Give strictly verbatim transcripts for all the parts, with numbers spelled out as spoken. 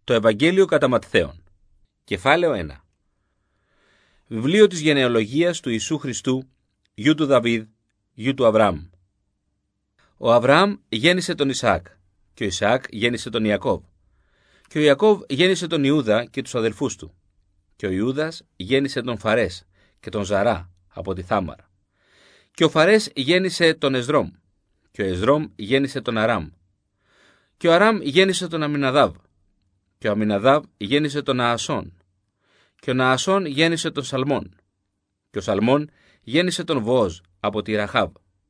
Το Ευαγγέλιο κατά Ματθαίον. Κεφάλαιο ένα. Βιβλίο της γενεολογίας του Ιησού Χριστού, γιου του Δαβίδ, γιου του Αβραάμ. Ο Αβραάμ γέννησε τον Ισαάκ, και ο Ισαάκ γέννησε τον Ιακώβ. Και ο Ιακώβ γέννησε τον Ιούδα και τους αδελφούς του. Και ο Ιούδας γέννησε τον Φαρές και τον Ζαρά από τη Θάμαρ. Και ο Φαρές γέννησε τον Εσδρόμ. Και ο Εσδρόμ γέννησε τον Αράμ. Και ο Αράμ γέννησε τον Αμιναδάβ. Και ο Αμιναδάβ γέννησε τον Ναασόν. Και ο Ναασόν γέννησε τον Σαλμόν. Και ο Σαλμόν γέννησε τον Βοόζ από τη Ραχάβ.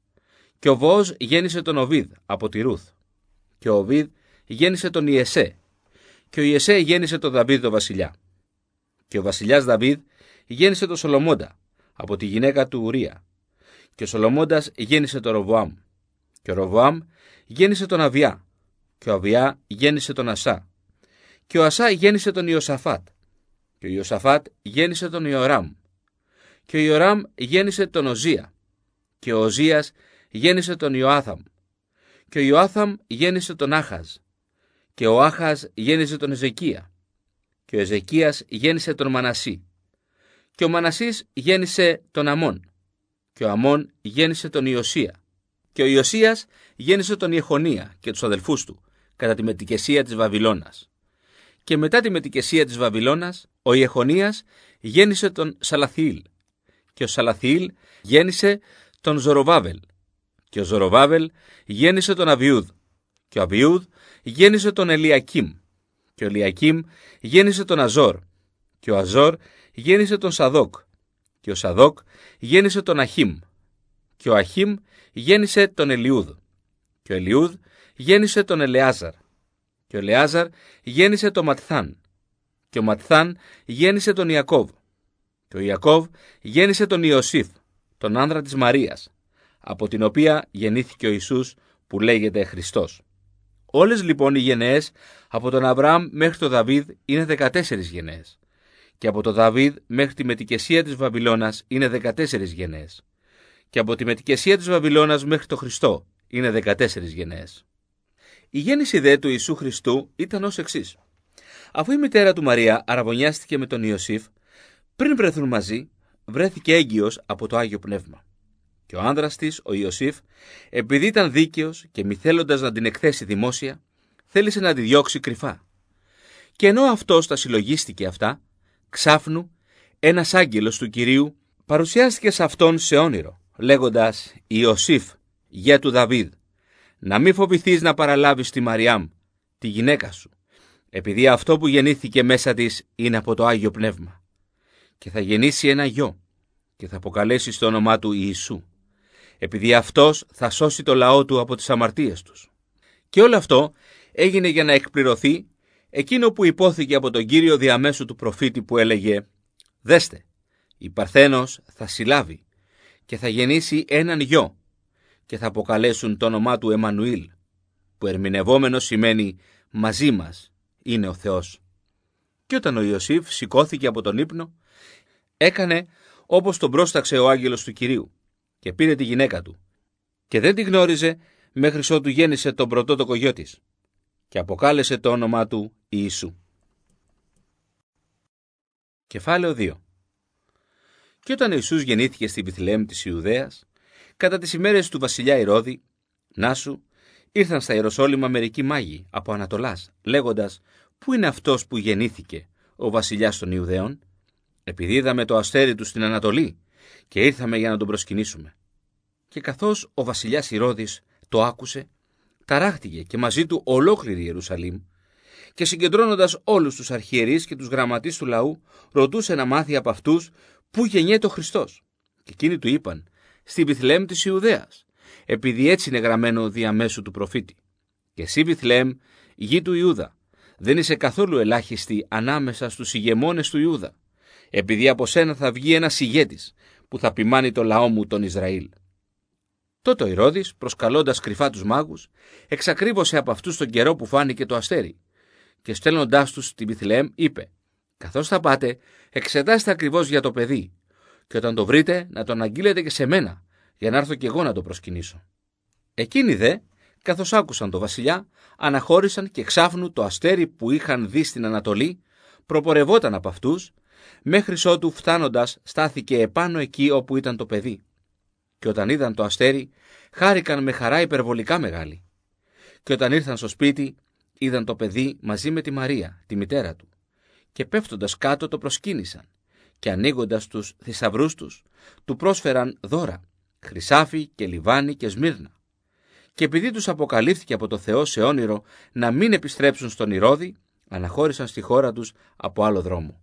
Και ο Βοόζ γέννησε τον Οβίδ από τη Ρούθ. Και ο Οβίδ γέννησε τον Ιεσέ. Και ο Ιεσέ γέννησε τον Δαβίδ τον βασιλιά. Και ο βασιλιάς Δαβίδ γέννησε τον Σολομώντα από τη γυναίκα του Ουρία. Και ο Σολομώντας γέννησε τον Ροβοάμ. Και ο Ροβοάμ γέννησε τον Αβιά. Και ο Αβιά γέννησε τον Ασά. Και ο Ασά γέννησε τον Ιωσαφάτ. Και ο Ιωσαφάτ γέννησε τον Ιωράμ. Και ο Ιωράμ γέννησε τον Οζία. Και ο Οζίας γέννησε τον Ιωάθαμ. Και ο Ιωάθαμ γέννησε τον Άχαζ. Και ο Άχαζ γέννησε τον Εζεκία. Και ο Εζεκίας γέννησε τον Μανασί. Και ο Μανασής γέννησε τον Αμών. Και ο Αμών γέννησε τον Ιωσία. Και ο Ιωσίας γέννησε τον Ιεχονία και τους αδελφούς του, κατά τη μετικεσία της Βαβυλώνας. Και μετά τη μετικεσία της Βαβυλώνας, ο Ιεχονίας γέννησε τον Σαλαθιήλ. Και ο Σαλαθιήλ γέννησε τον Ζωροβάβελ. Και ο Ζωροβάβελ γέννησε τον Αβιούδ. Και ο Αβιούδ γέννησε τον Ελιακίμ. Και ο Ελιακίμ γέννησε τον Αζόρ. Και ο Αζόρ γέννησε τον Σαδόκ. Και ο Σαδόκ γέννησε τον Αχίμ. Και ο Αχίμ γέννησε τον Ελιούδ. Και ο Ελιούδ γέννησε τον Ελεάζαρ. Και ο Ελεάζαρ γέννησε τον Ματθάν. Και ο Ματθάν γέννησε τον Ιακώβ. Και ο Ιακώβ γέννησε τον Ιωσήφ, τον άνδρα της Μαρίας, από την οποία γεννήθηκε ο Ιησούς που λέγεται Χριστός. Όλες λοιπόν οι γενναίες από τον Αβραάμ μέχρι τον Δαβίδ είναι δεκατέσσερις γενναίες. Και από τον Δαβίδ μέχρι τη μετικεσία της Βαβυλώνας είναι δεκατέσσερις γενναίες. Και από τη μετικεσία της Βαβυλώνας μέχρι τον Χριστό είναι δεκατέσσερις γενναίες. Η γέννηση δε του Ιησού Χριστού ήταν ως εξής. Αφού η μητέρα του Μαρία αραβωνιάστηκε με τον Ιωσήφ, πριν βρεθούν μαζί, βρέθηκε έγκυος από το Άγιο Πνεύμα. Και ο άνδρας της, ο Ιωσήφ, επειδή ήταν δίκαιος και μη θέλοντας να την εκθέσει δημόσια, θέλησε να τη διώξει κρυφά. Και ενώ αυτός τα συλλογίστηκε αυτά, ξάφνου ένας άγγελος του Κυρίου παρουσιάστηκε σε αυτόν σε όνειρο, λέγοντας «Ιωσήφ, γέ του Δαβίδ, να μη φοβηθείς να παραλάβεις τη Μαριάμ, τη γυναίκα σου, επειδή αυτό που γεννήθηκε μέσα της είναι από το Άγιο Πνεύμα. Και θα γεννήσει ένα γιο και θα αποκαλέσει το όνομά του Ιησού, επειδή αυτός θα σώσει το λαό του από τις αμαρτίες τους». Και όλο αυτό έγινε για να εκπληρωθεί εκείνο που υπόθηκε από τον Κύριο διαμέσου του προφήτη που έλεγε «Δέστε, η Παρθένος θα συλλάβει και θα γεννήσει έναν γιο και θα αποκαλέσουν το όνομά του Εμμανουήλ, που ερμηνευόμενο σημαίνει «μαζί μας είναι ο Θεός». Και όταν ο Ιωσήφ σηκώθηκε από τον ύπνο, έκανε όπως τον πρόσταξε ο άγγελος του Κυρίου και πήρε τη γυναίκα του και δεν τη γνώριζε μέχρι ότου γέννησε τον πρωτότοκο γιο της και αποκάλεσε το όνομά του Ιησού. Κεφάλαιο δύο. Και όταν ο Ιησούς γεννήθηκε στη Βηθλεέμ της Ιουδαίας, κατά τις ημέρες του βασιλιά Ηρώδη, νάσου, ήρθαν στα Ιεροσόλυμα μερικοί μάγοι από Ανατολάς, λέγοντας «Πού είναι αυτός που γεννήθηκε, ο βασιλιάς των Ιουδαίων? Επειδή είδαμε το αστέρι του στην Ανατολή και ήρθαμε για να τον προσκυνήσουμε». Και καθώς ο βασιλιάς Ηρώδης το άκουσε, ταράχτηκε και μαζί του ολόκληρη Ιερουσαλήμ, και συγκεντρώνοντας όλους τους αρχιερείς και τους γραμματείς του λαού, ρωτούσε να μάθει από αυτούς πού γεννιέται ο Χριστός. Και εκείνοι του είπαν «Στη Βηθλεέμ της Ιουδαίας, επειδή έτσι είναι γραμμένο διαμέσου του προφήτη. Και εσύ, Βηθλεέμ, γη του Ιούδα, δεν είσαι καθόλου ελάχιστη ανάμεσα στους ηγεμόνες του Ιούδα, επειδή από σένα θα βγει ένας ηγέτης που θα ποιμάνει το λαό μου τον Ισραήλ». Τότε ο Ηρώδης, προσκαλώντας κρυφά τους μάγους, εξακρίβωσε από αυτούς τον καιρό που φάνηκε το αστέρι και στέλνοντάς τους στη Βηθλεέμ είπε «Καθώς θα πάτε, εξετάστε ακριβώς για το παιδί και όταν το βρείτε να τον αγγείλετε και σε μένα, για να έρθω κι εγώ να το προσκυνήσω». Εκείνοι δε Καθώς άκουσαν το βασιλιά, αναχώρησαν και ξάφνου το αστέρι που είχαν δει στην Ανατολή προπορευόταν από αυτούς, μέχρι ότου φτάνοντας στάθηκε επάνω εκεί όπου ήταν το παιδί. Και όταν είδαν το αστέρι, χάρηκαν με χαρά υπερβολικά μεγάλη. Και όταν ήρθαν στο σπίτι, είδαν το παιδί μαζί με τη Μαρία, τη μητέρα του, και πέφτοντας κάτω το προσκύνησαν, και ανοίγοντας τους θησαυρούς τους, του πρόσφεραν δώρα, χρυσάφι και λιβάνι και σμύρνα. Και επειδή τους αποκαλύφθηκε από το Θεό σε όνειρο να μην επιστρέψουν στον Ηρώδη, αναχώρησαν στη χώρα τους από άλλο δρόμο.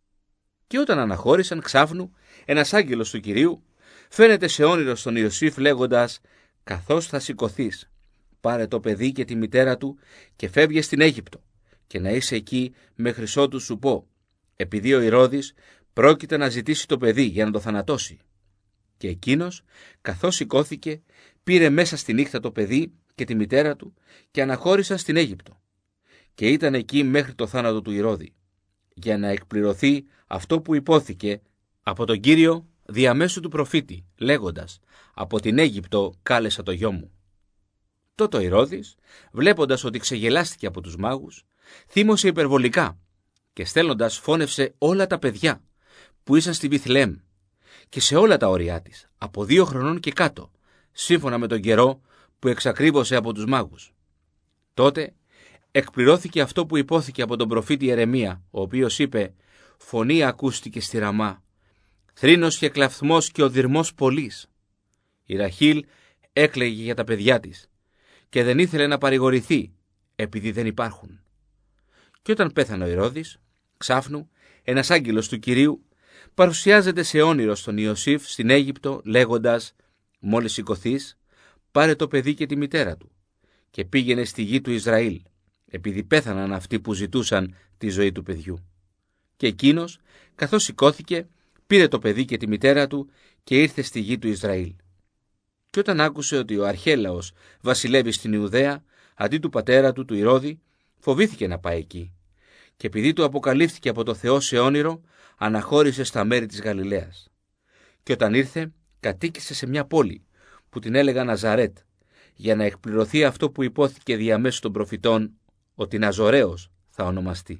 Και όταν αναχώρησαν, ξάφνου, ένας άγγελος του Κυρίου φαίνεται σε όνειρο στον Ιωσήφ λέγοντας: «Καθώς θα σηκωθείς, πάρε το παιδί και τη μητέρα του και φεύγε στην Αίγυπτο, και να είσαι εκεί μέχρι ότου σου πω, επειδή ο Ηρώδης πρόκειται να ζητήσει το παιδί για να το θανατώσει». Και εκείνος, καθώς σηκώθηκε, πήρε μέσα στη νύχτα το παιδί και τη μητέρα του και αναχώρησαν στην Αίγυπτο. Και ήταν εκεί μέχρι το θάνατο του Ηρώδη, για να εκπληρωθεί αυτό που υπόθηκε από τον Κύριο διαμέσου του προφήτη, λέγοντας: «Από την Αίγυπτο κάλεσα το γιο μου». Τότε ο Ηρώδης, βλέποντας ότι ξεγελάστηκε από τους μάγους, θύμωσε υπερβολικά και στέλνοντας φώνευσε όλα τα παιδιά που ήσαν στη Βιθλεέμ και σε όλα τα όρια της, από δύο χρονών και κάτω, σύμφωνα με τον καιρό που εξακρίβωσε από τους μάγους. Τότε εκπληρώθηκε αυτό που υπόθηκε από τον προφήτη Ιερεμία, ο οποίος είπε: «Φωνή ακούστηκε στη Ραμά, θρήνος και κλαθμός και οδυρμός πολλής». Η Ραχήλ έκλαιγε για τα παιδιά της και δεν ήθελε να παρηγορηθεί, επειδή δεν υπάρχουν. Και όταν πέθανε ο Ηρώδης, ξάφνου ένας άγγελος του Κυρίου παρουσιάζεται σε όνειρο στον Ιωσήφ στην Αίγυπτο, λέγοντας: «Μόλις σηκωθείς, πάρε το παιδί και τη μητέρα του και πήγαινε στη γη του Ισραήλ, επειδή πέθαναν αυτοί που ζητούσαν τη ζωή του παιδιού». Και εκείνος, καθώς σηκώθηκε, πήρε το παιδί και τη μητέρα του και ήρθε στη γη του Ισραήλ. Και όταν άκουσε ότι ο Αρχέλαος βασιλεύει στην Ιουδαία, αντί του πατέρα του, του Ηρώδη, φοβήθηκε να πάει εκεί. Και επειδή του αποκαλύφθηκε από το Θεό σε όνειρο, αναχώρησε στα μέρη της Γαλιλαίας. Και όταν ήρθε, κατοίκησε σε μια πόλη που την έλεγαν Ναζαρέτ, για να εκπληρωθεί αυτό που υπόθηκε διαμέσου των προφητών, ότι Ναζωραίος θα ονομαστεί.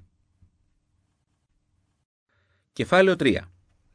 Κεφάλαιο τρία.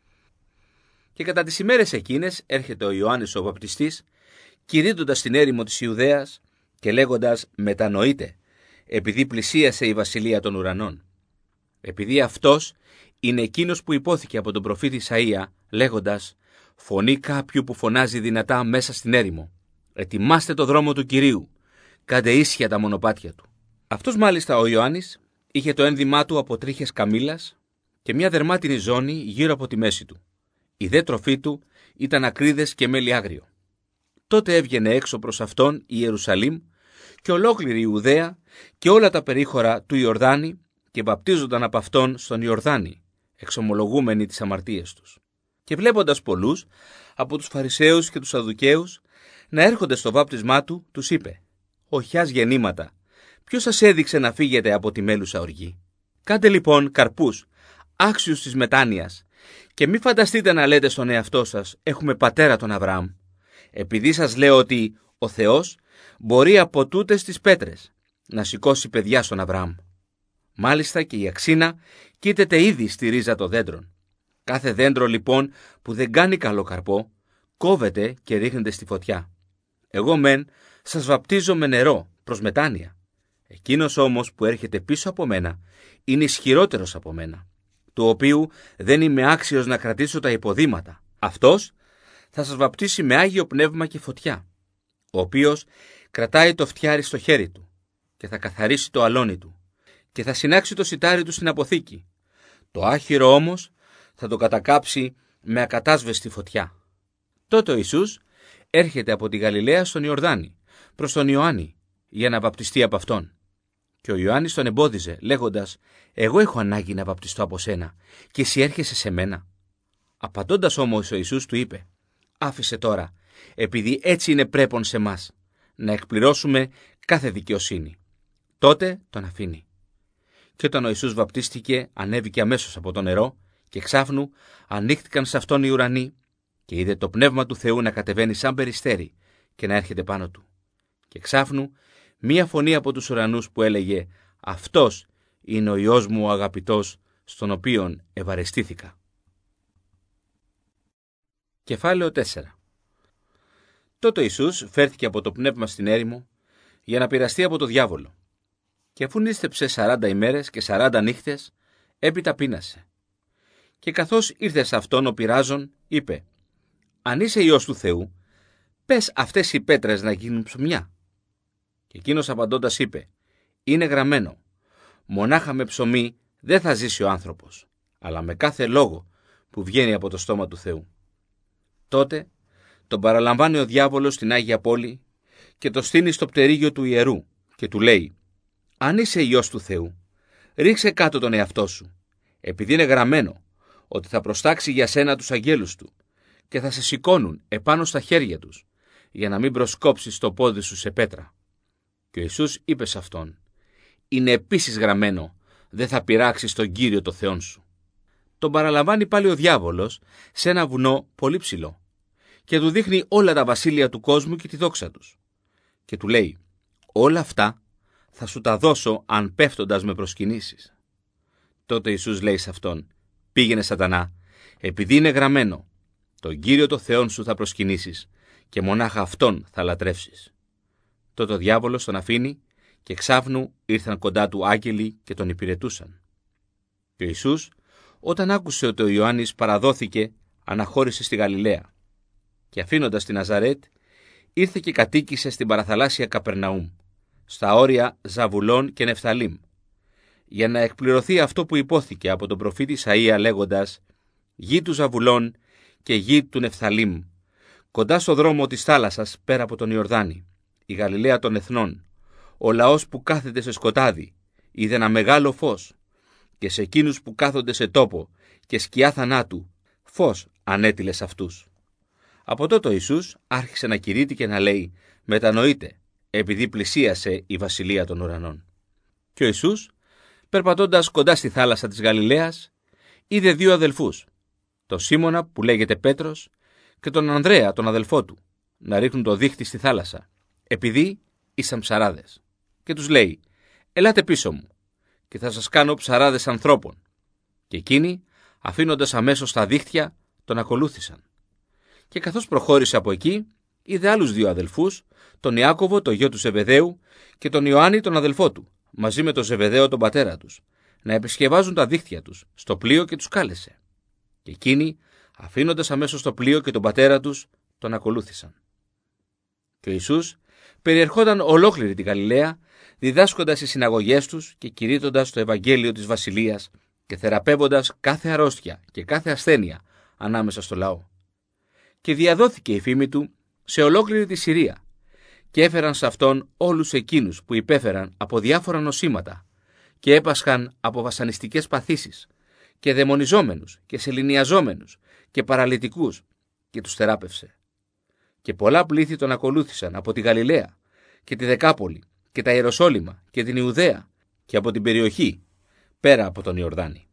Και κατά τις ημέρες εκείνες έρχεται ο Ιωάννης ο Βαπτιστής, κηρύττοντας την έρημο της Ιουδαίας και λέγοντας: «Μετανοείτε, επειδή πλησίασε η βασιλεία των ουρανών». Επειδή αυτός είναι εκείνος που υπόθηκε από τον προφήτη Ισαΐα, λέγοντας: «Φωνή κάποιου που φωνάζει δυνατά μέσα στην έρημο. Ετοιμάστε το δρόμο του Κυρίου, κάντε ίσια τα μονοπάτια του». Αυτός μάλιστα ο Ιωάννης είχε το ένδυμά του από τρίχες καμήλας και μια δερμάτινη ζώνη γύρω από τη μέση του. Η δε τροφή του ήταν ακρίδες και μέλι άγριο. Τότε έβγαινε έξω προς αυτόν η Ιερουσαλήμ και ολόκληρη η Ιουδαία και όλα τα περίχωρα του Ιορδάνη και βαπτίζονταν από αυτόν στον Ιορδάνη, εξομολογούμενοι τις αμαρτίες τους. Και βλέποντας πολλούς από τους Φαρισαίους και τους Σαδδουκαίους να έρχονται στο βάπτισμά του, τους είπε: «Οχιάς γεννήματα, ποιος σας έδειξε να φύγετε από τη μέλουσα οργή? Κάντε λοιπόν καρπούς, άξιους της μετάνοιας, και μη φανταστείτε να λέτε στον εαυτό σας: έχουμε πατέρα τον Αβραάμ. Επειδή σας λέω ότι ο Θεός μπορεί από τούτες τις πέτρες να σηκώσει παιδιά στον Αβραάμ. Μάλιστα και η αξίνα κοίταται ήδη στη ρίζα των δέντρων. Κάθε δέντρο λοιπόν που δεν κάνει καλό καρπό, κόβεται και ρίχνεται στη φωτιά. Εγώ μεν σας βαπτίζω με νερό προς μετάνοια. Εκείνος όμως που έρχεται πίσω από μένα είναι ισχυρότερος από μένα, του οποίου δεν είμαι άξιος να κρατήσω τα υποδήματα. Αυτός θα σας βαπτίσει με Άγιο Πνεύμα και φωτιά, ο οποίος κρατάει το φτιάρι στο χέρι του και θα καθαρίσει το αλόνι του και θα συνάξει το σιτάρι του στην αποθήκη. Το άχυρο όμως θα το κατακάψει με ακατάσβεστη φωτιά». Τότε ο Ιησούς έρχεται από τη Γαλιλαία στον Ιορδάνη προς τον Ιωάννη για να βαπτιστεί από αυτόν. Και ο Ιωάννης τον εμπόδιζε λέγοντας: «Εγώ έχω ανάγκη να βαπτιστώ από σένα και εσύ έρχεσαι σε μένα». Απαντώντας όμως ο Ιησούς του είπε: «Άφησε τώρα, επειδή έτσι είναι πρέπον σε μας, να εκπληρώσουμε κάθε δικαιοσύνη». Τότε τον αφήνει. Και όταν ο Ιησούς βαπτίστηκε, ανέβηκε αμέσως από το νερό και ξάφνου ανοίχτηκαν σε αυτόν οι ουρανοί και είδε το Πνεύμα του Θεού να κατεβαίνει σαν περιστέρι και να έρχεται πάνω του. Και ξάφνου μία φωνή από τους ουρανούς που έλεγε «Αυτός είναι ο Υιός μου ο αγαπητός, στον οποίον ευαρεστήθηκα». Κεφάλαιο τέσσερα. Τότε ο Ιησούς φέρθηκε από το πνεύμα στην έρημο για να πειραστεί από το διάβολο. Και αφού νήστεψε σαράντα ημέρες και σαράντα νύχτες, έπειτα πείνασε. Και καθώς ήρθε σε αυτόν ο πειράζων, είπε «Αν είσαι Υιός του Θεού, πες αυτές οι πέτρες να γίνουν ψωμιά». Και εκείνος απαντώντας είπε «Είναι γραμμένο, μονάχα με ψωμί δεν θα ζήσει ο άνθρωπος, αλλά με κάθε λόγο που βγαίνει από το στόμα του Θεού». Τότε τον παραλαμβάνει ο διάβολος στην Άγια Πόλη και το στείνει στο πτερίγιο του ιερού και του λέει «Αν είσαι Υιός του Θεού, ρίξε κάτω τον εαυτό σου, επειδή είναι γραμμένο ότι θα προστάξει για σένα τους αγγέλους του και θα σε σηκώνουν επάνω στα χέρια τους, για να μην προσκόψεις το πόδι σου σε πέτρα». Και ο Ιησούς είπε σε αυτόν «Είναι επίσης γραμμένο, δεν θα πειράξεις τον Κύριο το Θεόν σου». Τον παραλαμβάνει πάλι ο διάβολος σε ένα βουνό πολύ ψηλό και του δείχνει όλα τα βασίλεια του κόσμου και τη δόξα τους. Και του λέει «Όλα αυτά θα σου τα δώσω αν πέφτοντας με προσκυνήσεις». Τότε ο Ιησούς λέει σε αυτόν «Πήγαινε Σατανά, επειδή είναι γραμμένο, τον Κύριο το Θεόν σου θα προσκυνήσεις και μονάχα Αυτόν θα λατρεύσεις». Τότε ο διάβολος τον αφήνει και ξάφνου ήρθαν κοντά του άγγελοι και τον υπηρετούσαν. Και ο Ιησούς, όταν άκουσε ότι ο Ιωάννης παραδόθηκε, αναχώρησε στη Γαλιλαία και αφήνοντας τη Ναζαρέτ, ήρθε και κατοίκησε στην παραθαλάσσια Καπερναούμ, στα όρια Ζαβουλών και Νεφθαλήμ, για να εκπληρωθεί αυτό που υπόθηκε από τον προφήτη Ισαΐα λέγοντας «Γη του Ζαβουλών και γη του Νεφθαλήμ, κοντά στο δρόμο της θάλασσας πέρα από τον Ιορδάνη, η Γαλιλαία των εθνών, ο λαός που κάθεται σε σκοτάδι, είδε ένα μεγάλο φως, και σε εκείνους που κάθονται σε τόπο και σκιά θανάτου, φως ανέτειλε σε αυτούς». Από τότε ο Ιησούς άρχισε να κηρύττει και να λέει «Μετανοείτε, επειδή πλησίασε η βασιλεία των ουρανών». Και ο Ιησούς, περπατώντας κοντά στη θάλασσα της Γαλιλαίας, είδε δύο αδελφούς, τον Σίμωνα που λέγεται Πέτρος και τον Ανδρέα τον αδελφό του, να ρίχνουν το δίχτυ στη θάλασσα, επειδή ήσαν ψαράδες. Και τους λέει «Ελάτε πίσω μου και θα σας κάνω ψαράδες ανθρώπων». Και εκείνοι, αφήνοντας αμέσως τα δίχτυα, τον ακολούθησαν. Και καθώς προχώρησε από εκεί, είδε άλλους δύο αδελφούς, τον Ιάκωβο, το γιο του Ζεβεδαίου, και τον Ιωάννη, τον αδελφό του, μαζί με τον Ζεβεδαίο, τον πατέρα τους, να επισκευάζουν τα δίχτυα τους στο πλοίο και τους κάλεσε. Και εκείνοι, αφήνοντας αμέσως το πλοίο και τον πατέρα τους, τον ακολούθησαν. Και ο Ιησούς περιερχόταν ολόκληρη την Γαλιλαία, διδάσκοντας στις συναγωγές τους και κηρύττοντας το Ευαγγέλιο της Βασιλείας και θεραπεύοντας κάθε αρρώστια και κάθε ασθένεια ανάμεσα στο λαό. Και διαδόθηκε η φήμη του σε ολόκληρη τη Συρία και έφεραν σε αυτόν όλους εκείνους που υπέφεραν από διάφορα νοσήματα και έπασχαν από βασανιστικές παθήσεις και δαιμονιζόμενους και σεληνιαζόμενους και παραλυτικούς και τους θεράπευσε. Και πολλά πλήθη τον ακολούθησαν από τη Γαλιλαία και τη Δεκάπολη και τα Ιεροσόλυμα και την Ιουδαία και από την περιοχή πέρα από τον Ιορδάνη.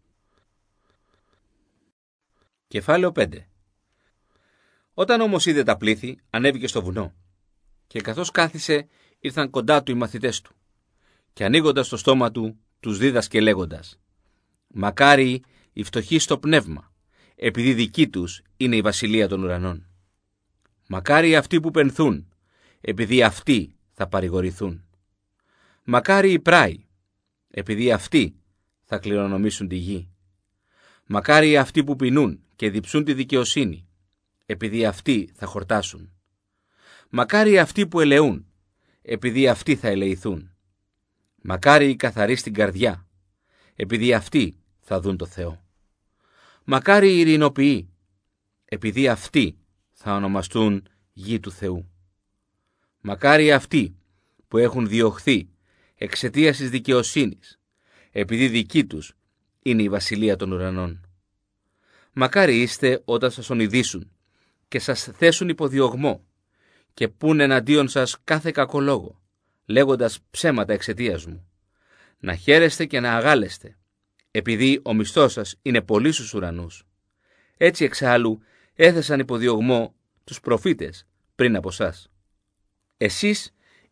Κεφάλαιο πέντε. Όταν όμως είδε τα πλήθη, ανέβηκε στο βουνό και καθώς κάθισε ήρθαν κοντά του οι μαθητές του και ανοίγοντας το στόμα του τους δίδασκε λέγοντας «Μακάρι οι φτωχοί στο πνεύμα, επειδή δική τους είναι η βασιλεία των ουρανών. Μακάρι αυτοί που πενθούν, επειδή αυτοί θα παρηγορηθούν. Μακάρι οι πράοι, επειδή αυτοί θα κληρονομήσουν τη γη. Μακάρι αυτοί που πεινούν και διψούν τη δικαιοσύνη, επειδή αυτοί θα χορτάσουν. Μακάρι αυτοί που ελεούν, επειδή αυτοί θα ελεηθούν. Μακάρι οι καθαροί στην καρδιά, επειδή αυτοί θα δουν το Θεό. Μακάρι οι ειρηνοποιοί, επειδή αυτοί θα ονομαστούν γη του Θεού. Μακάρι αυτοί που έχουν διωχθεί εξαιτίας της δικαιοσύνης, επειδή δική τους είναι η βασιλεία των ουρανών. Μακάρι είστε όταν σας ονειδήσουν και σας θέσουν υποδιωγμό και πουν εναντίον σας κάθε κακό λόγο, λέγοντας ψέματα εξαιτίας μου. Να χαίρεστε και να αγάλεστε, επειδή ο μισθός σας είναι πολύ στους ουρανούς. Έτσι εξάλλου έθεσαν υποδιωγμό τους προφήτες πριν από σας. Εσείς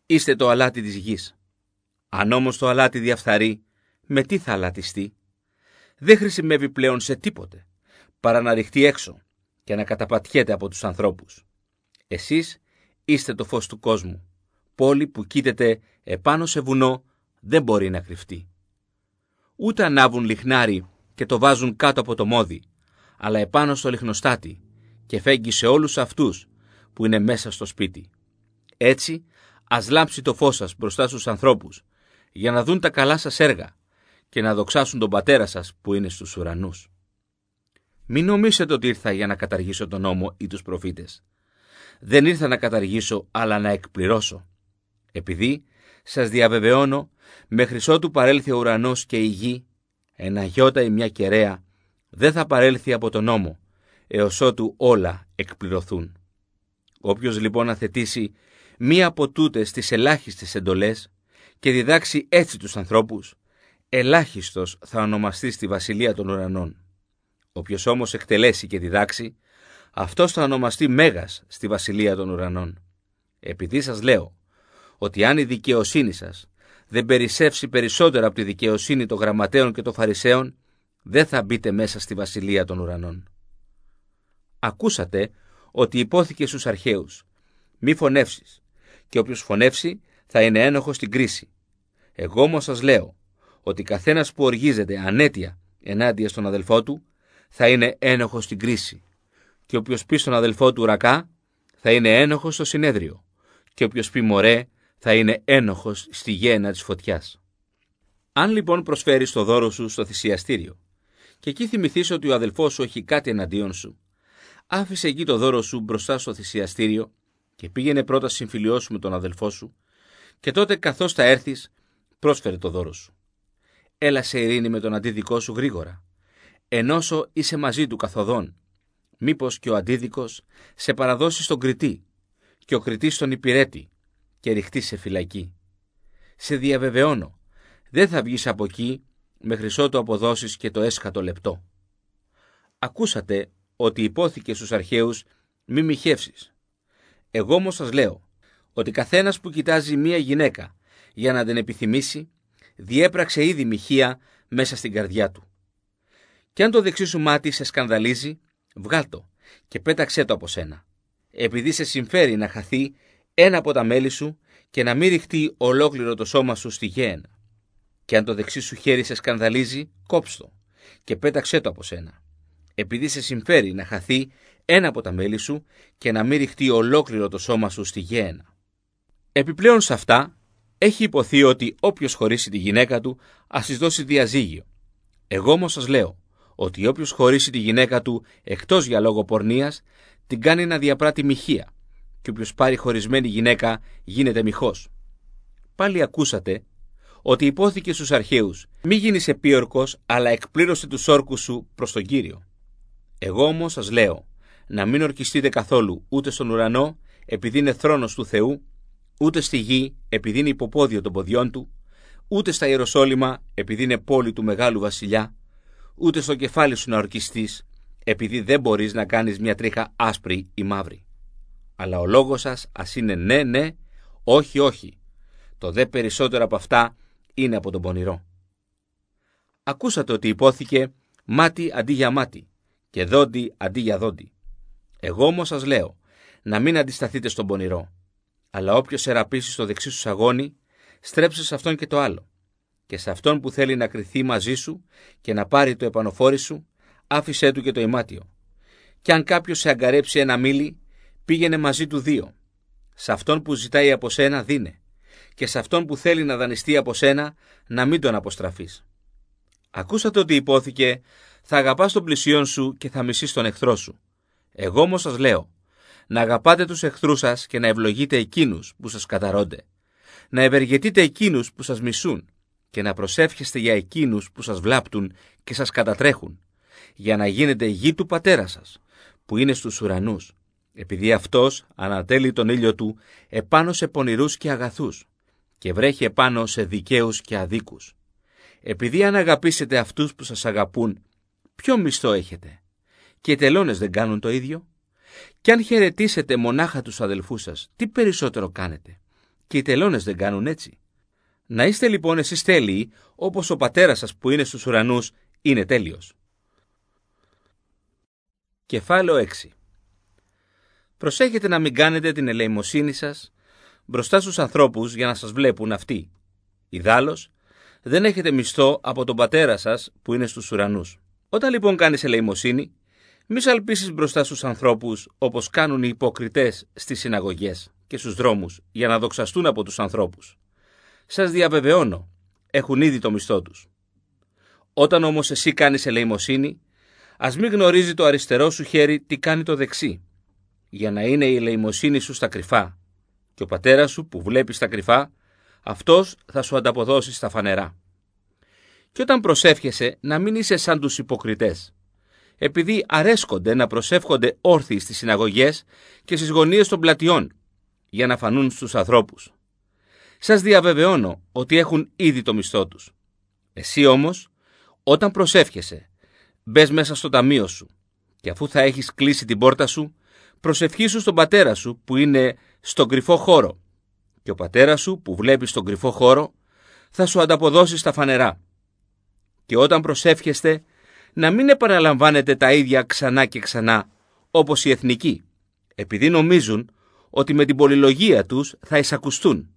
είστε το αλάτι της γης. Αν όμως το αλάτι διαφθαρεί, με τι θα αλατιστεί? Δεν χρησιμεύει πλέον σε τίποτε, παρά να ρηχτεί έξω και να καταπατιέται από τους ανθρώπους. Εσείς είστε το φως του κόσμου. Πόλη που κοίταται επάνω σε βουνό δεν μπορεί να κρυφτεί. Ούτε ανάβουν λιχνάρι και το βάζουν κάτω από το μόδι, αλλά επάνω στο λιχνοστάτη και φέγγει σε όλους αυτούς που είναι μέσα στο σπίτι. Έτσι, ας λάμψει το φως σας μπροστά στους ανθρώπους, για να δουν τα καλά σας έργα και να δοξάσουν τον Πατέρα σας που είναι στους ουρανούς. Μην νομίσετε ότι ήρθα για να καταργήσω τον νόμο ή τους προφήτες. Δεν ήρθα να καταργήσω, αλλά να εκπληρώσω. Επειδή, σας διαβεβαιώνω, μέχρι ότου παρέλθει ο ουρανός και η γη, ένα γιώτα ή μια κεραία, δεν θα παρέλθει από τον νόμο, έως ότου όλα εκπληρωθούν. Όποιος λοιπόν αθετήσει μία από τούτες τις ελάχιστες εντολές και διδάξει έτσι τους ανθρώπους, ελάχιστος θα ονομαστεί στη βασιλεία των ουρανών. Όποιος όμως εκτελέσει και διδάξει, αυτός θα ονομαστεί μέγας στη βασιλεία των ουρανών. Επειδή σας λέω ότι αν η δικαιοσύνη σας δεν περισσεύσει περισσότερο από τη δικαιοσύνη των γραμματέων και των φαρισαίων, δεν θα μπείτε μέσα στη βασιλεία των ουρανών. Ακούσατε ότι υπόθηκε στους αρχαίους, μη φωνεύσεις, και όποιος φωνεύσει θα είναι ένοχος στην κρίση. Εγώ όμως σας λέω ότι καθένας που οργίζεται ανέτεια ενάντια στον αδελφό του θα είναι ένοχος στην κρίση, και όποιος πει στον αδελφό του ρακά θα είναι ένοχος στο συνέδριο, και όποιος πει μωρέ θα είναι ένοχος στη γέννα της φωτιάς. Αν λοιπόν προσφέρεις το δώρο σου στο θυσιαστήριο και εκεί θυμηθείς ότι ο αδελφός σου έχει κάτι εναντίον σου, άφησε εκεί το δώρο σου μπροστά στο θυσιαστήριο και πήγαινε πρώτα συμφιλιώσου με τον αδελφό σου, και τότε καθώς θα έρθεις πρόσφερε το δώρο σου. Έλα σε ειρήνη με τον αντίδικό σου γρήγορα, ενώσο είσαι μαζί του καθοδόν, μήπως και ο αντίδικος σε παραδώσει στον κριτή και ο κριτής στον υπηρέτη και ρηχτεί σε φυλακή. Σε διαβεβαιώνω, δεν θα βγεις από εκεί μέχρι ότου αποδώσεις και το έσχατο λεπτό. Ακούσατε ότι υπόθηκε στους αρχαίους μη μοιχεύσεις. Εγώ όμως σας λέω ότι καθένας που κοιτάζει μία γυναίκα για να την επιθυμήσει, διέπραξε ήδη μοιχεία μέσα στην καρδιά του. Και αν το δεξί σου μάτι σε σκανδαλίζει, βγάλ' το και πέταξέ το από σένα, επειδή σε συμφέρει να χαθεί ένα από τα μέλη σου και να μην ρηχτεί ολόκληρο το σώμα σου στη γέαινα. Και αν το δεξί σου χέρι σε σκανδαλίζει, κόψ' το και πέταξέ το από σένα, επειδή σε συμφέρει να χαθεί ένα από τα μέλη σου και να μην ρηχτεί ολόκληρο το σώμα σου στη γέαινα. Επιπλέον σε αυτά, έχει υποθεί ότι όποιος χωρίσει τη γυναίκα του, ας της δώσει διαζύγιο. Εγώ όμως σας λέω ότι όποιος χωρίσει τη γυναίκα του εκτός για λόγο πορνείας, την κάνει να διαπράττει μοιχεία, και όποιος πάρει χωρισμένη γυναίκα γίνεται μοιχός. Πάλι ακούσατε ότι υπόθηκε στους αρχαίους, μη γίνεις επίορκος, αλλά εκπλήρωσε τους όρκους σου προς τον Κύριο. Εγώ όμως σας λέω, να μην ορκιστείτε καθόλου ούτε στον ουρανό, επειδή είναι θρόνος του Θεού, ούτε στη γη, επειδή είναι υποπόδιο των ποδιών του, ούτε στα Ιεροσόλυμα, επειδή είναι πόλη του Μεγάλου Βασιλιά, ούτε στο κεφάλι σου να ορκιστείς, επειδή δεν μπορείς να κάνεις μια τρίχα άσπρη ή μαύρη. Αλλά ο λόγος σας ας είναι ναι, ναι, όχι, όχι. Το δε περισσότερο από αυτά είναι από τον πονηρό. Ακούσατε ότι υπόθηκε μάτι αντί για μάτι και δόντι αντί για δόντι. Εγώ όμως σας λέω να μην αντισταθείτε στον πονηρό, αλλά όποιος σε ραπίσει στο δεξί σου σαγόνι, στρέψε σε αυτόν και το άλλο, και σε αυτόν που θέλει να κριθεί μαζί σου και να πάρει το επανοφόρι σου, άφησέ του και το ημάτιο. Και αν κάποιος σε αγκαρέψει ένα μήλι, πήγαινε μαζί του δύο. Σε αυτόν που ζητάει από σένα δίνε, και σε αυτόν που θέλει να δανειστεί από σένα να μην τον αποστραφείς. Ακούσατε ότι υπόθηκε, θα αγαπάς τον πλησίον σου και θα μισείς τον εχθρό σου. Εγώ όμως σας λέω, να αγαπάτε τους εχθρούς σας και να ευλογείτε εκείνους που σας καταρρώνται, να ευεργετείτε εκείνους που σας μισούν και να προσεύχεστε για εκείνους που σας βλάπτουν και σας κατατρέχουν, για να γίνετε γη του Πατέρα σας, που είναι στους ουρανούς, επειδή Αυτός ανατέλει τον ήλιο Του επάνω σε πονηρούς και αγαθούς και βρέχει επάνω σε δικαίους και αδίκους. Επειδή αν αγαπήσετε αυτούς που σας αγαπούν, ποιο μισθό έχετε? Και οι τελώνες δεν κάνουν το ίδιο? Και αν χαιρετήσετε μονάχα τους αδελφούς σας, τι περισσότερο κάνετε? και οι τελώνες δεν κάνουν έτσι. Να είστε λοιπόν εσείς τέλειοι, όπως ο Πατέρας σας που είναι στους ουρανούς είναι τέλειος. Κεφάλαιο έξι. Προσέχετε να μην κάνετε την ελεημοσύνη σας μπροστά στους ανθρώπους για να σας βλέπουν αυτοί. Ιδάλλως, δεν έχετε μισθό από τον Πατέρα σας που είναι στους ουρανούς. Όταν λοιπόν κάνεις ελεημοσύνη, μη σαλπίσεις μπροστά στους ανθρώπους όπως κάνουν οι υποκριτές στις συναγωγές και στους δρόμους για να δοξαστούν από τους ανθρώπους. Σας διαβεβαιώνω, έχουν ήδη το μισθό τους. Όταν όμως εσύ κάνεις ελεημοσύνη, ας μην γνωρίζει το αριστερό σου χέρι τι κάνει το δεξί, για να είναι η ελεημοσύνη σου στα κρυφά, και ο Πατέρας σου που βλέπει στα κρυφά, αυτός θα σου ανταποδώσει στα φανερά. Και όταν προσεύχεσαι, να μην είσαι σαν τους υποκριτές, επειδή αρέσκονται να προσεύχονται όρθιοι στις συναγωγές και στις γωνίες των πλατιών, για να φανούν στους ανθρώπους. Σας διαβεβαιώνω ότι έχουν ήδη το μισθό τους. Εσύ όμως, όταν προσεύχεσαι, μπες μέσα στο ταμείο σου και αφού θα έχεις κλείσει την πόρτα σου, προσευχήσου στον Πατέρα σου που είναι στον κρυφό χώρο, και ο Πατέρας σου που βλέπει στον κρυφό χώρο θα σου ανταποδώσει στα φανερά. Και όταν προσεύχεστε, να μην επαναλαμβάνετε τα ίδια ξανά και ξανά όπως οι εθνικοί, επειδή νομίζουν ότι με την πολυλογία τους θα εισακουστούν.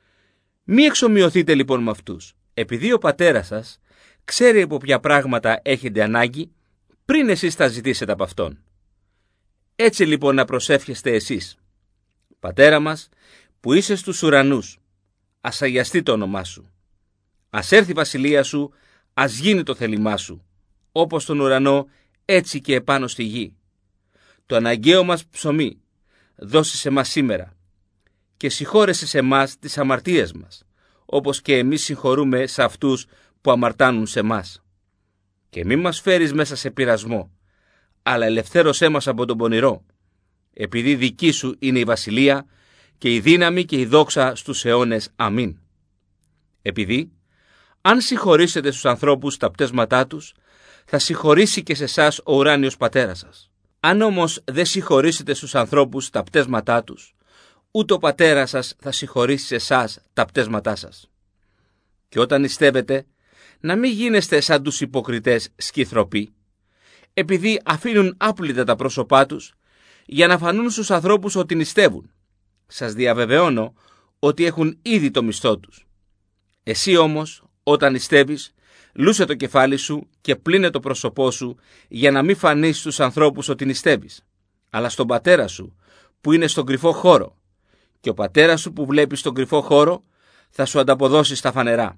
Μη εξομοιωθείτε λοιπόν με αυτούς, επειδή ο Πατέρας σας ξέρει από ποια πράγματα έχετε ανάγκη πριν εσείς τα ζητήσετε από Αυτόν. Έτσι λοιπόν να προσεύχεστε εσείς. Πατέρα μας που είσαι στους ουρανούς, ας αγιαστεί το όνομά σου. Ας έρθει η βασιλεία σου, ας γίνει το θέλημά σου, όπως στον ουρανό έτσι και επάνω στη γη. Το αναγκαίο μας ψωμί δώσε σε μας σήμερα και συγχώρεσε σε μας τις αμαρτίες μας, όπως και εμείς συγχωρούμε σε αυτούς που αμαρτάνουν σε μας. Και μη μας φέρεις μέσα σε πειρασμό, αλλά ελευθέρωσέ μας από τον πονηρό, επειδή δική σου είναι η βασιλεία και η δύναμη και η δόξα στους αιώνες. Αμήν. Επειδή, αν συγχωρήσετε στους ανθρώπους τα πτέσματά τους, θα συγχωρήσει και σε εσάς ο ουράνιος Πατέρας σας. Αν όμως δεν συγχωρήσετε στους ανθρώπους τα πτέσματά τους, ούτε ο Πατέρας σας θα συγχωρήσει σε εσάς τα πτέσματά σας. Και όταν νηστεύετε, να μην γίνεστε σαν τους υποκριτές σκυθροποί, επειδή αφήνουν άπλυτα τα πρόσωπά τους, για να φανούν στους ανθρώπους ότι νηστεύουν. Σας διαβεβαιώνω ότι έχουν ήδη το μισθό τους. Εσύ όμως, όταν νηστεύεις, λούσε το κεφάλι σου και πλύνε το πρόσωπό σου, για να μην φανείς στους ανθρώπους ότι νηστεύεις, αλλά στον Πατέρα σου που είναι στον κρυφό χώρο, και ο Πατέρας σου που βλέπει στον κρυφό χώρο θα σου ανταποδώσει στα φανερά.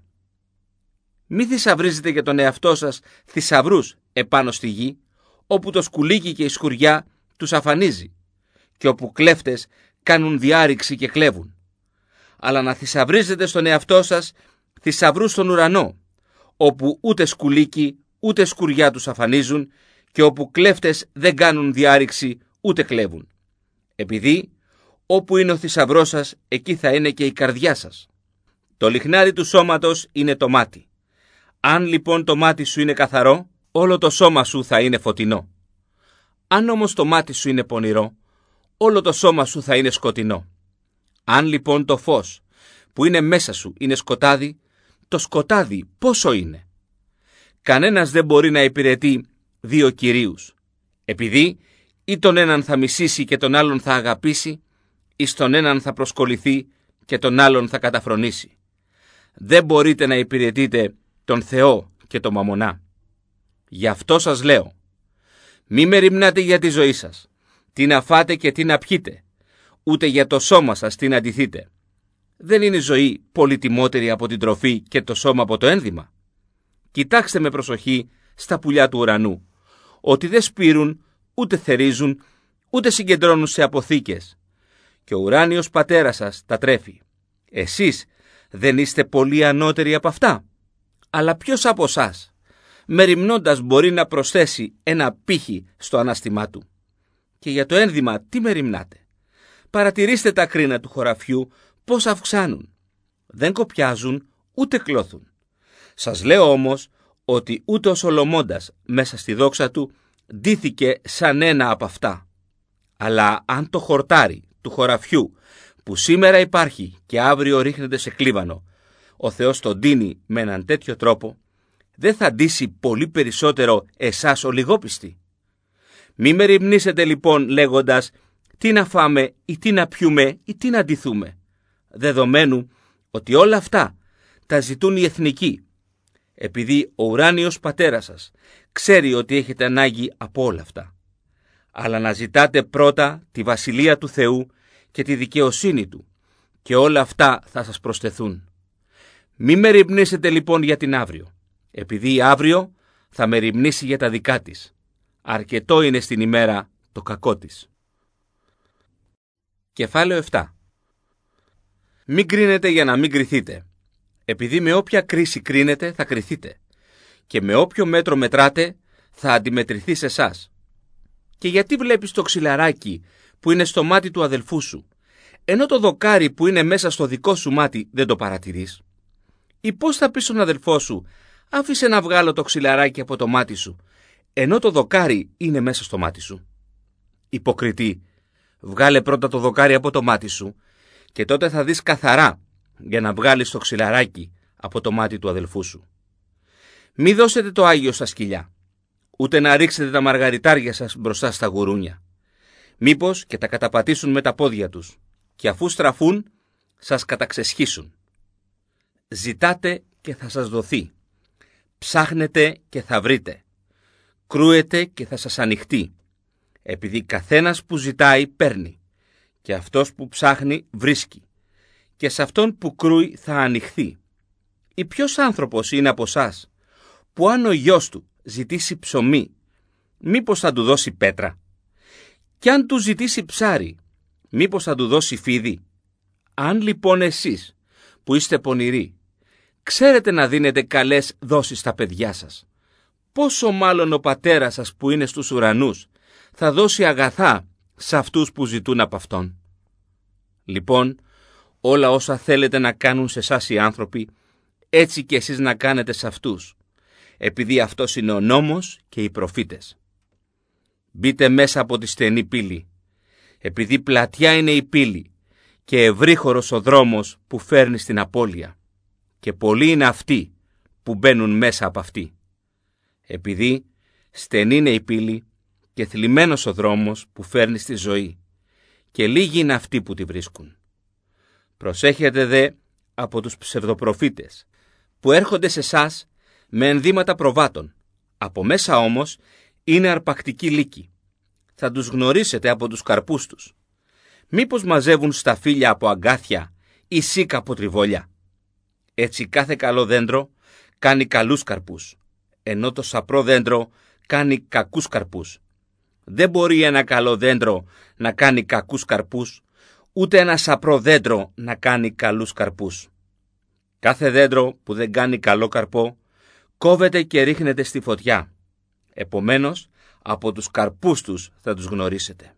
Μη θησαυρίζετε για τον εαυτό σας θησαυρούς επάνω στη γη, όπου το σκουλίκι και η σκουριά τους αφανίζει, και όπου κλέφτες κάνουν διάρρηξη και κλέβουν. Αλλά να θησαυρίζετε στον εαυτό σας θησαυρούς στον ουρανό, όπου ούτε σκουλίκι ούτε σκουριά τους αφανίζουν, και όπου κλέφτες δεν κάνουν διάρρηξη ούτε κλέβουν. Επειδή όπου είναι ο θησαυρός σας, εκεί θα είναι και η καρδιά σας. Το λιχνάρι του σώματος είναι το μάτι. Αν λοιπόν το μάτι σου είναι καθαρό, όλο το σώμα σου θα είναι φωτεινό. Αν όμως το μάτι σου είναι πονηρό, όλο το σώμα σου θα είναι σκοτεινό. Αν λοιπόν το φως που είναι μέσα σου είναι σκοτάδι, το σκοτάδι πόσο είναι? Κανένας δεν μπορεί να υπηρετεί δύο κυρίους, επειδή ή τον έναν θα μισήσει και τον άλλον θα αγαπήσει, ή στον έναν θα προσκοληθεί και τον άλλον θα καταφρονήσει. Δεν μπορείτε να υπηρετείτε τον Θεό και τον μαμονά. Γι' αυτό σας λέω, μη μεριμνάτε για τη ζωή σας, τι να φάτε και τι να πιείτε, ούτε για το σώμα σας τι να ντυθείτε. Δεν είναι η ζωή πολυτιμότερη από την τροφή και το σώμα από το ένδυμα? Κοιτάξτε με προσοχή στα πουλιά του ουρανού, ότι δεν σπείρουν, ούτε θερίζουν, ούτε συγκεντρώνουν σε αποθήκες, και ο ουράνιος Πατέρας σας τα τρέφει. Εσείς δεν είστε πολύ ανώτεροι από αυτά? Αλλά ποιος από εσάς, μεριμνώντας, μπορεί να προσθέσει ένα πύχη στο ανάστημά του? Και για το ένδυμα τι μεριμνάτε? Παρατηρήστε τα κρίνα του χωραφιού πώς αυξάνουν. Δεν κοπιάζουν ούτε κλώθουν. Σας λέω όμως ότι ούτε ο Σολομώντας μέσα στη δόξα του ντύθηκε σαν ένα από αυτά. Αλλά αν το χορτάρι του χωραφιού που σήμερα υπάρχει και αύριο ρίχνεται σε κλίβανο, ο Θεός τον ντύνει με έναν τέτοιο τρόπο, δεν θα ντύσει πολύ περισσότερο εσάς ολιγόπιστοι? Μη μεριμνήσετε λοιπόν λέγοντας τι να φάμε ή τι να πιούμε ή τι να ντυθούμε, δεδομένου ότι όλα αυτά τα ζητούν οι εθνικοί, επειδή ο ουράνιος πατέρας σας ξέρει ότι έχετε ανάγκη από όλα αυτά. Αλλά να ζητάτε πρώτα τη βασιλεία του Θεού και τη δικαιοσύνη του, και όλα αυτά θα σας προσθεθούν. Μη μεριμνήσετε λοιπόν για την αύριο, επειδή η αύριο θα μεριμνήσει για τα δικά της. Αρκετό είναι στην ημέρα το κακό της. Κεφάλαιο επτά. Μην κρίνετε για να μην κριθείτε, επειδή με όποια κρίση κρίνετε θα κριθείτε, και με όποιο μέτρο μετράτε θα αντιμετρηθεί σε εσάς. Και γιατί βλέπεις το ξυλαράκι που είναι στο μάτι του αδελφού σου, ενώ το δοκάρι που είναι μέσα στο δικό σου μάτι δεν το παρατηρείς? Ή πώς θα πεις στον αδελφό σου, άφησε να βγάλω το ξυλαράκι από το μάτι σου, ενώ το δοκάρι είναι μέσα στο μάτι σου? Υποκριτή, βγάλε πρώτα το δοκάρι από το μάτι σου, και τότε θα δεις καθαρά για να βγάλεις το ξυλαράκι από το μάτι του αδελφού σου. Μη δώσετε το Άγιο στα σκυλιά, ούτε να ρίξετε τα μαργαριτάρια σας μπροστά στα γουρούνια. Μήπως και τα καταπατήσουν με τα πόδια τους, και αφού στραφούν σας καταξεσχίσουν. Ζητάτε και θα σας δοθεί. Ψάχνετε και θα βρείτε. Κρούετε και θα σας ανοιχτεί. Επειδή καθένας που ζητάει παίρνει, και αυτός που ψάχνει βρίσκει, και σε αυτόν που κρούει θα ανοιχθεί. Ή ποιος άνθρωπος είναι από εσάς, που αν ο γιος του ζητήσει ψωμί, μήπως θα του δώσει πέτρα? Κι αν του ζητήσει ψάρι, μήπως θα του δώσει φίδι? Αν λοιπόν εσείς που είστε πονηροί, ξέρετε να δίνετε καλές δόσεις στα παιδιά σας, πόσο μάλλον ο πατέρας σας που είναι στους ουρανούς θα δώσει αγαθά σε αυτούς που ζητούν από Αυτόν. Λοιπόν, όλα όσα θέλετε να κάνουν σε εσάς οι άνθρωποι, έτσι και εσείς να κάνετε σε αυτούς, επειδή αυτός είναι ο νόμος και οι προφήτες. Μπείτε μέσα από τη στενή πύλη, επειδή πλατιά είναι η πύλη και ευρύχωρος ο δρόμος που φέρνει στην απώλεια, και πολλοί είναι αυτοί που μπαίνουν μέσα από αυτή. Επειδή στενή είναι η πύλη και θλιμμένος ο δρόμος που φέρνει στη ζωή, και λίγοι είναι αυτοί που τη βρίσκουν. Προσέχετε δε από τους ψευδοπροφήτες, που έρχονται σε εσάς με ενδύματα προβάτων, από μέσα όμως είναι αρπακτικοί λύκοι. Θα τους γνωρίσετε από τους καρπούς τους. Μήπως μαζεύουν σταφύλια από αγκάθια ή σίκα από τριβόλια? Έτσι κάθε καλό δέντρο κάνει καλούς καρπούς, ενώ το σαπρό δέντρο κάνει κακούς καρπούς. Δεν μπορεί ένα καλό δέντρο να κάνει κακούς καρπούς, ούτε ένα σαπρό δέντρο να κάνει καλούς καρπούς. Κάθε δέντρο που δεν κάνει καλό καρπό κόβεται και ρίχνεται στη φωτιά. Επομένως, από τους καρπούς τους θα τους γνωρίσετε.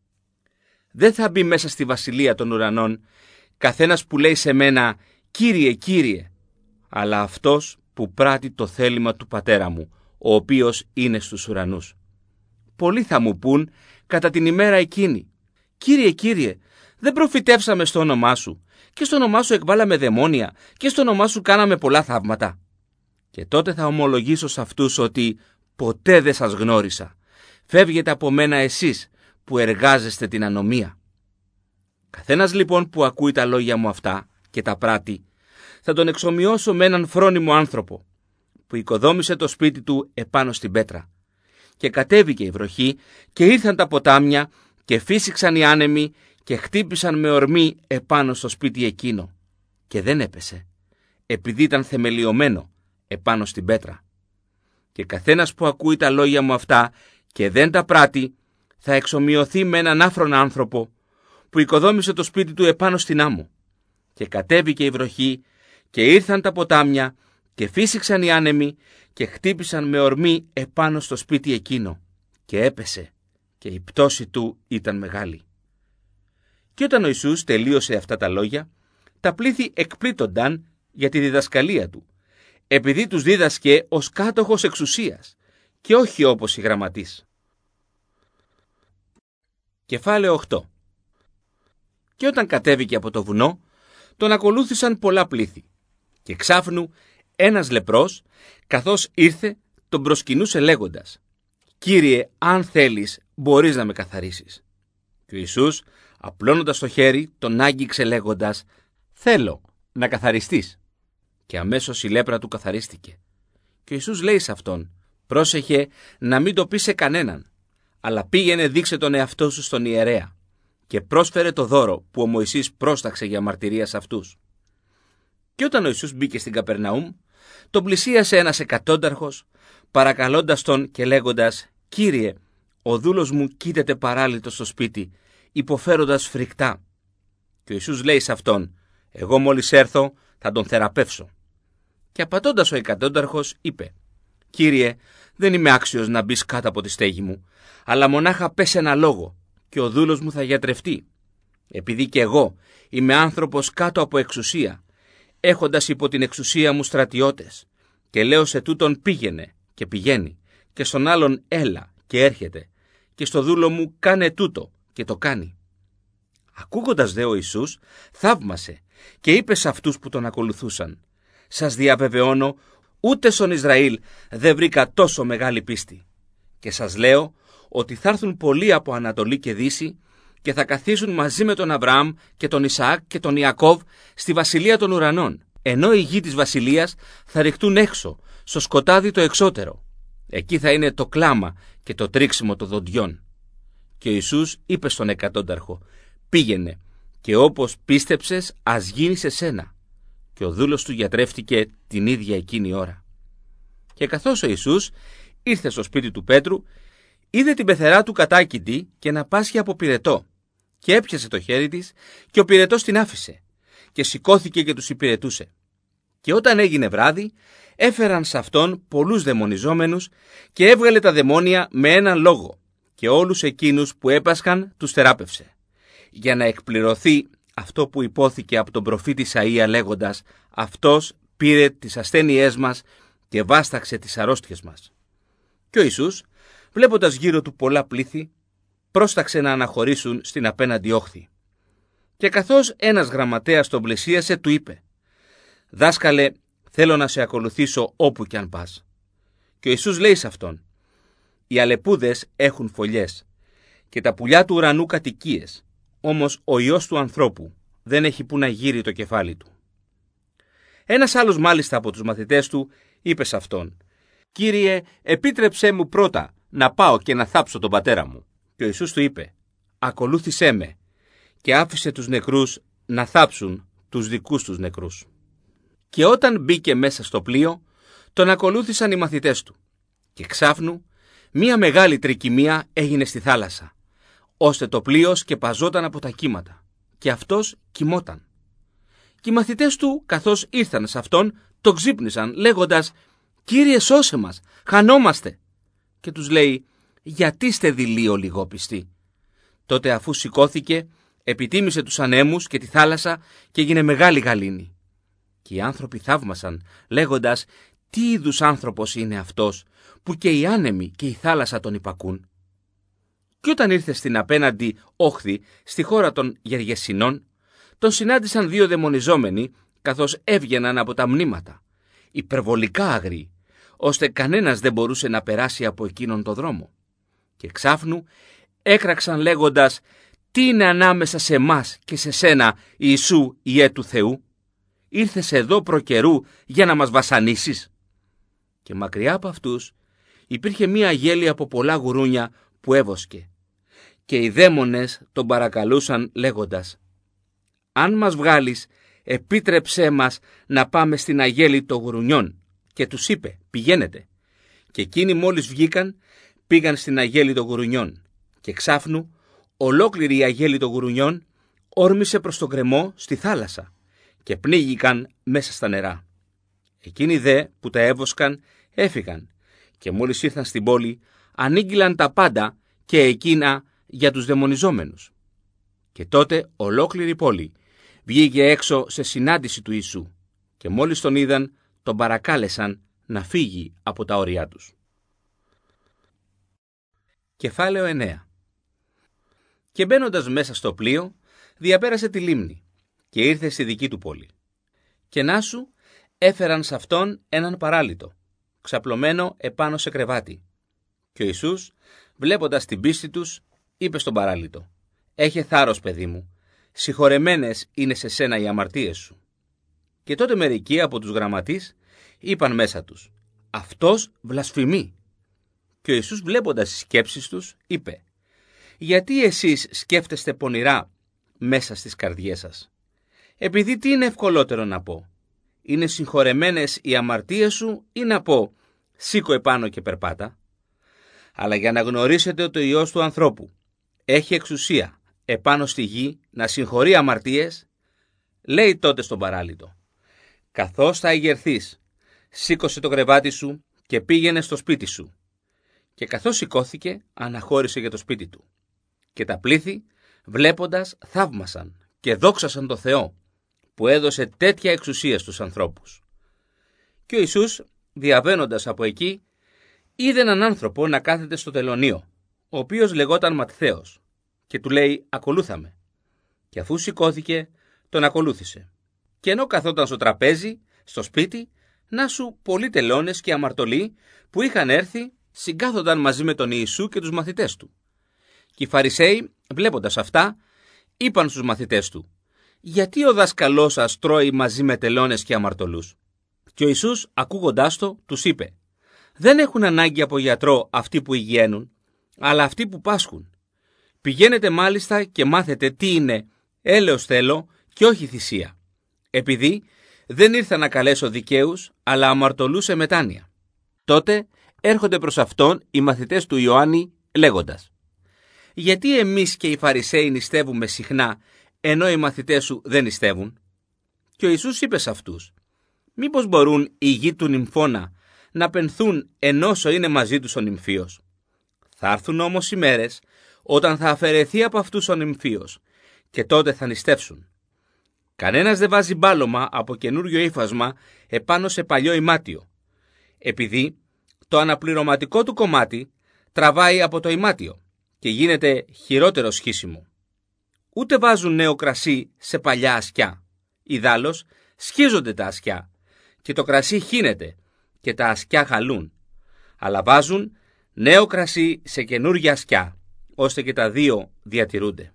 Δεν θα μπει μέσα στη βασιλεία των ουρανών καθένας που λέει σε μένα «Κύριε, Κύριε», αλλά αυτός που πράττει το θέλημα του Πατέρα μου, ο οποίος είναι στους ουρανούς. Πολλοί θα μου πούν κατά την ημέρα εκείνη, «Κύριε, Κύριε, δεν προφητεύσαμε στο όνομά σου, και στο όνομά σου εκβάλαμε δαιμόνια, και στο όνομά σου κάναμε πολλά θαύματα?» Και τότε θα ομολογήσω σε αυτούς ότι ποτέ δεν σας γνώρισα. Φεύγετε από μένα εσείς που εργάζεστε την ανομία. Καθένας λοιπόν που ακούει τα λόγια μου αυτά και τα πράττει, θα τον εξομοιώσω με έναν φρόνιμο άνθρωπο που οικοδόμησε το σπίτι του επάνω στην πέτρα. Και κατέβηκε η βροχή και ήρθαν τα ποτάμια και φύσηξαν οι άνεμοι και χτύπησαν με ορμή επάνω στο σπίτι εκείνο. Και δεν έπεσε, επειδή ήταν θεμελιωμένο επάνω στην πέτρα. Και καθένας που ακούει τα λόγια μου αυτά και δεν τα πράττει, θα εξομοιωθεί με έναν άφρον άνθρωπο που οικοδόμησε το σπίτι του επάνω στην άμμο. Και κατέβηκε η βροχή και ήρθαν τα ποτάμια και φύσηξαν οι άνεμοι και χτύπησαν με ορμή επάνω στο σπίτι εκείνο. Και έπεσε και η πτώση του ήταν μεγάλη. Και όταν ο Ιησούς τελείωσε αυτά τα λόγια, τα πλήθη εκπλήττονταν για τη διδασκαλία του, επειδή τους δίδασκε ως κάτοχος εξουσίας και όχι όπως οι γραμματείς. Κεφάλαιο οκτώ. Και όταν κατέβηκε από το βουνό, τον ακολούθησαν πολλά πλήθη. Και ξάφνου ένας λεπρός, καθώς ήρθε, τον προσκυνούσε λέγοντας: «Κύριε, αν θέλεις, μπορείς να με καθαρίσεις». Και ο Ιησούς, απλώνοντας το χέρι, τον άγγιξε λέγοντας: «Θέλω να καθαριστείς». Και αμέσως η λέπρα του καθαρίστηκε. Και ο Ιησούς λέει σε αυτόν: «Πρόσεχε να μην το πεις σε κανέναν, αλλά πήγαινε δείξε τον εαυτό σου στον ιερέα και πρόσφερε το δώρο που ο Μωυσής πρόσταξε για μαρτυρία σε αυτούς». Και όταν ο Ιησούς μπήκε στην Καπερναούμ, τον πλησίασε ένας εκατόνταρχος, παρακαλώντας τον και λέγοντας: «Κύριε, ο δούλος μου κοίταται παράλυτος στο σπίτι, υποφέροντας φρικτά». Και ο Ιησούς λέει σε αυτόν: «Εγώ μόλις έρθω θα τον θεραπεύσω». Και απαντώντας ο εκατόνταρχος είπε: «Κύριε, δεν είμαι άξιος να μπεις κάτω από τη στέγη μου, αλλά μονάχα πες ένα λόγο και ο δούλος μου θα γιατρευτεί. Επειδή και εγώ είμαι άνθρωπος κάτω από εξουσία, έχοντας υπό την εξουσία μου στρατιώτες, και λέω σε τούτον πήγαινε και πηγαίνει, και στον άλλον έλα και έρχεται, και στο δούλο μου κάνε τούτο και το κάνει». Ακούγοντας δε ο Ιησούς, θαύμασε και είπε σε αυτούς που τον ακολουθούσαν: «Σας διαβεβαιώνω, ούτε στον Ισραήλ δεν βρήκα τόσο μεγάλη πίστη. Και σας λέω ότι θα έρθουν πολλοί από Ανατολή και Δύση και θα καθίσουν μαζί με τον Αβραάμ και τον Ισαάκ και τον Ιακώβ στη βασιλεία των ουρανών, ενώ οι γη της βασιλείας θα ριχτούν έξω, στο σκοτάδι το εξώτερο. Εκεί θα είναι το κλάμα και το τρίξιμο των δοντιών». Και ο Ιησούς είπε στον εκατόνταρχο: «Πήγαινε και όπως πίστεψες ας γίνει σε σένα». Και ο δούλος του γιατρεύτηκε την ίδια εκείνη ώρα. Και καθώς ο Ιησούς ήρθε στο σπίτι του Πέτρου, είδε την πεθερά του κατάκητη και να πάσχει από πυρετό, και έπιασε το χέρι της και ο πυρετός την άφησε και σηκώθηκε και τους υπηρετούσε. Και όταν έγινε βράδυ, έφεραν σε αυτόν πολλούς δαιμονιζόμενους και έβγαλε τα δαιμόνια με έναν λόγο, και όλους εκείνους που έπασχαν τους θεράπευσε, για να εκπληρωθεί αυτό που υπόθηκε από τον προφήτη Ισαΐα λέγοντας: «Αυτός πήρε τις ασθένειές μας και βάσταξε τις αρρώστιες μας». Και ο Ιησούς, βλέποντας γύρω του πολλά πλήθη, πρόσταξε να αναχωρήσουν στην απέναντι όχθη. Και καθώς ένας γραμματέας τον πλησίασε, του είπε: «Δάσκαλε, θέλω να σε ακολουθήσω όπου κι αν πας». Και ο Ιησούς λέει σε αυτόν: «Οι αλεπούδες έχουν φωλιές και τα πουλιά του ουρανού κατοικίες, όμως ο Υιός του ανθρώπου δεν έχει που να γύρει το κεφάλι του». Ένας άλλος μάλιστα από τους μαθητές του είπε σε αυτόν: «Κύριε, επίτρεψέ μου πρώτα να πάω και να θάψω τον πατέρα μου». Και ο Ιησούς του είπε: «Ακολούθησέ με», και άφησε τους νεκρούς να θάψουν τους δικούς τους νεκρούς. Και όταν μπήκε μέσα στο πλοίο, τον ακολούθησαν οι μαθητές του. Και ξάφνου μία μεγάλη τρικυμία έγινε στη θάλασσα, ώστε το πλοίο σκεπαζόταν από τα κύματα, και αυτός κοιμόταν. Και οι μαθητές του, καθώς ήρθαν σε αυτόν, το ξύπνησαν λέγοντας: «Κύριε, σώσε μας, χανόμαστε». Και τους λέει: «Γιατί είστε δειλοί ολιγόπιστοι?» Τότε, αφού σηκώθηκε, επιτίμησε τους ανέμους και τη θάλασσα και έγινε μεγάλη γαλήνη. Και οι άνθρωποι θαύμασαν λέγοντας: «Τι είδους άνθρωπος είναι αυτός, που και οι άνεμοι και η θάλασσα τον υπακούν?» Και όταν ήρθε στην απέναντι όχθη, στη χώρα των Γεργεσινών, τον συνάντησαν δύο δαιμονιζόμενοι, καθώς έβγαιναν από τα μνήματα, υπερβολικά αγροί, ώστε κανένας δεν μπορούσε να περάσει από εκείνον το δρόμο. Και ξάφνου έκραξαν λέγοντας: «Τι είναι ανάμεσα σε μας και σε σένα, Ιησού, Υιέ του Θεού? Ήρθες εδώ προκαιρού για να μας βασανίσεις?» Και μακριά από αυτούς υπήρχε μία γέλη από πολλά γουρούνια που έβοσκε. Και οι δαίμονες τον παρακαλούσαν λέγοντας: «Αν μας βγάλεις, επίτρεψέ μας να πάμε στην αγέλη των γουρουνιών». Και τους είπε: «Πηγαίνετε». Και εκείνοι μόλις βγήκαν, πήγαν στην αγέλη των γουρουνιών. Και ξάφνου ολόκληρη η αγέλη των γουρουνιών όρμησε προς τον γκρεμό στη θάλασσα και πνίγηκαν μέσα στα νερά. Εκείνοι δε που τα έβοσκαν έφυγαν, και μόλις ήρθαν στην πόλη ανήγγυλαν τα πάντα και εκείνα για τους δαιμονιζόμενους. Και τότε ολόκληρη η πόλη βγήκε έξω σε συνάντηση του Ιησού, και μόλις τον είδαν τον παρακάλεσαν να φύγει από τα όρια τους. Κεφάλαιο εννέα. Και μπαίνοντας μέσα στο πλοίο, διαπέρασε τη λίμνη και ήρθε στη δική του πόλη. Και να σου έφεραν σε αυτόν έναν παράλυτο, ξαπλωμένο επάνω σε κρεβάτι. Και ο Ιησούς, βλέποντας την πίστη τους, είπε στον παράλυτο: «Έχε θάρρος, παιδί μου, συγχωρεμένες είναι σε σένα οι αμαρτίες σου». Και τότε μερικοί από τους γραμματείς είπαν μέσα τους: «Αυτός βλασφημεί». Και ο Ιησούς, βλέποντας τις σκέψεις τους, είπε: «Γιατί εσείς σκέφτεστε πονηρά μέσα στις καρδιές σας? Επειδή τι είναι ευκολότερο να πω? Είναι συγχωρεμένες οι αμαρτίες σου, ή να πω σήκω επάνω και περπάτα? Αλλά για να γνωρίσετε ότι ο Υιός του ανθρώπου έχει εξουσία επάνω στη γη να συγχωρεί αμαρτίες, λέει τότε στον παράλυτο: καθώς θα ηγερθείς, σήκωσε το κρεβάτι σου και πήγαινε στο σπίτι σου. Και καθώς σηκώθηκε, αναχώρησε για το σπίτι του. Και τα πλήθη, βλέποντας, θαύμασαν και δόξασαν το Θεό, που έδωσε τέτοια εξουσία στους ανθρώπους. Και ο Ιησούς, διαβαίνοντας από εκεί, είδε έναν άνθρωπο να κάθεται στο τελωνείο, ο οποίος λεγόταν Ματθαίος, και του λέει: «Ακολούθαμε». Και αφού σηκώθηκε, τον ακολούθησε. Και ενώ καθόταν στο τραπέζι, στο σπίτι, να σου πολλοί τελώνες και αμαρτωλοί που είχαν έρθει, συγκάθονταν μαζί με τον Ιησού και τους μαθητές του. Και οι Φαρισαίοι, βλέποντας αυτά, είπαν στους μαθητές του: «Γιατί ο δάσκαλός σας τρώει μαζί με τελώνες και αμαρτωλούς?» Και ο Ιησούς, ακούγοντάς το, τους είπε: «Δεν έχουν ανάγκη από γιατρό αυτοί που υγιαίνουν, αλλά αυτοί που πάσχουν. Πηγαίνετε μάλιστα και μάθετε τι είναι έλεος θέλω και όχι θυσία, επειδή δεν ήρθα να καλέσω δικαίους, αλλά αμαρτωλούς σε μετάνοια». Τότε έρχονται προς αυτόν οι μαθητές του Ιωάννη λέγοντας: «Γιατί εμείς και οι Φαρισαίοι νηστεύουμε συχνά, ενώ οι μαθητές σου δεν νηστεύουν?» Και ο Ιησούς είπε σε αυτούς: «Μήπως μπορούν οι γη του νυμφώνα να πενθούν ενώσο είναι μαζί τους ο νυμφίος? Θα έρθουν όμως ημέρες όταν θα αφαιρεθεί από αυτούς ο νυμφίος, και τότε θα νηστεύσουν. Κανένας δεν βάζει μπάλωμα από καινούριο ύφασμα επάνω σε παλιό ημάτιο, επειδή το αναπληρωματικό του κομμάτι τραβάει από το ημάτιο και γίνεται χειρότερο σχίσιμο. Ούτε βάζουν νέο κρασί σε παλιά ασκιά. Ιδάλλως σχίζονται τα ασκιά και το κρασί χύνεται και τα ασκιά χαλούν. Αλλά βάζουν νέο κρασί σε καινούργια ασκιά, ώστε και τα δύο διατηρούνται».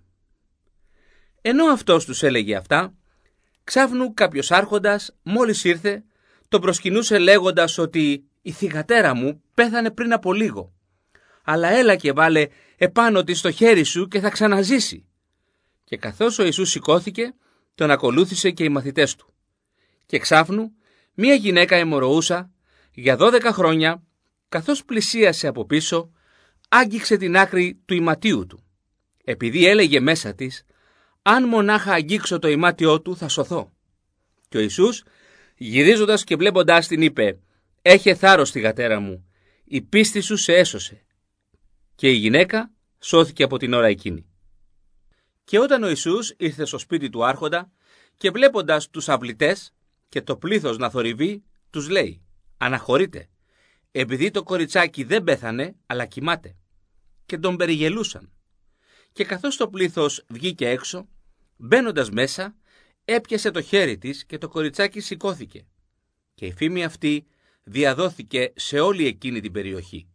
Ενώ αυτός τους έλεγε αυτά, ξάφνου κάποιος άρχοντας, μόλις ήρθε, τον προσκυνούσε λέγοντας ότι «η θυγατέρα μου πέθανε πριν από λίγο, αλλά έλα και βάλε επάνω της το χέρι σου και θα ξαναζήσει». Και καθώς ο Ιησούς σηκώθηκε, τον ακολούθησε και οι μαθητές του. Και ξάφνου μία γυναίκα αιμορροούσα για δώδεκα χρόνια, καθώς πλησίασε από πίσω, άγγιξε την άκρη του ιματίου του, επειδή έλεγε μέσα της: «Αν μονάχα αγγίξω το ημάτιό του θα σωθώ». Και ο Ιησούς, γυρίζοντας και βλέποντάς την, είπε: «Έχε θάρρος, θυγατέρα μου, η πίστη σου σε έσωσε». Και η γυναίκα σώθηκε από την ώρα εκείνη. Και όταν ο Ιησούς ήρθε στο σπίτι του άρχοντα και βλέποντας τους αυλητές και το πλήθος να θορυβεί, τους λέει: «Αναχωρείτε, επειδή το κοριτσάκι δεν πέθανε, αλλά κοιμάται». Και τον περιγελούσαν. Και καθώς το πλήθος βγήκε έξω, μπαίνοντας μέσα, έπιασε το χέρι της και το κοριτσάκι σηκώθηκε. Και η φήμη αυτή διαδόθηκε σε όλη εκείνη την περιοχή.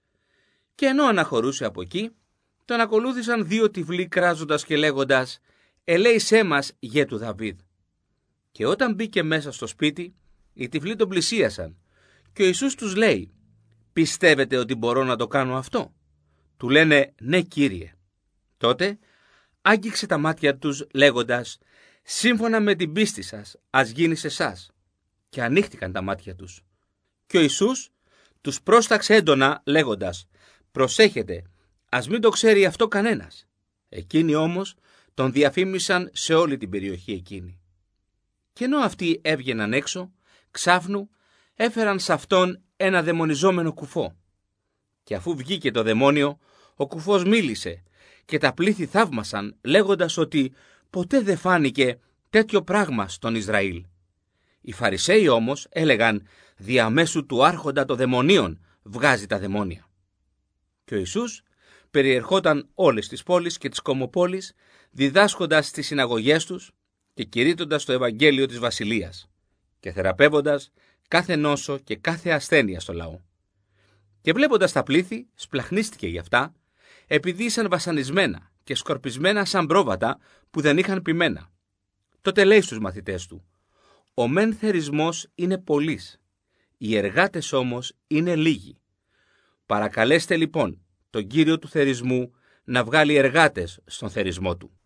Και ενώ αναχωρούσε από εκεί, τον ακολούθησαν δύο τυφλοί κράζοντας και λέγοντας: «Ελέησέ μας, γε του Δαβίδ». Και όταν μπήκε μέσα στο σπίτι, οι τυφλοί τον πλησίασαν και ο Ιησούς τους λέει: «Πιστεύετε ότι μπορώ να το κάνω αυτό?» Του λένε: «Ναι, Κύριε». Τότε άγγιξε τα μάτια τους λέγοντας: «Σύμφωνα με την πίστη σας, ας γίνει σε εσάς». Και ανοίχτηκαν τα μάτια τους. Και ο Ιησούς τους πρόσταξε έντονα λέγοντας: «Προσέχετε, ας μην το ξέρει αυτό κανένας». Εκείνοι όμως τον διαφήμισαν σε όλη την περιοχή εκείνη. Και ενώ αυτοί έβγαιναν έξω, ξάφνου έφεραν σε αυτόν ένα δαιμονιζόμενο κουφό. Και αφού βγήκε το δαιμόνιο, ο κουφός μίλησε και τα πλήθη θαύμασαν, λέγοντας ότι ποτέ δεν φάνηκε τέτοιο πράγμα στον Ισραήλ. Οι Φαρισαίοι όμως έλεγαν: «Διαμέσου του άρχοντα των δαιμονίων βγάζει τα δαιμόνια». Και ο Ιησούς, περιερχόταν όλες τις πόλεις και τις κομοπόλεις, διδάσκοντας στις συναγωγές τους και κηρύττοντας το Ευαγγέλιο της Βασιλείας και θεραπεύοντας κάθε νόσο και κάθε ασθένεια στο λαό. Και βλέποντας τα πλήθη, σπλαχνίστηκε γι' αυτά, επειδή ήσαν βασανισμένα και σκορπισμένα σαν πρόβατα που δεν είχαν ποιμένα. Τότε λέει στους μαθητές του: «Ο μεν θερισμός είναι πολύς, οι εργάτες όμως είναι λίγοι. Παρακαλέστε λοιπόν τον Κύριο του θερισμού να βγάλει εργάτες στον θερισμό του».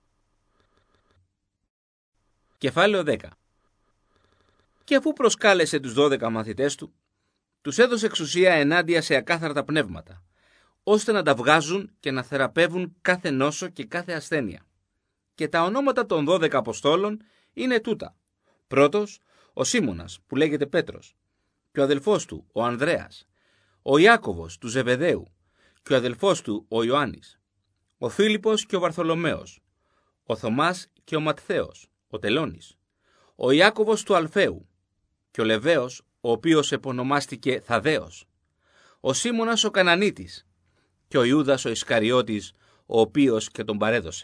Κεφάλαιο δέκα. Και αφού προσκάλεσε τους δώδεκα μαθητές του, τους έδωσε εξουσία ενάντια σε ακάθαρτα πνεύματα, ώστε να τα βγάζουν και να θεραπεύουν κάθε νόσο και κάθε ασθένεια. Και τα ονόματα των δώδεκα Αποστόλων είναι τούτα. Πρώτος, ο Σίμωνας, που λέγεται Πέτρος, και ο αδελφός του, ο Ανδρέας, ο Ιάκωβος του Ζεβεδαίου, και ο αδελφός του, ο Ιωάννης, ο Φίλιππος και ο Βαρθολομαίος, ο Θωμάς και ο Ματθαίος, ο Τελώνης, ο Ιάκωβος του Αλφαίου, και ο Λεβαίος, ο οποίος επωνομάστηκε Θαδαίος, ο Σίμωνας ο Κανανίτης, και ο Ιούδας ο Ισκαριώτης, ο οποίος και τον παρέδωσε.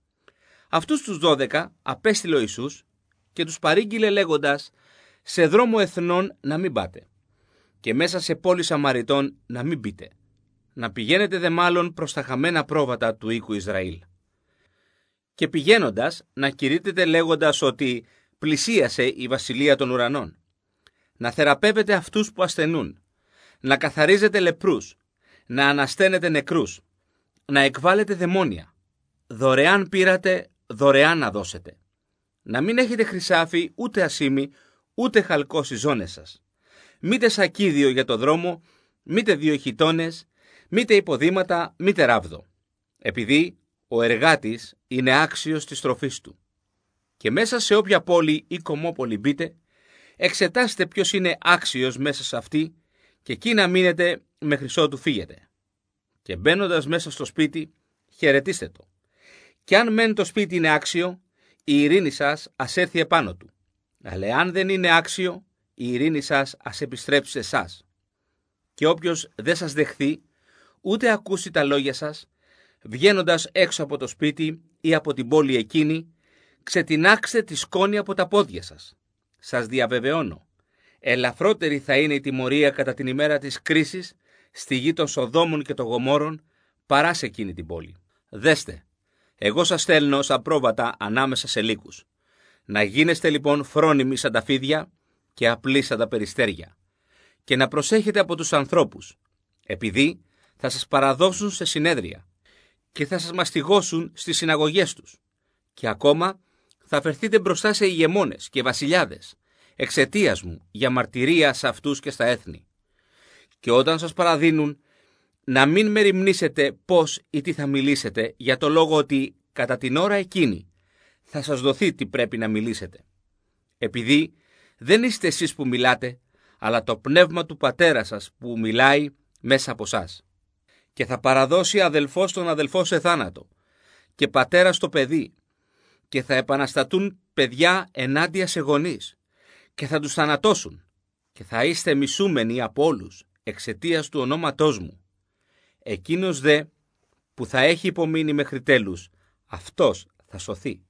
Αυτούς τους δώδεκα απέστειλε ο Ιησούς και τους παρήγγειλε λέγοντας: «Σε δρόμο εθνών να μην πάτε, και μέσα σε πόλη Σαμαριτών να μην μπείτε, να πηγαίνετε δε μάλλον προς τα χαμένα πρόβατα του οίκου Ισραήλ. Και πηγαίνοντας να κηρύττετε λέγοντας ότι πλησίασε η βασιλεία των ουρανών, να θεραπεύετε αυτούς που ασθενούν, να καθαρίζετε λεπρούς, να ανασταίνετε νεκρούς, να εκβάλλετε δαιμόνια. Δωρεάν πήρατε, δωρεάν να δώσετε. Να μην έχετε χρυσάφι, ούτε ασήμι, ούτε χαλκό στις ζώνες σας. Μήτε σακίδιο για το δρόμο, μήτε δύο χιτώνες, μήτε υποδήματα, μήτε ράβδο. Επειδή ο εργάτης είναι άξιος της τροφής του. Και μέσα σε όποια πόλη ή κομμόπολη μπείτε, εξετάστε ποιος είναι άξιος μέσα σε αυτή, και εκεί να μείνετε μέχρι ότου φύγετε. Και μπαίνοντας μέσα στο σπίτι, χαιρετίστε το. Και αν μεν το σπίτι είναι άξιο, η ειρήνη σας ας έρθει επάνω του. Αλλά αν δεν είναι άξιο, η ειρήνη σας ας επιστρέψει σε εσάς. Και όποιος δεν σας δεχθεί, ούτε ακούσει τα λόγια σας, βγαίνοντας έξω από το σπίτι ή από την πόλη εκείνη, ξετινάξτε τη σκόνη από τα πόδια σας. Σας διαβεβαιώνω, ελαφρότερη θα είναι η τιμωρία κατά την ημέρα της κρίσης στη γη των Σοδόμων και των Γομόρων παρά σε εκείνη την πόλη. Δέστε, εγώ σας στέλνω ως απρόβατα ανάμεσα σε λύκους. Να γίνεστε λοιπόν φρόνιμοι σαν τα φίδια και απλοί σαν τα περιστέρια, και να προσέχετε από τους ανθρώπους, επειδή θα σας παραδώσουν σε συνέδρια και θα σας μαστιγώσουν στις συναγωγές τους, και ακόμα θα φερθείτε μπροστά σε ηγεμόνες και βασιλιάδες εξαιτίας μου για μαρτυρία σε αυτούς και στα έθνη. Και όταν σας παραδίνουν, να μην μεριμνήσετε πώς ή τι θα μιλήσετε, για το λόγο ότι κατά την ώρα εκείνη θα σας δοθεί τι πρέπει να μιλήσετε. Επειδή δεν είστε εσείς που μιλάτε, αλλά το πνεύμα του πατέρα σας που μιλάει μέσα από σας. Και θα παραδώσει αδελφός τον αδελφό σε θάνατο και πατέρα στο παιδί, και θα επαναστατούν παιδιά ενάντια σε γονείς και θα τους θανατώσουν, και θα είστε μισούμενοι από όλους εξαιτίας του ονόματός μου. Εκείνος δε που θα έχει υπομείνει μέχρι τέλους, αυτός θα σωθεί.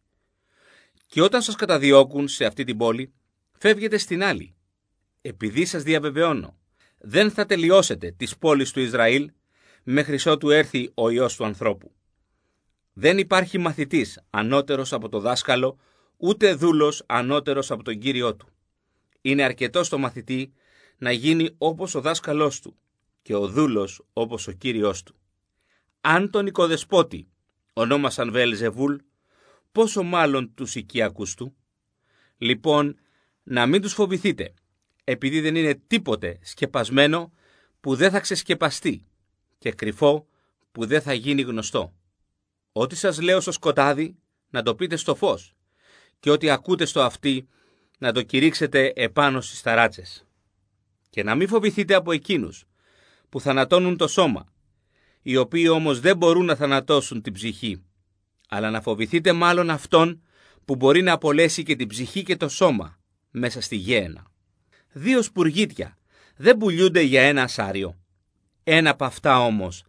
Και όταν σας καταδιώκουν σε αυτή την πόλη, φεύγετε στην άλλη, επειδή σας διαβεβαιώνω, δεν θα τελειώσετε τις πόλεις του Ισραήλ μέχρι ότου έρθει ο Υιός του ανθρώπου. Δεν υπάρχει μαθητής ανώτερος από το δάσκαλο, ούτε δούλος ανώτερος από τον κύριό του. Είναι αρκετό στο μαθητή να γίνει όπως ο δάσκαλός του και ο δούλος όπως ο κύριός του. Αν τον οικοδεσπότη ονόμασαν Βεελζεβούλ, πόσο μάλλον τους οικιακούς του. Λοιπόν, να μην τους φοβηθείτε, επειδή δεν είναι τίποτε σκεπασμένο που δεν θα ξεσκεπαστεί και κρυφό που δεν θα γίνει γνωστό. Ό,τι σας λέω στο σκοτάδι, να το πείτε στο φως, και ό,τι ακούτε στο αυτί, να το κηρύξετε επάνω στις ταράτσες. Και να μην φοβηθείτε από εκείνους που θανατώνουν το σώμα, οι οποίοι όμως δεν μπορούν να θανατώσουν την ψυχή, αλλά να φοβηθείτε μάλλον αυτόν που μπορεί να απολέσει και την ψυχή και το σώμα μέσα στη γέενα. Δύο σπουργίτια δεν πουλιούνται για ένα ασάριο. Ένα από αυτά όμως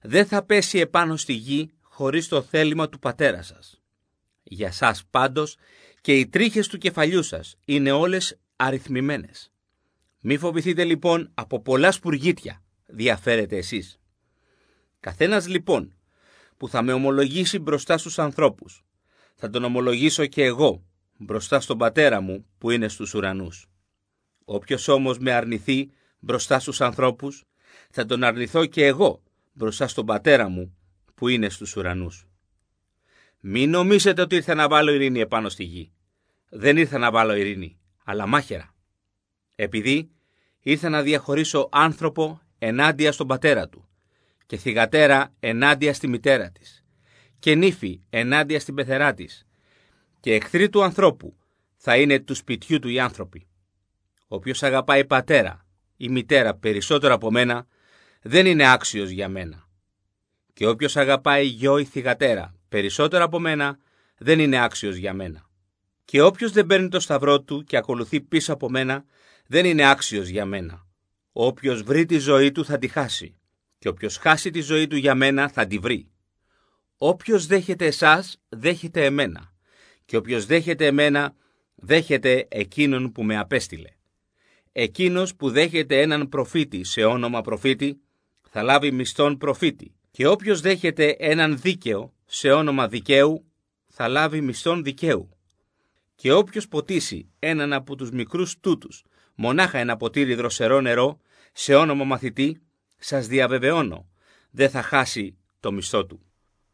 δεν θα πέσει επάνω στη γη χωρίς το θέλημα του πατέρα σας. Για σας πάντως και οι τρίχες του κεφαλιού σας είναι όλες αριθμημένες. Μη φοβηθείτε λοιπόν από πολλά σπουργίτια, διαφέρετε εσείς. Καθένας λοιπόν που θα με ομολογήσει μπροστά στους ανθρώπους, θα τον ομολογήσω και εγώ μπροστά στον πατέρα μου που είναι στους ουρανούς. Όποιος όμως με αρνηθεί μπροστά στους ανθρώπους, θα τον αρνηθώ και εγώ μπροστά στον πατέρα μου που είναι στους ουρανούς. Μην νομίζετε ότι ήρθα να βάλω ειρήνη επάνω στη γη. Δεν ήρθα να βάλω ειρήνη, αλλά μάχαιρα. Επειδή ήρθα να διαχωρίσω άνθρωπο ενάντια στον πατέρα του και θυγατέρα ενάντια στη μητέρα της και νύφη ενάντια στην πεθερά της και εχθροί του ανθρώπου θα είναι του σπιτιού του οι άνθρωποι. Όποιος αγαπάει πατέρα ή μητέρα περισσότερο από μένα δεν είναι άξιος για μένα. Και όποιος αγαπάει γιο ή θυγατέρα περισσότερο από μένα δεν είναι άξιος για μένα. Και όποιος δεν παίρνει το σταυρό του και ακολουθεί πίσω από μένα δεν είναι άξιος για μένα. Όποιος βρει τη ζωή του θα τη χάσει και όποιος χάσει τη ζωή του για μένα θα τη βρει. Όποιος δέχεται εσάς δέχεται εμένα και όποιος δέχεται εμένα δέχεται εκείνον που με απέστειλε. Εκείνος που δέχεται έναν προφήτη σε όνομα προφήτη θα λάβει μισθόν προφήτη και όποιος δέχεται έναν δίκαιο σε όνομα δικαίου θα λάβει μισθόν δικαίου. Και όποιος ποτίσει έναν από τους μικρούς τούτους μονάχα ένα ποτήρι δροσερό νερό σε όνομα μαθητή, σας διαβεβαιώνω, δεν θα χάσει το μισθό του.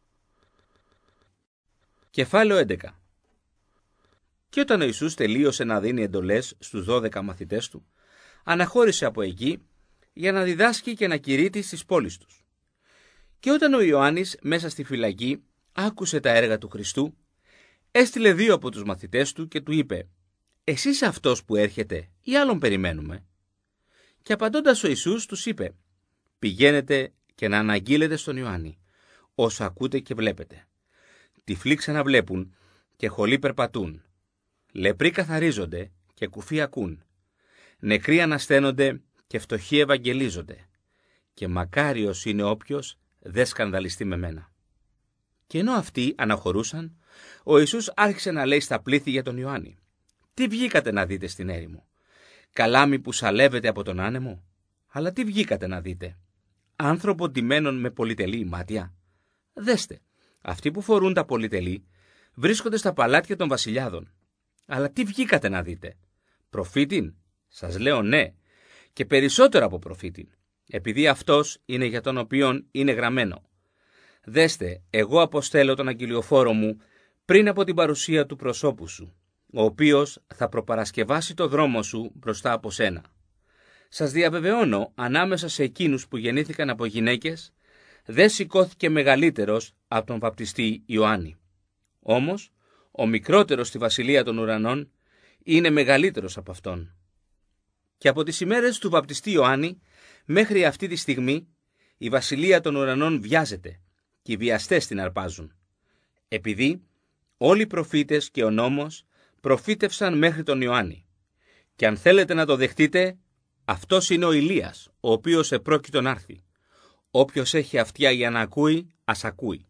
Κεφάλαιο έντεκα. Και όταν ο Ιησούς τελείωσε να δίνει εντολές στους δώδεκα μαθητές του, αναχώρησε από εκεί για να διδάσκει και να κηρύττει στις πόλεις τους. Και όταν ο Ιωάννης μέσα στη φυλακή άκουσε τα έργα του Χριστού, έστειλε δύο από τους μαθητές του και του είπε «Εσύ είσαι αυτός που έρχεται ή άλλον περιμένουμε?» Και απαντώντας ο Ιησούς τους είπε «Πηγαίνετε και να αναγγείλετε στον Ιωάννη όσο ακούτε και βλέπετε. Τυφλοί ξαναβλέπουν και χωλοί περπατούν. Λεπροί καθαρίζονται και κουφοί ακούν. Νεκροί ανασταίνονται και φτωχοί ευαγγελίζονται. Και μακάριος είναι όποιος δεν σκανδαλιστεί με μένα». Και ενώ αυτοί αναχωρούσαν, ο Ιησούς άρχισε να λέει στα πλήθη για τον Ιωάννη «Τι βγήκατε να δείτε στην έρημο? Καλάμι που σαλεύεται από τον άνεμο? Αλλά τι βγήκατε να δείτε? Άνθρωπο ντυμένον με πολυτελή μάτια? Δέστε, αυτοί που φορούν τα πολυτελή βρίσκονται στα παλάτια των βασιλιάδων. Αλλά τι βγήκατε να δείτε? Προφήτην? Σας λέω ναι, και περισσότερο από προφήτην, επειδή αυτός είναι για τον οποίον είναι γραμμένο. Δέστε, εγώ αποστέλω τον αγγελιοφόρο μου πριν από την παρουσία του προσώπου σου, ο οποίος θα προπαρασκευάσει το δρόμο σου μπροστά από σένα. Σας διαβεβαιώνω, ανάμεσα σε εκείνους που γεννήθηκαν από γυναίκες, δεν σηκώθηκε μεγαλύτερος από τον βαπτιστή Ιωάννη. Όμως, ο μικρότερος στη βασιλεία των ουρανών είναι μεγαλύτερος από αυτόν. Και από τις ημέρες του βαπτιστή Ιωάννη μέχρι αυτή τη στιγμή η βασιλεία των ουρανών βιάζεται και οι βιαστές την αρπάζουν. Επειδή όλοι οι προφήτες και ο νόμος προφήτευσαν μέχρι τον Ιωάννη. Και αν θέλετε να το δεχτείτε, αυτός είναι ο Ηλίας, ο οποίος επρόκειτο να έρθει. Όποιος έχει αυτιά για να ακούει, ας ακούει.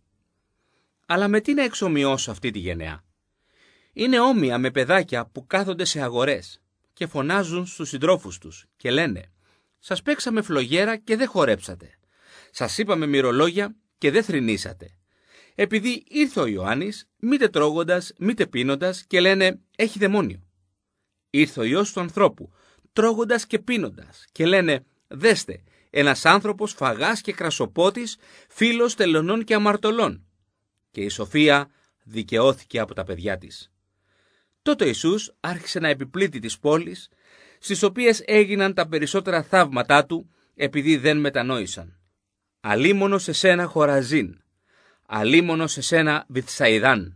Αλλά με τι να εξομοιώσω αυτή τη γενεά? Είναι όμοια με παιδάκια που κάθονται σε αγορές και φωνάζουν στους συντρόφους τους και λένε «Σας παίξαμε φλογέρα και δεν χορέψατε. Σας είπαμε μυρολόγια και δεν θρηνήσατε». Επειδή ήρθε ο Ιωάννης, μήτε τρώγοντας, μήτε πίνοντας και λένε «Έχει δαιμόνιο». Ήρθε ο Υιός του ανθρώπου, τρώγοντας και πίνοντας και λένε «Δέστε, ένας άνθρωπος φαγάς και κρασοπότης, φίλος τελωνών και αμαρτωλών». Και η Σοφία δικαιώθηκε από τα παιδιά της. Τότε ο Ιησούς άρχισε να επιπλήττει τις πόλεις, στις οποίες έγιναν τα περισσότερα θαύματά του, επειδή δεν μετανόησαν. «Αλίμονο σε σένα Χοραζίν, αλίμονο σε σένα Βηθσαϊδάν,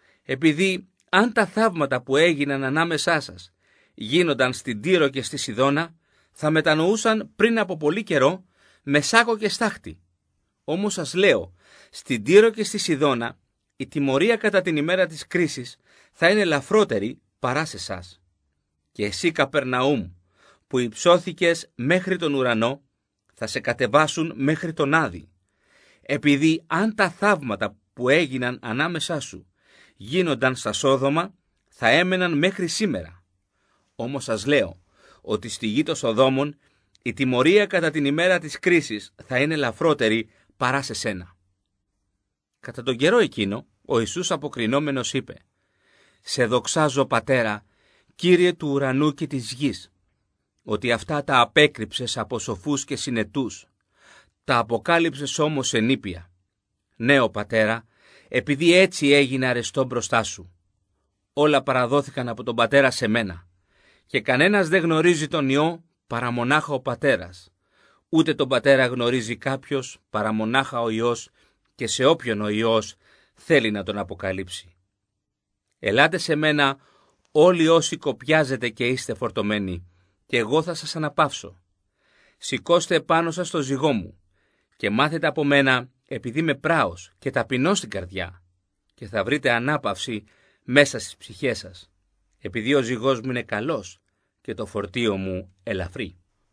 επειδή αν τα θαύματα που έγιναν ανάμεσά σας γίνονταν στην Τύρο και στη Σιδώνα, θα μετανοούσαν πριν από πολύ καιρό με σάκο και στάχτη. Όμως σας λέω, στην Τύρο και στη Σιδώνα η τιμωρία κατά την ημέρα της κρίσης θα είναι ελαφρότερη παρά σε εσάς. Και εσύ Καπερναούμ, που υψώθηκες μέχρι τον ουρανό, θα σε κατεβάσουν μέχρι τον Άδη. επειδή αν τα θαύματα που έγιναν ανάμεσά σου γίνονταν στα Σόδομα, θα έμεναν μέχρι σήμερα. Όμως σας λέω ότι στη γη των Σοδόμων η τιμωρία κατά την ημέρα της κρίσης θα είναι ελαφρότερη παρά σε σένα. Κατά τον καιρό εκείνο, ο Ιησούς αποκρινόμενος είπε: «Σε δοξάζω, Πατέρα, Κύριε του ουρανού και της γης, ότι αυτά τα απέκρυψες από σοφούς και συνετούς, τα αποκάλυψες όμως εν ήπια. Ναι, ο Πατέρα, επειδή έτσι έγινε αρεστό μπροστά σου. Όλα παραδόθηκαν από τον Πατέρα σε μένα, και κανένας δεν γνωρίζει τον Υιό παρά μονάχα ο Πατέρας, ούτε τον Πατέρα γνωρίζει κάποιος παρά μονάχα ο Υιός, και σε όποιον ο Υιός θέλει να τον αποκαλύψει. Ελάτε σε μένα όλοι όσοι κοπιάζετε και είστε φορτωμένοι, και εγώ θα σας αναπαύσω. Σηκώστε πάνω σας το ζυγό μου και μάθετε από μένα, επειδή είμαι πράος και ταπεινός στην καρδιά, και θα βρείτε ανάπαυση μέσα στις ψυχές σας, επειδή ο ζυγός μου είναι καλός και το φορτίο μου ελαφρύ».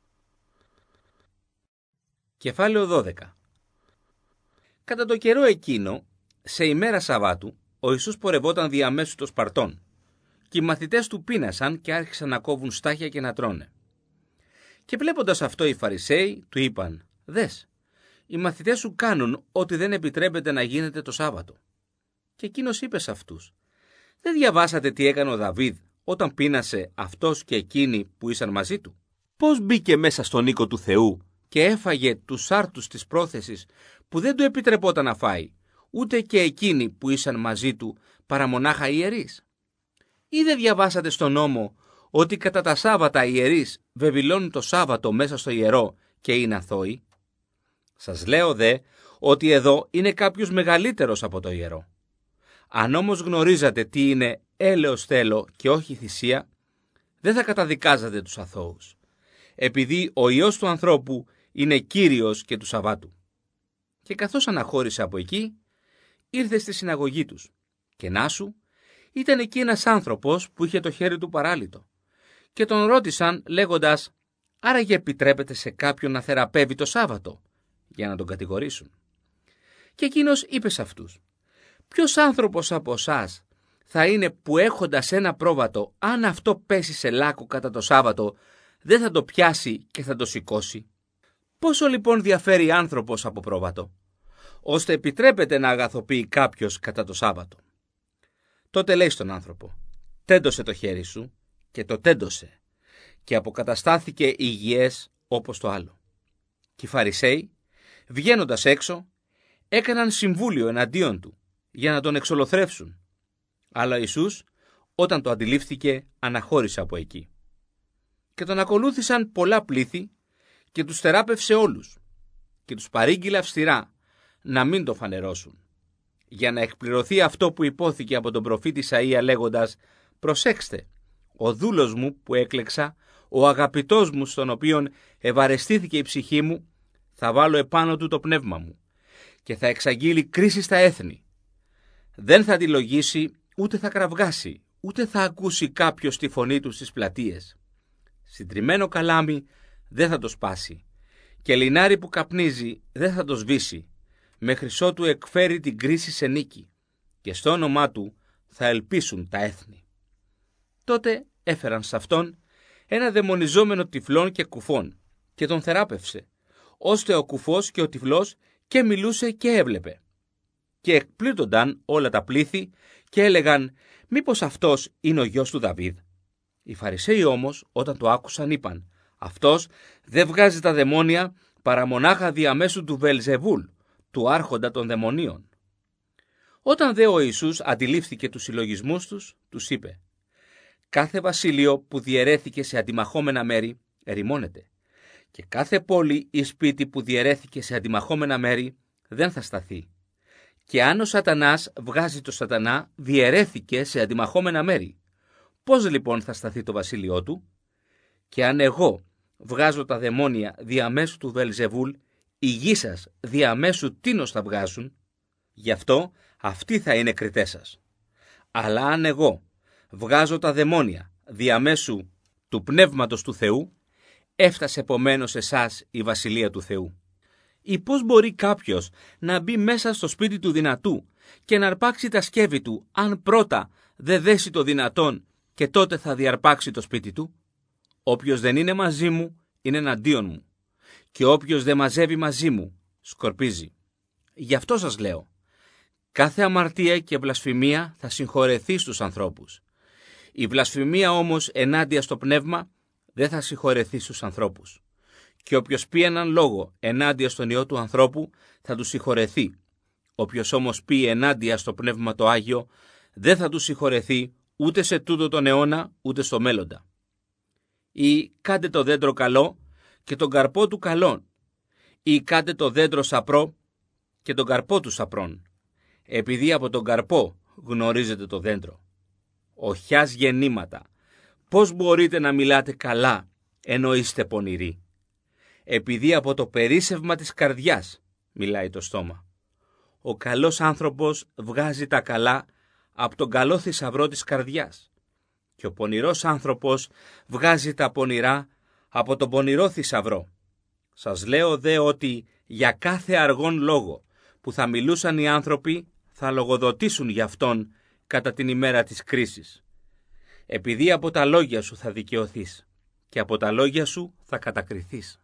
Κεφάλαιο δώδεκα. Κατά το καιρό εκείνο, σε ημέρα Σαββάτου, ο Ιησούς πορευόταν διαμέσου των Σπαρτών, και οι μαθητές του πείνασαν και άρχισαν να κόβουν στάχια και να τρώνε. Και βλέποντας αυτό οι Φαρισαίοι του είπαν: «Δες, οι μαθητές σου κάνουν ό,τι δεν επιτρέπεται να γίνεται το Σάββατο». Και εκείνος είπε σε αυτούς: «Δεν διαβάσατε τι έκανε ο Δαβίδ όταν πείνασε αυτός και εκείνοι που ήσαν μαζί του? Πώς μπήκε μέσα στον οίκο του Θεού και έφαγε τους άρτους της πρόθεσης που δεν του επιτρεπόταν να φάει, ούτε και εκείνοι που ήσαν μαζί του παρά μονάχα οι ιερείς? Ή δεν διαβάσατε στον νόμο ότι κατά τα Σάββατα οι ιερείς βεβηλώνουν το Σάββατο μέσα στο ιερό και είναι αθώοι? Σας λέω δε ότι εδώ είναι κάποιος μεγαλύτερος από το ιερό. Αν όμως γνωρίζατε τι είναι έλεος θέλω και όχι θυσία, δεν θα καταδικάζατε τους αθώους, επειδή ο Υιός του ανθρώπου είναι Κύριος και του Σαββάτου». Και καθώς αναχώρησε από εκεί, ήρθε στη συναγωγή τους, και να σου, ήταν εκεί ένας άνθρωπος που είχε το χέρι του παράλυτο, και τον ρώτησαν λέγοντας: «Άραγε επιτρέπεται σε κάποιον να θεραπεύει το Σάββατο?» για να τον κατηγορήσουν. Και εκείνος είπε σε αυτούς: «Ποιος άνθρωπος από εσάς θα είναι που έχοντας ένα πρόβατο, αν αυτό πέσει σε λάκκο κατά το Σάββατο, δεν θα το πιάσει και θα το σηκώσει? Πόσο λοιπόν διαφέρει άνθρωπος από πρόβατο, ώστε επιτρέπεται να αγαθοποιεί κάποιος κατά το Σάββατο?» Τότε λέει στον άνθρωπο: «Τέντωσε το χέρι σου», και το τέντωσε, και αποκαταστάθηκε υγιές όπως το άλλο. Και οι Φαρισαίοι, βγαίνοντας έξω, έκαναν συμβούλιο εναντίον του για να τον εξολοθρεύσουν. Αλλά ο Ιησούς, όταν το αντιλήφθηκε, αναχώρησε από εκεί. Και τον ακολούθησαν πολλά πλήθη και τους θεράπευσε όλους, και τους παρήγγειλε αυστηρά να μην το φανερώσουν, για να εκπληρωθεί αυτό που υπόθηκε από τον προφήτη Ισαΐα λέγοντας: «Προσέξτε, ο δούλος μου που έκλεξα, ο αγαπητός μου στον οποίον ευαρεστήθηκε η ψυχή μου, θα βάλω επάνω του το πνεύμα μου και θα εξαγγείλει κρίση στα έθνη. Δεν θα αντιλογήσει, ούτε θα κραυγάσει, ούτε θα ακούσει κάποιος τη φωνή του στις πλατείες. Συντριμμένο καλάμι δεν θα το σπάσει και λινάρι που καπνίζει δεν θα το σβήσει, μέχρι ότου εκφέρει την κρίση σε νίκη, και στο όνομά του θα ελπίσουν τα έθνη». Τότε έφεραν σε αυτόν ένα δαιμονιζόμενο τυφλόν και κουφόν και τον θεράπευσε, ώστε ο κουφός και ο τυφλός και μιλούσε και έβλεπε. Και εκπλήττονταν όλα τα πλήθη και έλεγαν: «Μήπως αυτός είναι ο γιος του Δαβίδ?» Οι Φαρισαίοι όμως όταν το άκουσαν είπαν: «Αυτός δεν βγάζει τα δαιμόνια παρά μονάχα διαμέσου του Βελζεβούλ, του άρχοντα των δαιμονίων». Όταν δε ο Ιησούς αντιλήφθηκε τους συλλογισμούς τους, τους είπε: «Κάθε βασίλειο που διαιρέθηκε σε αντιμαχόμενα μέρη ερημώνεται, και κάθε πόλη ή σπίτι που διαιρέθηκε σε αντιμαχόμενα μέρη δεν θα σταθεί. Και αν ο σατανάς βγάζει το σατανά, διαιρέθηκε σε αντιμαχόμενα μέρη. Πώς λοιπόν θα σταθεί το βασίλειό του? Και αν εγώ βγάζω τα δαιμόνια διαμέσου του Βελζεβούλ, οι γη σας διαμέσου τίνος θα βγάζουν? Γι' αυτό αυτοί θα είναι κριτές σας. Αλλά αν εγώ βγάζω τα δαιμόνια διαμέσου του Πνεύματος του Θεού, έφτασε επομένως εσάς η Βασιλεία του Θεού. Ή πώς μπορεί κάποιος να μπει μέσα στο σπίτι του δυνατού και να αρπάξει τα σκεύη του, αν πρώτα δεν δέσει το δυνατόν και τότε θα διαρπάξει το σπίτι του? Όποιος δεν είναι μαζί μου είναι εναντίον μου, και όποιος δεν μαζεύει μαζί μου σκορπίζει. Γι' αυτό σας λέω, κάθε αμαρτία και βλασφημία θα συγχωρεθεί στους ανθρώπους. Η βλασφημία όμως ενάντια στο πνεύμα δεν θα συγχωρεθεί στους ανθρώπους. Και όποιος πει έναν λόγο ενάντια στον Υιό του ανθρώπου θα του συγχωρεθεί. Όποιος όμως πει ενάντια στο Πνεύμα το Άγιο δεν θα του συγχωρεθεί ούτε σε τούτο τον αιώνα ούτε στο μέλλοντα. Ή κάντε το δέντρο καλό και τον καρπό του καλόν, ή κάντε το δέντρο σαπρό και τον καρπό του σαπρών, επειδή από τον καρπό γνωρίζετε το δέντρο. Οχιάς γεννήματα, πώς μπορείτε να μιλάτε καλά ενώ είστε πονηροί? Επειδή από το περίσσευμα της καρδιάς μιλάει το στόμα. Ο καλός άνθρωπος βγάζει τα καλά από τον καλό θησαυρό της καρδιάς, και ο πονηρός άνθρωπος βγάζει τα πονηρά από τον πονηρό θησαυρό. Σας λέω δε ότι για κάθε αργόν λόγο που θα μιλούσαν οι άνθρωποι θα λογοδοτήσουν για αυτόν κατά την ημέρα της κρίσης. Επειδή από τα λόγια σου θα δικαιωθείς και από τα λόγια σου θα κατακριθείς.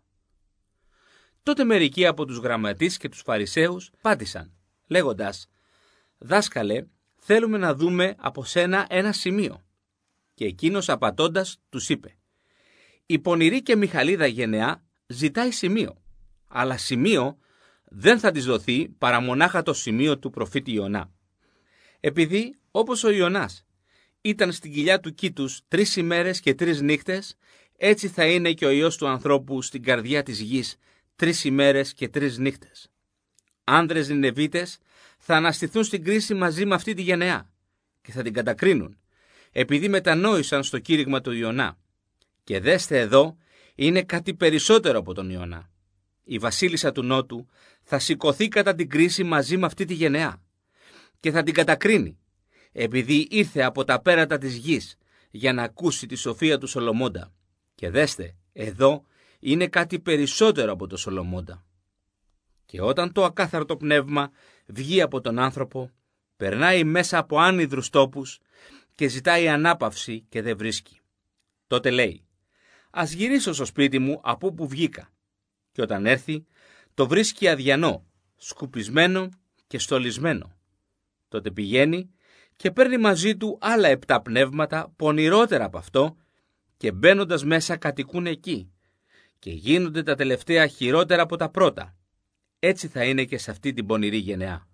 Τότε μερικοί από τους γραμματείς και τους Φαρισαίους πάτησαν, λέγοντας, «Δάσκαλε, θέλουμε να δούμε από σένα ένα σημείο». Και εκείνος απαντώντας τους είπε, «Η πονηρή και μιχαλίδα γενεά ζητάει σημείο, αλλά σημείο δεν θα της δοθεί παρά μονάχα το σημείο του προφήτη Ιωνά. Επειδή, όπως ο Ιωνάς ήταν στην κοιλιά του κήτους τρεις ημέρες και τρεις νύχτες, έτσι θα είναι και ο Υιός του ανθρώπου στην καρδιά της γης τρεις ημέρες και τρεις νύχτες. Άνδρες Νινεβίτες θα αναστηθούν στην κρίση μαζί με αυτή τη γενεά και θα την κατακρίνουν, επειδή μετανόησαν στο κήρυγμα του Ιωνά. Και δέστε εδώ, είναι κάτι περισσότερο από τον Ιωνά. Η βασίλισσα του Νότου θα σηκωθεί κατά την κρίση μαζί με αυτή τη γενεά και θα την κατακρίνει, επειδή ήρθε από τα πέρατα της γης για να ακούσει τη σοφία του Σολομώντα. Και δέστε, εδώ είναι κάτι περισσότερο από το Σολομώντα. Και όταν το ακάθαρτο πνεύμα βγει από τον άνθρωπο, περνάει μέσα από άνυδρους τόπους και ζητάει ανάπαυση και δεν βρίσκει. Τότε λέει, «Ας γυρίσω στο σπίτι μου από όπου βγήκα». Και όταν έρθει, το βρίσκει αδιανό, σκουπισμένο και στολισμένο. Τότε πηγαίνει και παίρνει μαζί του άλλα επτά πνεύματα πονηρότερα από αυτό και μπαίνοντας μέσα κατοικούν εκεί και γίνονται τα τελευταία χειρότερα από τα πρώτα. Έτσι θα είναι και σε αυτή την πονηρή γενεά.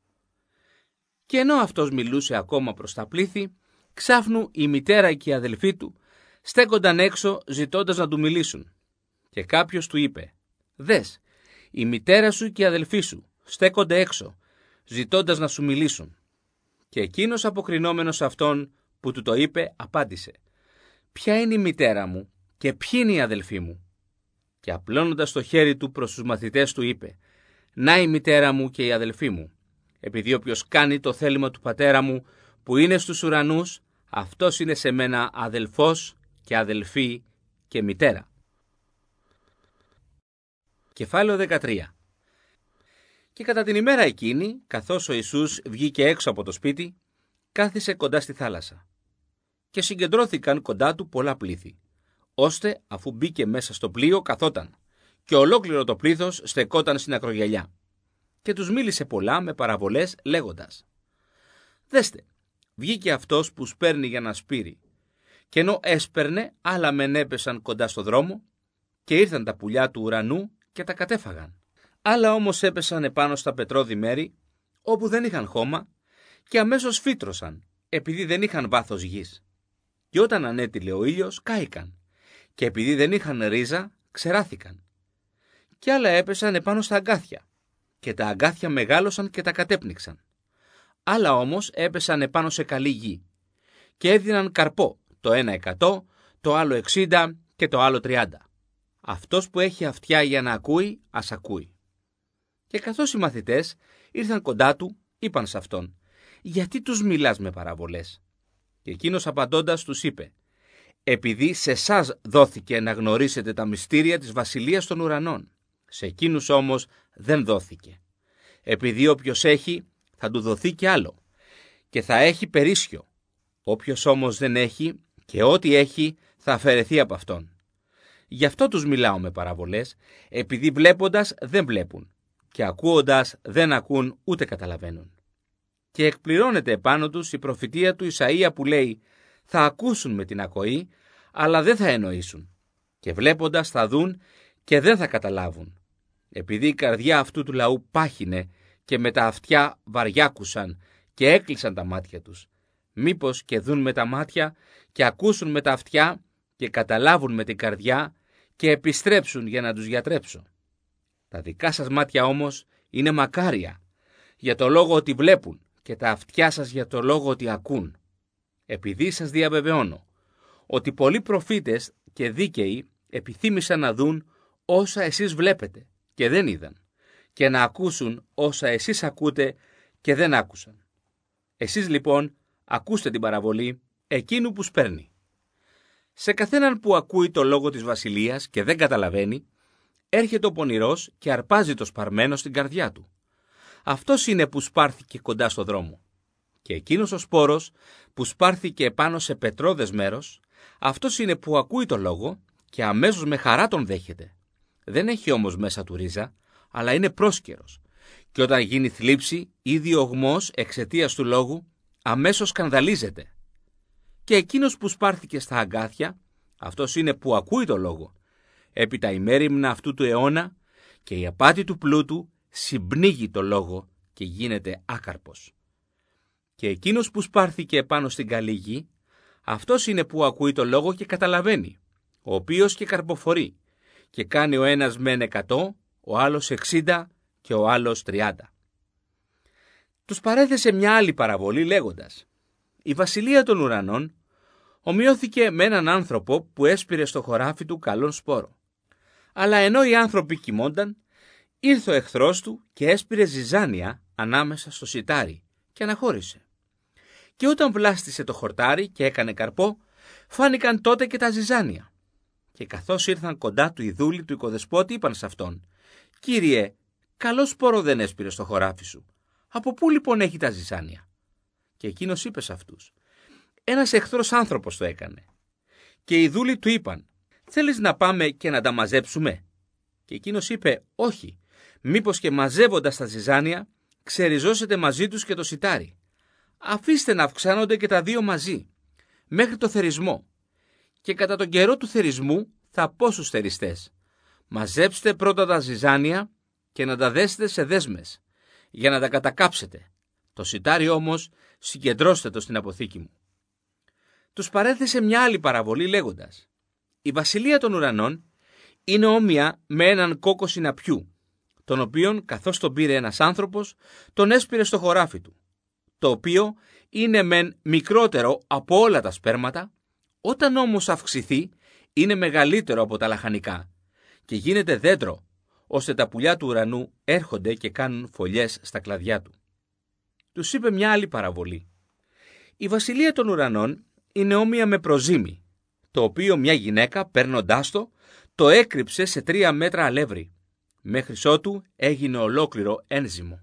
Και ενώ αυτός μιλούσε ακόμα προς τα πλήθη, ξάφνου η μητέρα και οι αδελφοί του στέκονταν έξω ζητώντας να του μιλήσουν. Και κάποιος του είπε, «Δες, η μητέρα σου και οι αδελφοί σου στέκονται έξω ζητώντας να σου μιλήσουν». Και εκείνος αποκρινόμενος αυτόν που του το είπε απάντησε, «Ποια είναι η μητέρα μου και ποιοι είναι οι αδελφοί μου?» Και απλώνοντας το χέρι του προς τους μαθητές του είπε, «Να η μητέρα μου και οι αδελφοί μου, επειδή όποιος κάνει το θέλημα του πατέρα μου που είναι στους ουρανούς, αυτός είναι σε μένα αδελφός και αδελφή και μητέρα». Κεφάλαιο δεκατρία. Και κατά την ημέρα εκείνη, καθώς ο Ιησούς βγήκε έξω από το σπίτι, κάθισε κοντά στη θάλασσα. Και συγκεντρώθηκαν κοντά του πολλά πλήθη, ώστε αφού μπήκε μέσα στο πλοίο καθόταν, και ολόκληρο το πλήθος στεκόταν στην ακρογιαλιά. Και τους μίλησε πολλά με παραβολές λέγοντας, «Δέστε, βγήκε αυτός που σπέρνει για να σπείρει, και ενώ έσπερνε, άλλα μεν έπεσαν κοντά στο δρόμο, και ήρθαν τα πουλιά του ουρανού και τα κατέφαγαν. Άλλα όμως έπεσαν επάνω στα πετρώδη μέρη, όπου δεν είχαν χώμα, και αμέσως φύτρωσαν, επειδή δεν είχαν βάθος γης. Και όταν ανέτειλε ο ήλιος, κάηκαν, και επειδή δεν είχαν ρίζα, ξεράθηκαν. Και άλλα έπεσαν επάνω στα αγκάθια, και τα αγκάθια μεγάλωσαν και τα κατέπνιξαν. Άλλα όμως έπεσαν επάνω σε καλή γη, και έδιναν καρπό, το ένα εκατό, το άλλο εξήντα και το άλλο τριάντα. Αυτός που έχει αυτιά για να ακούει, ας ακούει. Και καθώς οι μαθητές ήρθαν κοντά του, είπαν σε αυτόν, «Γιατί τους μιλάς με παραβολές?» Και εκείνος απαντώντας τους είπε, «Επειδή σε εσάς δόθηκε να γνωρίσετε τα μυστήρια της βασιλείας των ουρανών, Σε εκείνους όμως δεν δόθηκε. Επειδή όποιος έχει θα του δοθεί κι άλλο και θα έχει περίσσιο. Όποιος όμως δεν έχει και ό,τι έχει θα αφαιρεθεί από αυτόν. Γι' αυτό τους μιλάω με παραβολές, επειδή βλέποντας δεν βλέπουν και ακούοντας δεν ακούν ούτε καταλαβαίνουν. Και εκπληρώνεται επάνω τους η προφητεία του Ισαΐα που λέει «Θα ακούσουν με την ακοή, αλλά δεν θα εννοήσουν. Και βλέποντας θα δουν και δεν θα καταλάβουν. Επειδή η καρδιά αυτού του λαού πάχυνε και με τα αυτιά βαριάκουσαν και έκλεισαν τα μάτια τους. Μήπως και δουν με τα μάτια και ακούσουν με τα αυτιά και καταλάβουν με την καρδιά και επιστρέψουν για να τους γιατρέψω. Τα δικά σας μάτια όμως είναι μακάρια για το λόγο ότι βλέπουν και τα αυτιά σας για το λόγο ότι ακούν. Επειδή σας διαβεβαιώνω ότι πολλοί προφήτες και δίκαιοι επιθύμησαν να δουν όσα εσείς βλέπετε και δεν είδαν και να ακούσουν όσα εσείς ακούτε και δεν άκουσαν. Εσείς λοιπόν ακούστε την παραβολή εκείνου που σπέρνει. Σε καθέναν που ακούει το λόγο της βασιλείας και δεν καταλαβαίνει, έρχεται ο πονηρός και αρπάζει το σπαρμένο στην καρδιά του. Αυτός είναι που σπάρθηκε κοντά στο δρόμο. Και εκείνος ο σπόρος που σπάρθηκε πάνω σε πετρώδες μέρος, αυτός είναι που ακούει το λόγο και αμέσως με χαρά τον δέχεται. Δεν έχει όμως μέσα του ρίζα, αλλά είναι πρόσκαιρος. Και όταν γίνει θλίψη, ήδη ογμός εξαιτίας του λόγου, αμέσως σκανδαλίζεται. Και εκείνος που σπάρθηκε στα αγκάθια, αυτός είναι που ακούει το λόγο. Έπειτα η μέριμνα αυτού του αιώνα και η απάτη του πλούτου συμπνίγει το λόγο και γίνεται άκαρπος. Και εκείνος που σπάρθηκε πάνω στην καλή γη, αυτός είναι που ακούει το λόγο και καταλαβαίνει, ο οποίος και καρποφορεί και κάνει ο ένας μεν εκατό, ο άλλος εξήντα και ο άλλος τριάντα. Τους παρέθεσε μια άλλη παραβολή λέγοντας «Η βασιλεία των ουρανών ομοιώθηκε με έναν άνθρωπο που έσπηρε στο χωράφι του καλόν σπόρο. Αλλά ενώ οι άνθρωποι κοιμόνταν, ήρθε ο εχθρός του και έσπηρε ζυζάνια ανάμεσα στο σιτάρι και αναχώρησε. Και όταν βλάστησε το χορτάρι και έκανε καρπό, φάνηκαν τότε και τα ζυζάνια. Και καθώς ήρθαν κοντά του οι δούλοι του οικοδεσπότη, είπαν σε αυτόν «Κύριε, καλό σπόρο δεν έσπηρε στο χωράφι σου. Από πού λοιπόν έχει τα ζυζάνια?» Και εκείνος είπε σε αυτούς «Ένας εχθρός άνθρωπος το έκανε». Και οι δούλοι του είπαν «Θέλεις να πάμε και να τα μαζέψουμε?» Και εκείνος είπε «Όχι, μήπως και μαζεύοντας τα ζυζάνια ξεριζώσετε μαζί τους και το σιτάρι. Αφήστε να αυξάνονται και τα δύο μαζί, μέχρι το θερισμό. Και κατά τον καιρό του θερισμού θα πω στους θεριστές, μαζέψτε πρώτα τα ζυζάνια και να τα δέσετε σε δέσμες, για να τα κατακάψετε. Το σιτάρι όμως συγκεντρώστε το στην αποθήκη μου». Τους παρέθεσε μια άλλη παραβολή λέγοντας «Η βασιλεία των ουρανών είναι όμοια με έναν κόκκο συναπιού, τον οποίον καθώς τον πήρε ένας άνθρωπος, τον έσπηρε στο χωράφι του, το οποίο είναι μεν μικρότερο από όλα τα σπέρματα, όταν όμως αυξηθεί είναι μεγαλύτερο από τα λαχανικά και γίνεται δέντρο, ώστε τα πουλιά του ουρανού έρχονται και κάνουν φωλιές στα κλαδιά του». Τους είπε μια άλλη παραβολή. «Η βασιλεία των ουρανών είναι όμοια με προζύμι, το οποίο μια γυναίκα παίρνοντάς το, το έκρυψε σε τρία μέτρα αλεύρι, μέχρι ότου έγινε ολόκληρο ένζυμο».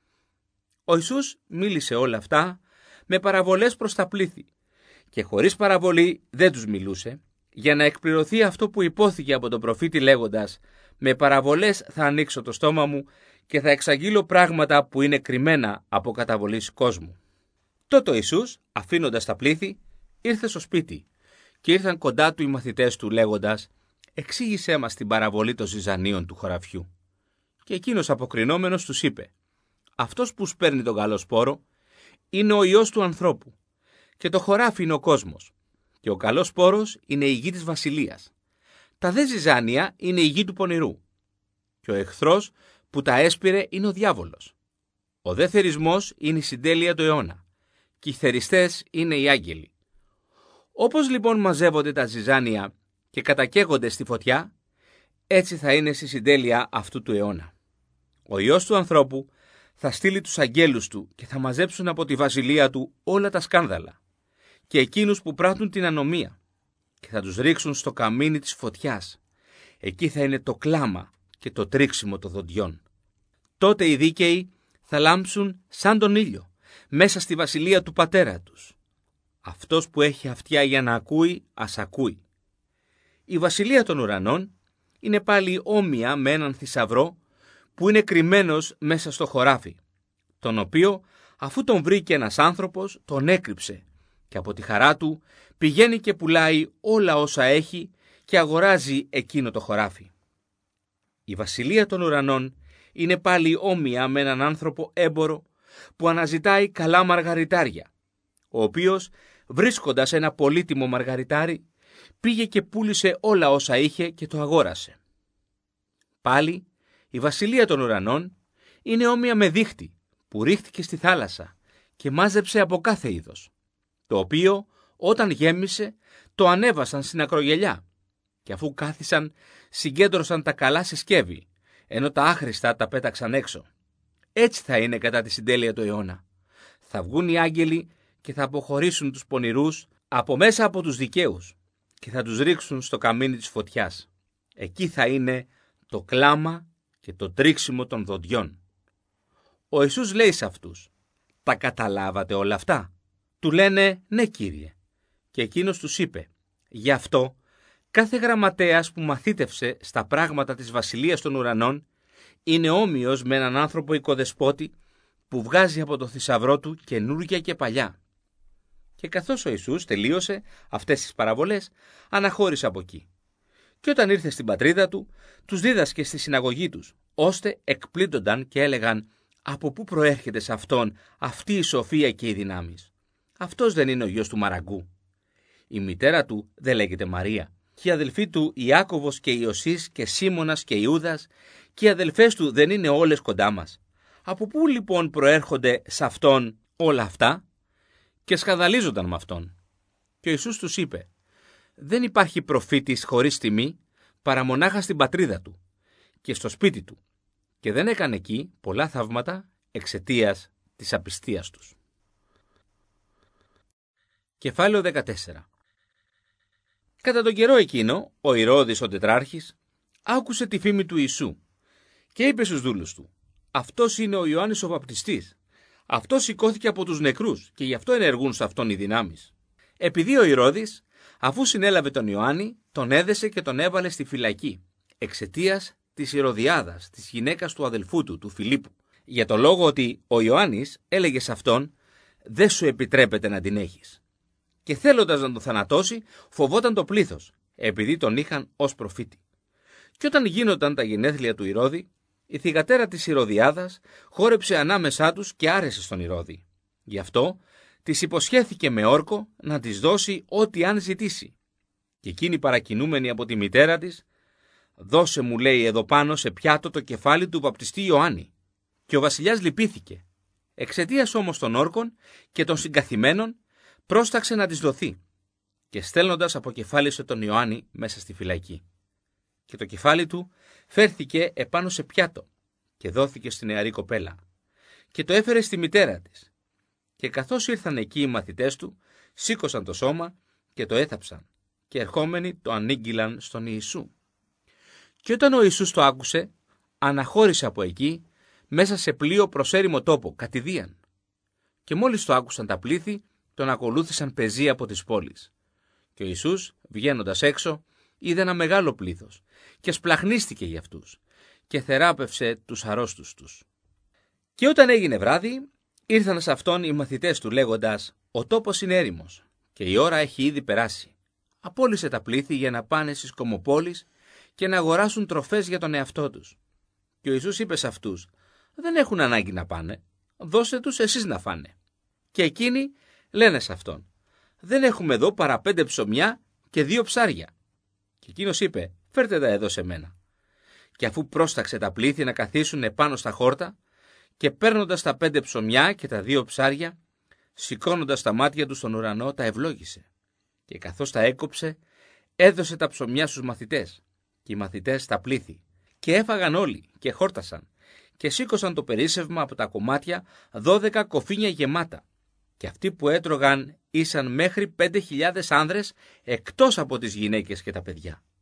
Ο Ιησούς μίλησε όλα αυτά με παραβολές προς τα πλήθη και χωρίς παραβολή δεν τους μιλούσε, για να εκπληρωθεί αυτό που υπόθηκε από τον προφήτη λέγοντας «Με παραβολές θα ανοίξω το στόμα μου και θα εξαγγείλω πράγματα που είναι κρυμμένα από καταβολής κόσμου». Τότε ο Ιησούς, αφήνοντας τα πλήθη, ήρθε στο σπίτι και ήρθαν κοντά του οι μαθητές του λέγοντας «Εξήγησέ μας την παραβολή των ζυζανίων του χωραφιού». Και εκείνος αποκρινόμενος τους είπε «Αυτός που σπέρνει τον καλό σπόρο είναι ο Υιός του ανθρώπου και το χωράφι είναι ο κόσμος και ο καλός σπόρος είναι η γη της βασιλείας. Τα δε ζυζάνια είναι η γη του πονηρού και ο εχθρός που τα έσπηρε είναι ο διάβολος. Ο δε θερισμός είναι η συντέλεια του αιώνα και οι θεριστές είναι οι άγγελοι. Όπως λοιπόν μαζεύονται τα ζυζάνια και κατακαίγονται στη φωτιά, έτσι θα είναι στη συντέλεια αυτού του αιώνα. Ο Υιός του ανθρώπου θα στείλει τους αγγέλους του και θα μαζέψουν από τη βασιλεία του όλα τα σκάνδαλα και εκείνους που πράττουν την ανομία και θα τους ρίξουν στο καμίνι της φωτιάς. Εκεί θα είναι το κλάμα και το τρίξιμο των δοντιών. Τότε οι δίκαιοι θα λάμψουν σαν τον ήλιο, μέσα στη βασιλεία του πατέρα τους. Αυτός που έχει αυτιά για να ακούει, ας ακούει. Η βασιλεία των ουρανών είναι πάλι όμοια με έναν θησαυρό που είναι κρυμμένος μέσα στο χωράφι, τον οποίο αφού τον βρήκε ένας άνθρωπος τον έκρυψε και από τη χαρά του πηγαίνει και πουλάει όλα όσα έχει και αγοράζει εκείνο το χωράφι. Η βασιλεία των ουρανών είναι πάλι όμοια με έναν άνθρωπο έμπορο που αναζητάει καλά μαργαριτάρια, ο οποίος βρίσκοντας ένα πολύτιμο μαργαριτάρι πήγε και πούλησε όλα όσα είχε και το αγόρασε. Πάλι η βασιλεία των ουρανών είναι όμοια με δίχτυ που ρίχτηκε στη θάλασσα και μάζεψε από κάθε είδος, το οποίο όταν γέμισε το ανέβασαν στην ακρογελιά και αφού κάθισαν συγκέντρωσαν τα καλά σε σκεύη, ενώ τα άχρηστα τα πέταξαν έξω. Έτσι θα είναι κατά τη συντέλεια του αιώνα. Θα βγουν οι άγγελοι και θα αποχωρήσουν τους πονηρούς από μέσα από τους δικαίους και θα τους ρίξουν στο καμίνι της φωτιάς. Εκεί θα είναι το κλάμα και το τρίξιμο των δοντιών. Ο Ιησούς λέει σε αυτούς: «Τα καταλάβατε όλα αυτά?» Του λένε «Ναι, Κύριε». Και εκείνος τους είπε: «Γι' αυτό κάθε γραμματέας που μαθήτευσε στα πράγματα της βασιλείας των ουρανών είναι όμοιος με έναν άνθρωπο οικοδεσπότη που βγάζει από το θησαυρό του καινούργια και παλιά». Και καθώς ο Ιησούς τελείωσε αυτές τις παραβολές, αναχώρησε από εκεί. Και όταν ήρθε στην πατρίδα του, τους δίδασκε στη συναγωγή τους, ώστε εκπλήττονταν και έλεγαν: «Από πού προέρχεται σε αυτόν αυτή η σοφία και οι δυνάμεις? Αυτός δεν είναι ο γιος του Μαραγκού? Η μητέρα του δεν λέγεται Μαρία? Και οι αδελφοί του Ιάκωβος και Ιωσής και Σίμωνας και Ιούδας και οι αδελφές του δεν είναι όλες κοντά μας? Από πού λοιπόν προέρχονται σε αυτόν όλα αυτά?» Και σκανδαλίζονταν με αυτόν. Και ο Ιησούς τους είπε: «Δεν υπάρχει προφήτης χωρίς τιμή παρά μονάχα στην πατρίδα του και στο σπίτι του». Και δεν έκανε εκεί πολλά θαύματα εξαιτίας της απιστίας τους. Κεφάλαιο δεκατέσσερα. Κατά τον καιρό εκείνο, ο Ηρώδης ο τετράρχης άκουσε τη φήμη του Ιησού και είπε στους δούλους του: «Αυτός είναι ο Ιωάννης ο βαπτιστής. Αυτός σηκώθηκε από τους νεκρούς και γι' αυτό ενεργούν σε αυτόν οι δυνάμεις». Επειδή ο Ηρώδης, αφού συνέλαβε τον Ιωάννη, τον έδεσε και τον έβαλε στη φυλακή, εξαιτίας της Ηρωδιάδας, της γυναίκας του αδελφού του, του Φιλίππου, για το λόγο ότι ο Ιωάννης έλεγε σε αυτόν: «Δεν σου επιτρέπεται να την έχεις». Και θέλοντας να τον θανατώσει, φοβόταν το πλήθος, επειδή τον είχαν ως προφήτη. Και όταν γίνονταν τα γενέθλια του Ηρώδη, η θυγατέρα της Ηρωδιάδας χόρεψε ανάμεσά τους και άρεσε στον Ηρώδη. Γι' αυτό της υποσχέθηκε με όρκο να της δώσει ό,τι αν ζητήσει. Και εκείνη παρακινούμενη από τη μητέρα της: «Δώσε μου», λέει, «εδώ πάνω σε πιάτο το κεφάλι του βαπτιστή Ιωάννη». Και ο βασιλιάς λυπήθηκε. Εξαιτίας όμως των όρκων και των συγκαθημένων, πρόσταξε να της δοθεί. Και στέλνοντας αποκεφάλισε τον Ιωάννη μέσα στη φυλακή. Και το κεφάλι του φέρθηκε επάνω σε πιάτο και δόθηκε στη νεαρή κοπέλα. Και το έφερε στη μητέρα της. Και καθώς ήρθαν εκεί οι μαθητές του, σήκωσαν το σώμα και το έθαψαν. Και ερχόμενοι το ανήγγυλαν στον Ιησού. Και όταν ο Ιησούς το άκουσε, αναχώρησε από εκεί μέσα σε πλοίο προς έρημο τόπο, κατηδίαν. Και μόλις το άκουσαν τα πλήθη, τον ακολούθησαν πεζοί από τις πόλεις. Και ο Ιησούς, βγαίνοντας έξω, είδε ένα μεγάλο πλήθος και σπλαχνίστηκε για αυτούς και θεράπευσε τους αρρώστους τους. Και όταν έγινε βράδυ, ήρθαν σε αυτόν οι μαθητές του λέγοντας: «Ο τόπος είναι έρημος και η ώρα έχει ήδη περάσει. Απόλυσε τα πλήθη για να πάνε στις κομοπόλεις και να αγοράσουν τροφές για τον εαυτό τους». Και ο Ιησούς είπε σε αυτούς: «Δεν έχουν ανάγκη να πάνε, δώστε τους εσείς να φάνε». Και εκείνοι λένε σε αυτόν: «Δεν έχουμε εδώ παρά πέντε ψωμιά και δύο ψάρια». Και εκείνος είπε: «Φέρτε τα εδώ σε μένα». Και αφού πρόσταξε τα πλήθη να καθίσουν επάνω στα χόρτα, και παίρνοντας τα πέντε ψωμιά και τα δύο ψάρια, σηκώνοντας τα μάτια του στον ουρανό, τα ευλόγησε. Και καθώς τα έκοψε, έδωσε τα ψωμιά στους μαθητές, και οι μαθητές τα πλήθη. Και έφαγαν όλοι και χόρτασαν, και σήκωσαν το περίσσευμα από τα κομμάτια δώδεκα κοφίνια γεμάτα. Και αυτοί που έτρωγαν ήσαν μέχρι πέντε χιλιάδες άνδρες, εκτός από τις γυναίκες και τα παιδιά.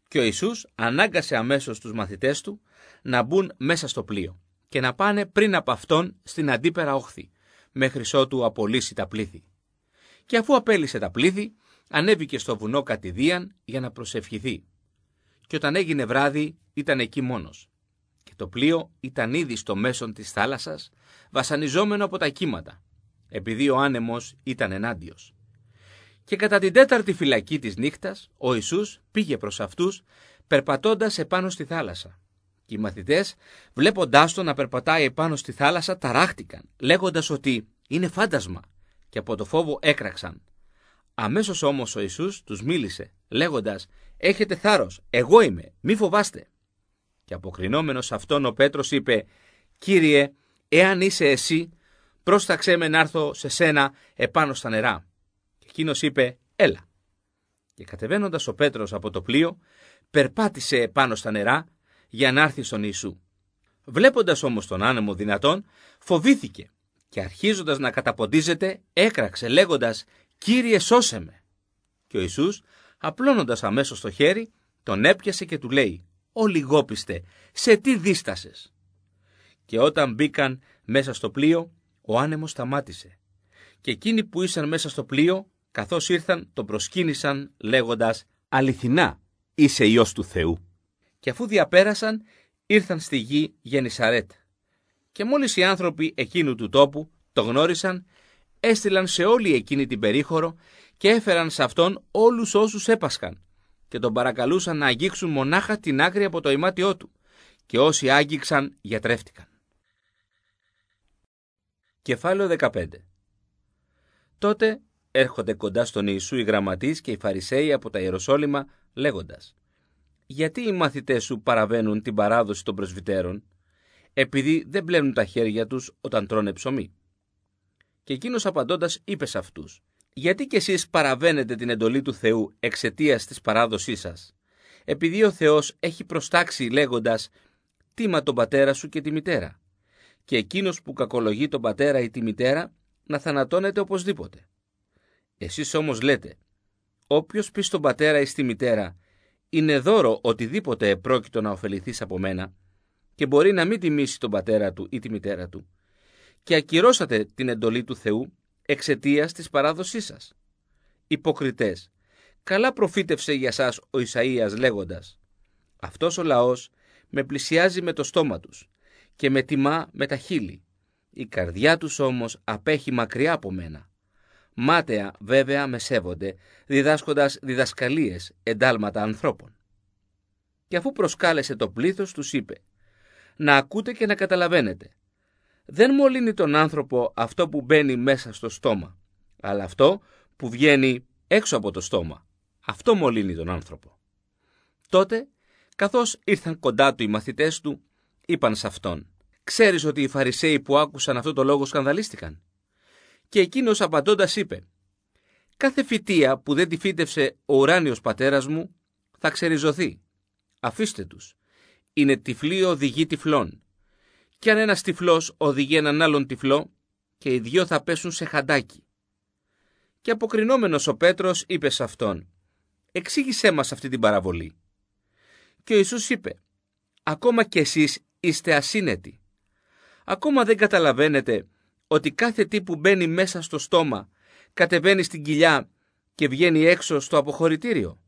Και ο Ιησούς ανάγκασε αμέσως τους μαθητές του να μπουν μέσα στο πλοίο και να πάνε πριν από αυτόν στην αντίπερα όχθη, μέχρι ότου απολύσει τα πλήθη. Και αφού απέλυσε τα πλήθη, ανέβηκε στο βουνό κατηδίαν για να προσευχηθεί. Και όταν έγινε βράδυ, ήταν εκεί μόνος. Και το πλοίο ήταν ήδη στο μέσον της θάλασσας, βασανιζόμενο από τα κύματα, επειδή ο άνεμος ήταν ενάντιος. Και κατά την τέταρτη φυλακή της νύχτας, ο Ιησούς πήγε προς αυτούς, περπατώντας επάνω στη θάλασσα. Και οι μαθητές, βλέποντάς τον να περπατάει επάνω στη θάλασσα, ταράχτηκαν, λέγοντας ότι είναι φάντασμα, και από το φόβο έκραξαν. Αμέσως όμως ο Ιησούς τους μίλησε, λέγοντας «Έχετε θάρρος, εγώ είμαι, μη φοβάστε». Και αποκρινόμενος αυτόν ο Πέτρος είπε «Κύριε, εάν είσαι εσύ, πρόσταξέ με να έρθω σε σένα επάνω στα νερά». Και εκείνος είπε «Έλα». Και κατεβαίνοντας ο Πέτρος από το πλοίο, περπάτησε επάνω στα νερά για να έρθει στον Ιησού. Βλέποντας όμως τον άνεμο δυνατόν, φοβήθηκε και αρχίζοντας να καταποντίζεται, έκραξε λέγοντας «Κύριε, σώσε με». Και ο Ιησούς, απλώνοντας αμέσως το χέρι, τον έπιασε και του λέει «Ω λιγόπιστε, σε τι δίστασες?» Και όταν μπήκαν μέσα στο πλοίο, ο άνεμος σταμάτησε. Και εκείνοι που ήσαν μέσα στο πλοίο, καθώς ήρθαν, τον προσκύνησαν λέγοντας «Αληθινά, είσαι Υιός του Θεού». Και αφού διαπέρασαν, ήρθαν στη γη Γενισαρέτ. Και μόλις οι άνθρωποι εκείνου του τόπου το γνώρισαν, έστειλαν σε όλη εκείνη την περίχωρο και έφεραν σε αυτόν όλους όσους έπασχαν και τον παρακαλούσαν να αγγίξουν μονάχα την άκρη από το ημάτιό του, και όσοι άγγιξαν γιατρεύτηκαν. Κεφάλαιο δεκαπέντε. Τότε έρχονται κοντά στον Ιησού οι γραμματείς και οι Φαρισαίοι από τα Ιεροσόλυμα λέγοντας «Γιατί οι μαθητές σου παραβαίνουν την παράδοση των πρεσβυτέρων, επειδή δεν πλένουν τα χέρια τους όταν τρώνε ψωμί?» Και εκείνος απαντώντας είπε σε αυτούς «Γιατί κι εσείς παραβαίνετε την εντολή του Θεού εξαιτίας της παράδοσής σας, επειδή ο Θεός έχει προστάξει λέγοντας «Τίμα τον πατέρα σου και τη μητέρα», και εκείνος που κακολογεί τον πατέρα ή τη μητέρα να θανατώνεται οπωσδήποτε. Εσείς όμως λέτε «Όποιος πει στον πατέρα ή στη μητέρα είναι δώρο οτιδήποτε επρόκειτο να ωφεληθείς από μένα», και μπορεί να μην τιμήσει τον πατέρα του ή τη μητέρα του, και ακυρώσατε την εντολή του Θεού εξαιτίας της παράδοσής σας. Υποκριτές, καλά προφήτευσε για σας ο Ισαΐας λέγοντας «Αυτός ο λαός με πλησιάζει με το στόμα τους και με τιμά με τα χείλη, η καρδιά τους όμως απέχει μακριά από μένα. Μάταια βέβαια με σέβονται, διδάσκοντας διδασκαλίες εντάλματα ανθρώπων». Και αφού προσκάλεσε το πλήθος τους είπε «Να ακούτε και να καταλαβαίνετε. Δεν μολύνει τον άνθρωπο αυτό που μπαίνει μέσα στο στόμα, αλλά αυτό που βγαίνει έξω από το στόμα. Αυτό μολύνει τον άνθρωπο». Τότε, καθώς ήρθαν κοντά του οι μαθητές του, είπαν σε αυτόν «Ξέρεις ότι οι Φαρισαίοι που άκουσαν αυτό το λόγο σκανδαλίστηκαν?» Και εκείνος απαντώντας είπε «Κάθε φυτεία που δεν τη φύτευσε ο ουράνιος πατέρας μου θα ξεριζωθεί. Αφήστε τους. Είναι τυφλοί οδηγοί τυφλών. Κι αν ένας τυφλός οδηγεί έναν άλλον τυφλό, και οι δυο θα πέσουν σε χαντάκι». Και αποκρινόμενος ο Πέτρος είπε σε αυτόν «Εξήγησέ μας αυτή την παραβολή». Και ο Ιησούς είπε «Ακόμα κι εσείς είστε ασύνετοι. Ακόμα δεν καταλαβαίνετε ότι κάθε τι που μπαίνει μέσα στο στόμα κατεβαίνει στην κοιλιά και βγαίνει έξω στο αποχωρητήριο?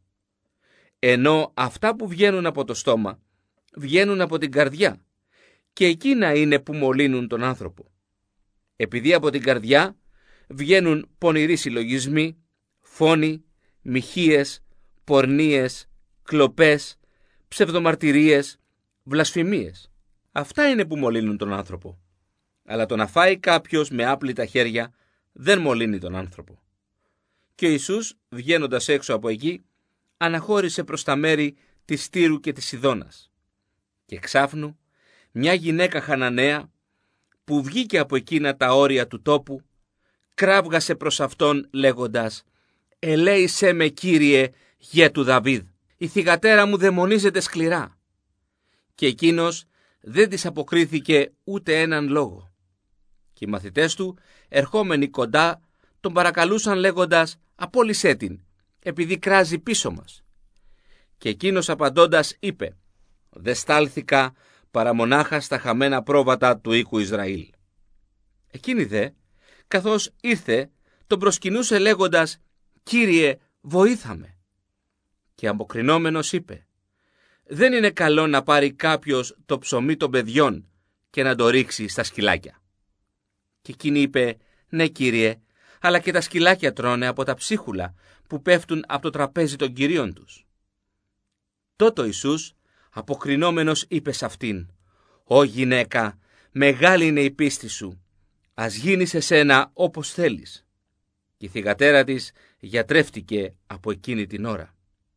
Ενώ αυτά που βγαίνουν από το στόμα βγαίνουν από την καρδιά, και εκείνα είναι που μολύνουν τον άνθρωπο. Επειδή από την καρδιά βγαίνουν πονηροί συλλογισμοί, φόνοι, μοιχείες, πορνίες, κλοπές, ψευδομαρτυρίες, βλασφημίες. Αυτά είναι που μολύνουν τον άνθρωπο. Αλλά το να φάει κάποιος με άπλυτα χέρια δεν μολύνει τον άνθρωπο. Και ο Ιησούς, βγαίνοντας έξω από εκεί, αναχώρησε προς τα μέρη της Τύρου και της Σιδώνας. Και εξάφνου μια γυναίκα Χαναναία, που βγήκε από εκείνα τα όρια του τόπου, κράβγασε προς αυτόν λέγοντας «Ελέησέ με, Κύριε, γε του Δαβίδ, η θυγατέρα μου δαιμονίζεται σκληρά». Και εκείνος δεν της αποκρίθηκε ούτε έναν λόγο. Και οι μαθητές του, ερχόμενοι κοντά, τον παρακαλούσαν λέγοντας «Απόλυσέ την, επειδή κράζει πίσω μας». Και εκείνος απαντώντας είπε: «Δε στάλθηκα παρά μονάχα στα χαμένα πρόβατα του οίκου Ισραήλ». Εκείνη δε, καθώς ήρθε, τον προσκυνούσε λέγοντας: «Κύριε, βοήθαμε». Και αποκρινόμενος είπε: «Δεν είναι καλό να πάρει κάποιος το ψωμί των παιδιών και να το ρίξει στα σκυλάκια». Και εκείνη είπε: «Ναι, Κύριε, αλλά και τα σκυλάκια τρώνε από τα ψίχουλα που πέφτουν από το τραπέζι των κυρίων τους». Τότε ο Ιησούς, αποκρινόμενος, είπε σ' αυτήν: «Ω γυναίκα, μεγάλη είναι η πίστη σου, ας γίνει σε σένα όπως θέλεις». Και η θυγατέρα της γιατρεύτηκε από εκείνη την ώρα.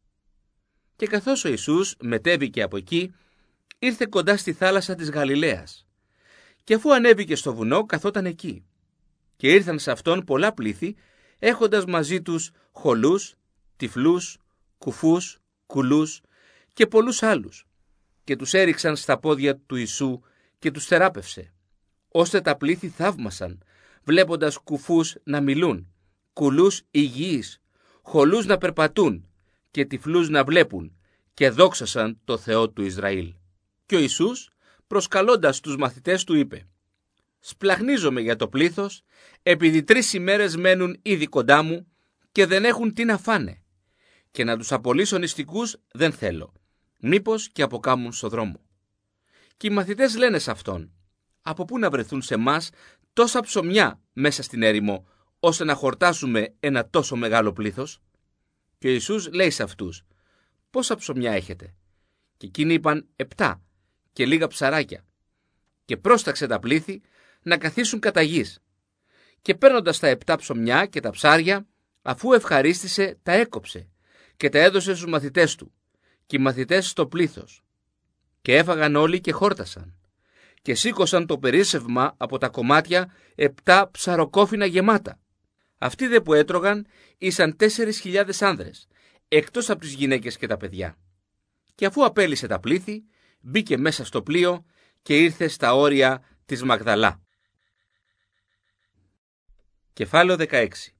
Και καθώς ο Ιησούς μετέβηκε από εκεί, ήρθε κοντά στη θάλασσα της Γαλιλαίας. Και αφού ανέβηκε στο βουνό, καθόταν εκεί. Και ήρθαν σε αυτόν πολλά πλήθη, έχοντας μαζί τους χωλούς, τυφλούς, κουφούς, κουλούς και πολλούς άλλους. Και τους έριξαν στα πόδια του Ιησού και τους θεράπευσε, ώστε τα πλήθη θαύμασαν, βλέποντας κουφούς να μιλούν, κουλούς υγιείς, χωλούς να περπατούν και τυφλούς να βλέπουν, και δόξασαν το Θεό του Ισραήλ. Και ο Ιησούς, προσκαλώντας τους μαθητές του, είπε: «Σπλαχνίζομαι για το πλήθος, επειδή τρεις ημέρες μένουν ήδη κοντά μου και δεν έχουν τι να φάνε. Και να τους απολύσω νηστικούς δεν θέλω, μήπως και αποκάμουν στο δρόμο». Και οι μαθητές λένε σε αυτόν: «Από πού να βρεθούν σε μας τόσα ψωμιά μέσα στην έρημο, ώστε να χορτάσουμε ένα τόσο μεγάλο πλήθος?» Και ο Ιησούς λέει σε αυτούς: «Πόσα ψωμιά έχετε?» Και εκείνοι είπαν: «Επτά και λίγα ψαράκια». Και πρόσταξε τα πλήθη να καθίσουν κατά γης. Και παίρνοντας τα επτά ψωμιά και τα ψάρια, αφού ευχαρίστησε, τα έκοψε και τα έδωσε στους μαθητές του, και οι μαθητές στο πλήθος. Και έφαγαν όλοι και χόρτασαν. Και σήκωσαν το περίσσευμα από τα κομμάτια επτά ψαροκόφινα γεμάτα. Αυτοί δε που έτρωγαν ήσαν τέσσερις χιλιάδες άνδρες, εκτός από τις γυναίκες και τα παιδιά. Και αφού απέλυσε τα πλήθη, μπήκε μέσα στο πλοίο και ήρθε στα όρια της Μαγδαλά. Κεφάλαιο δεκαέξι.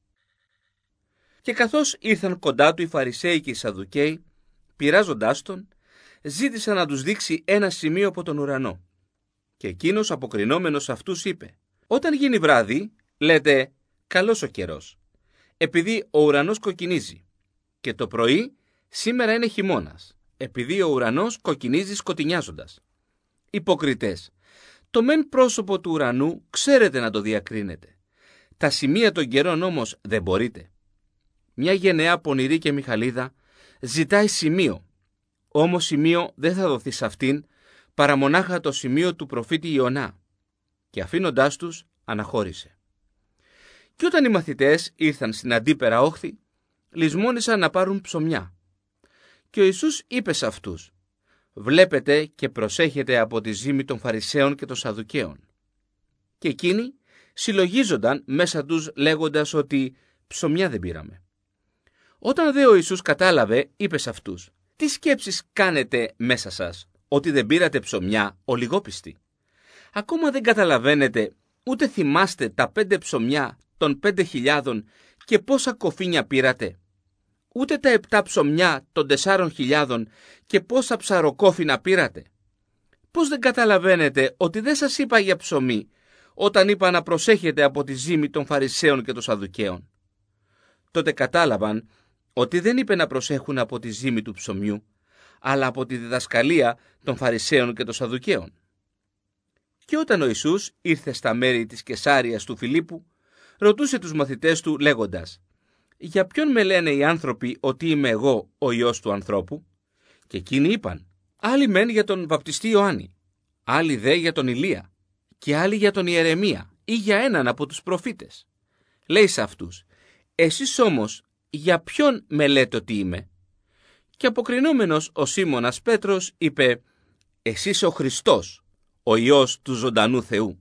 Και καθώς ήρθαν κοντά του οι Φαρισαίοι και οι Σαδδουκαίοι, πειράζοντάς τον, ζήτησαν να τους δείξει ένα σημείο από τον ουρανό. Και εκείνος, αποκρινόμενος αυτούς, είπε: «Όταν γίνει βράδυ, λέτε καλός ο καιρός, επειδή ο ουρανός κοκκινίζει, και το πρωί σήμερα είναι χειμώνας, επειδή ο ουρανός κοκκινίζει σκοτεινιάζοντας. Υποκριτές, το μεν πρόσωπο του ουρανού ξέρετε να το διακρίνετε, τα σημεία των καιρών όμως δεν μπορείτε. Μια γενεά πονηρή και μιχαλίδα ζητάει σημείο, όμως σημείο δεν θα δοθεί σε αυτήν παρά μονάχα το σημείο του προφήτη Ιωνά». Και αφήνοντάς τους αναχώρησε. Και όταν οι μαθητές ήρθαν στην αντίπερα όχθη, λησμόνησαν να πάρουν ψωμιά. Και ο Ιησούς είπε σε αυτούς: «Βλέπετε και προσέχετε από τη ζήμη των Φαρισαίων και των Σαδδουκαίων». Και εκείνοι συλλογίζονταν μέσα τους λέγοντας ότι ψωμιά δεν πήραμε. Όταν δε ο Ιησούς κατάλαβε, είπε σε αυτούς: «Τι σκέψεις κάνετε μέσα σας, ότι δεν πήρατε ψωμιά, ο λιγόπιστοι? Ακόμα δεν καταλαβαίνετε, ούτε θυμάστε τα πέντε ψωμιά των πέντε χιλιάδων και πόσα κοφίνια πήρατε? Ούτε τα επτά ψωμιά των τεσσάρων χιλιάδων και πόσα ψαροκόφινα πήρατε? Πώς δεν καταλαβαίνετε ότι δεν σας είπα για ψωμί, όταν είπα να προσέχετε από τη ζήμη των Φαρισαίων και των Σαδδουκαίων?» Τότε κατάλαβαν ότι δεν είπε να προσέχουν από τη ζήμη του ψωμιού, αλλά από τη διδασκαλία των Φαρισαίων και των Σαδδουκαίων. Και όταν ο Ιησούς ήρθε στα μέρη της Κεσάριας του Φιλίππου, ρωτούσε τους μαθητές του λέγοντας: «Για ποιον με λένε οι άνθρωποι ότι είμαι εγώ ο Υιός του ανθρώπου?» Και εκείνοι είπαν: «Άλλοι μεν για τον βαπτιστή Ιωάννη, άλλοι δε για τον Ηλία, και άλλοι για τον Ιερεμία ή για έναν από τους προφήτες». Λέει σε αυτούς: «Εσείς όμως για ποιον με λέτε ότι είμαι?» Και αποκρινόμενος ο Σίμωνας Πέτρος είπε: «Εσύ είσαι ο Χριστός, ο Υιός του ζωντανού Θεού».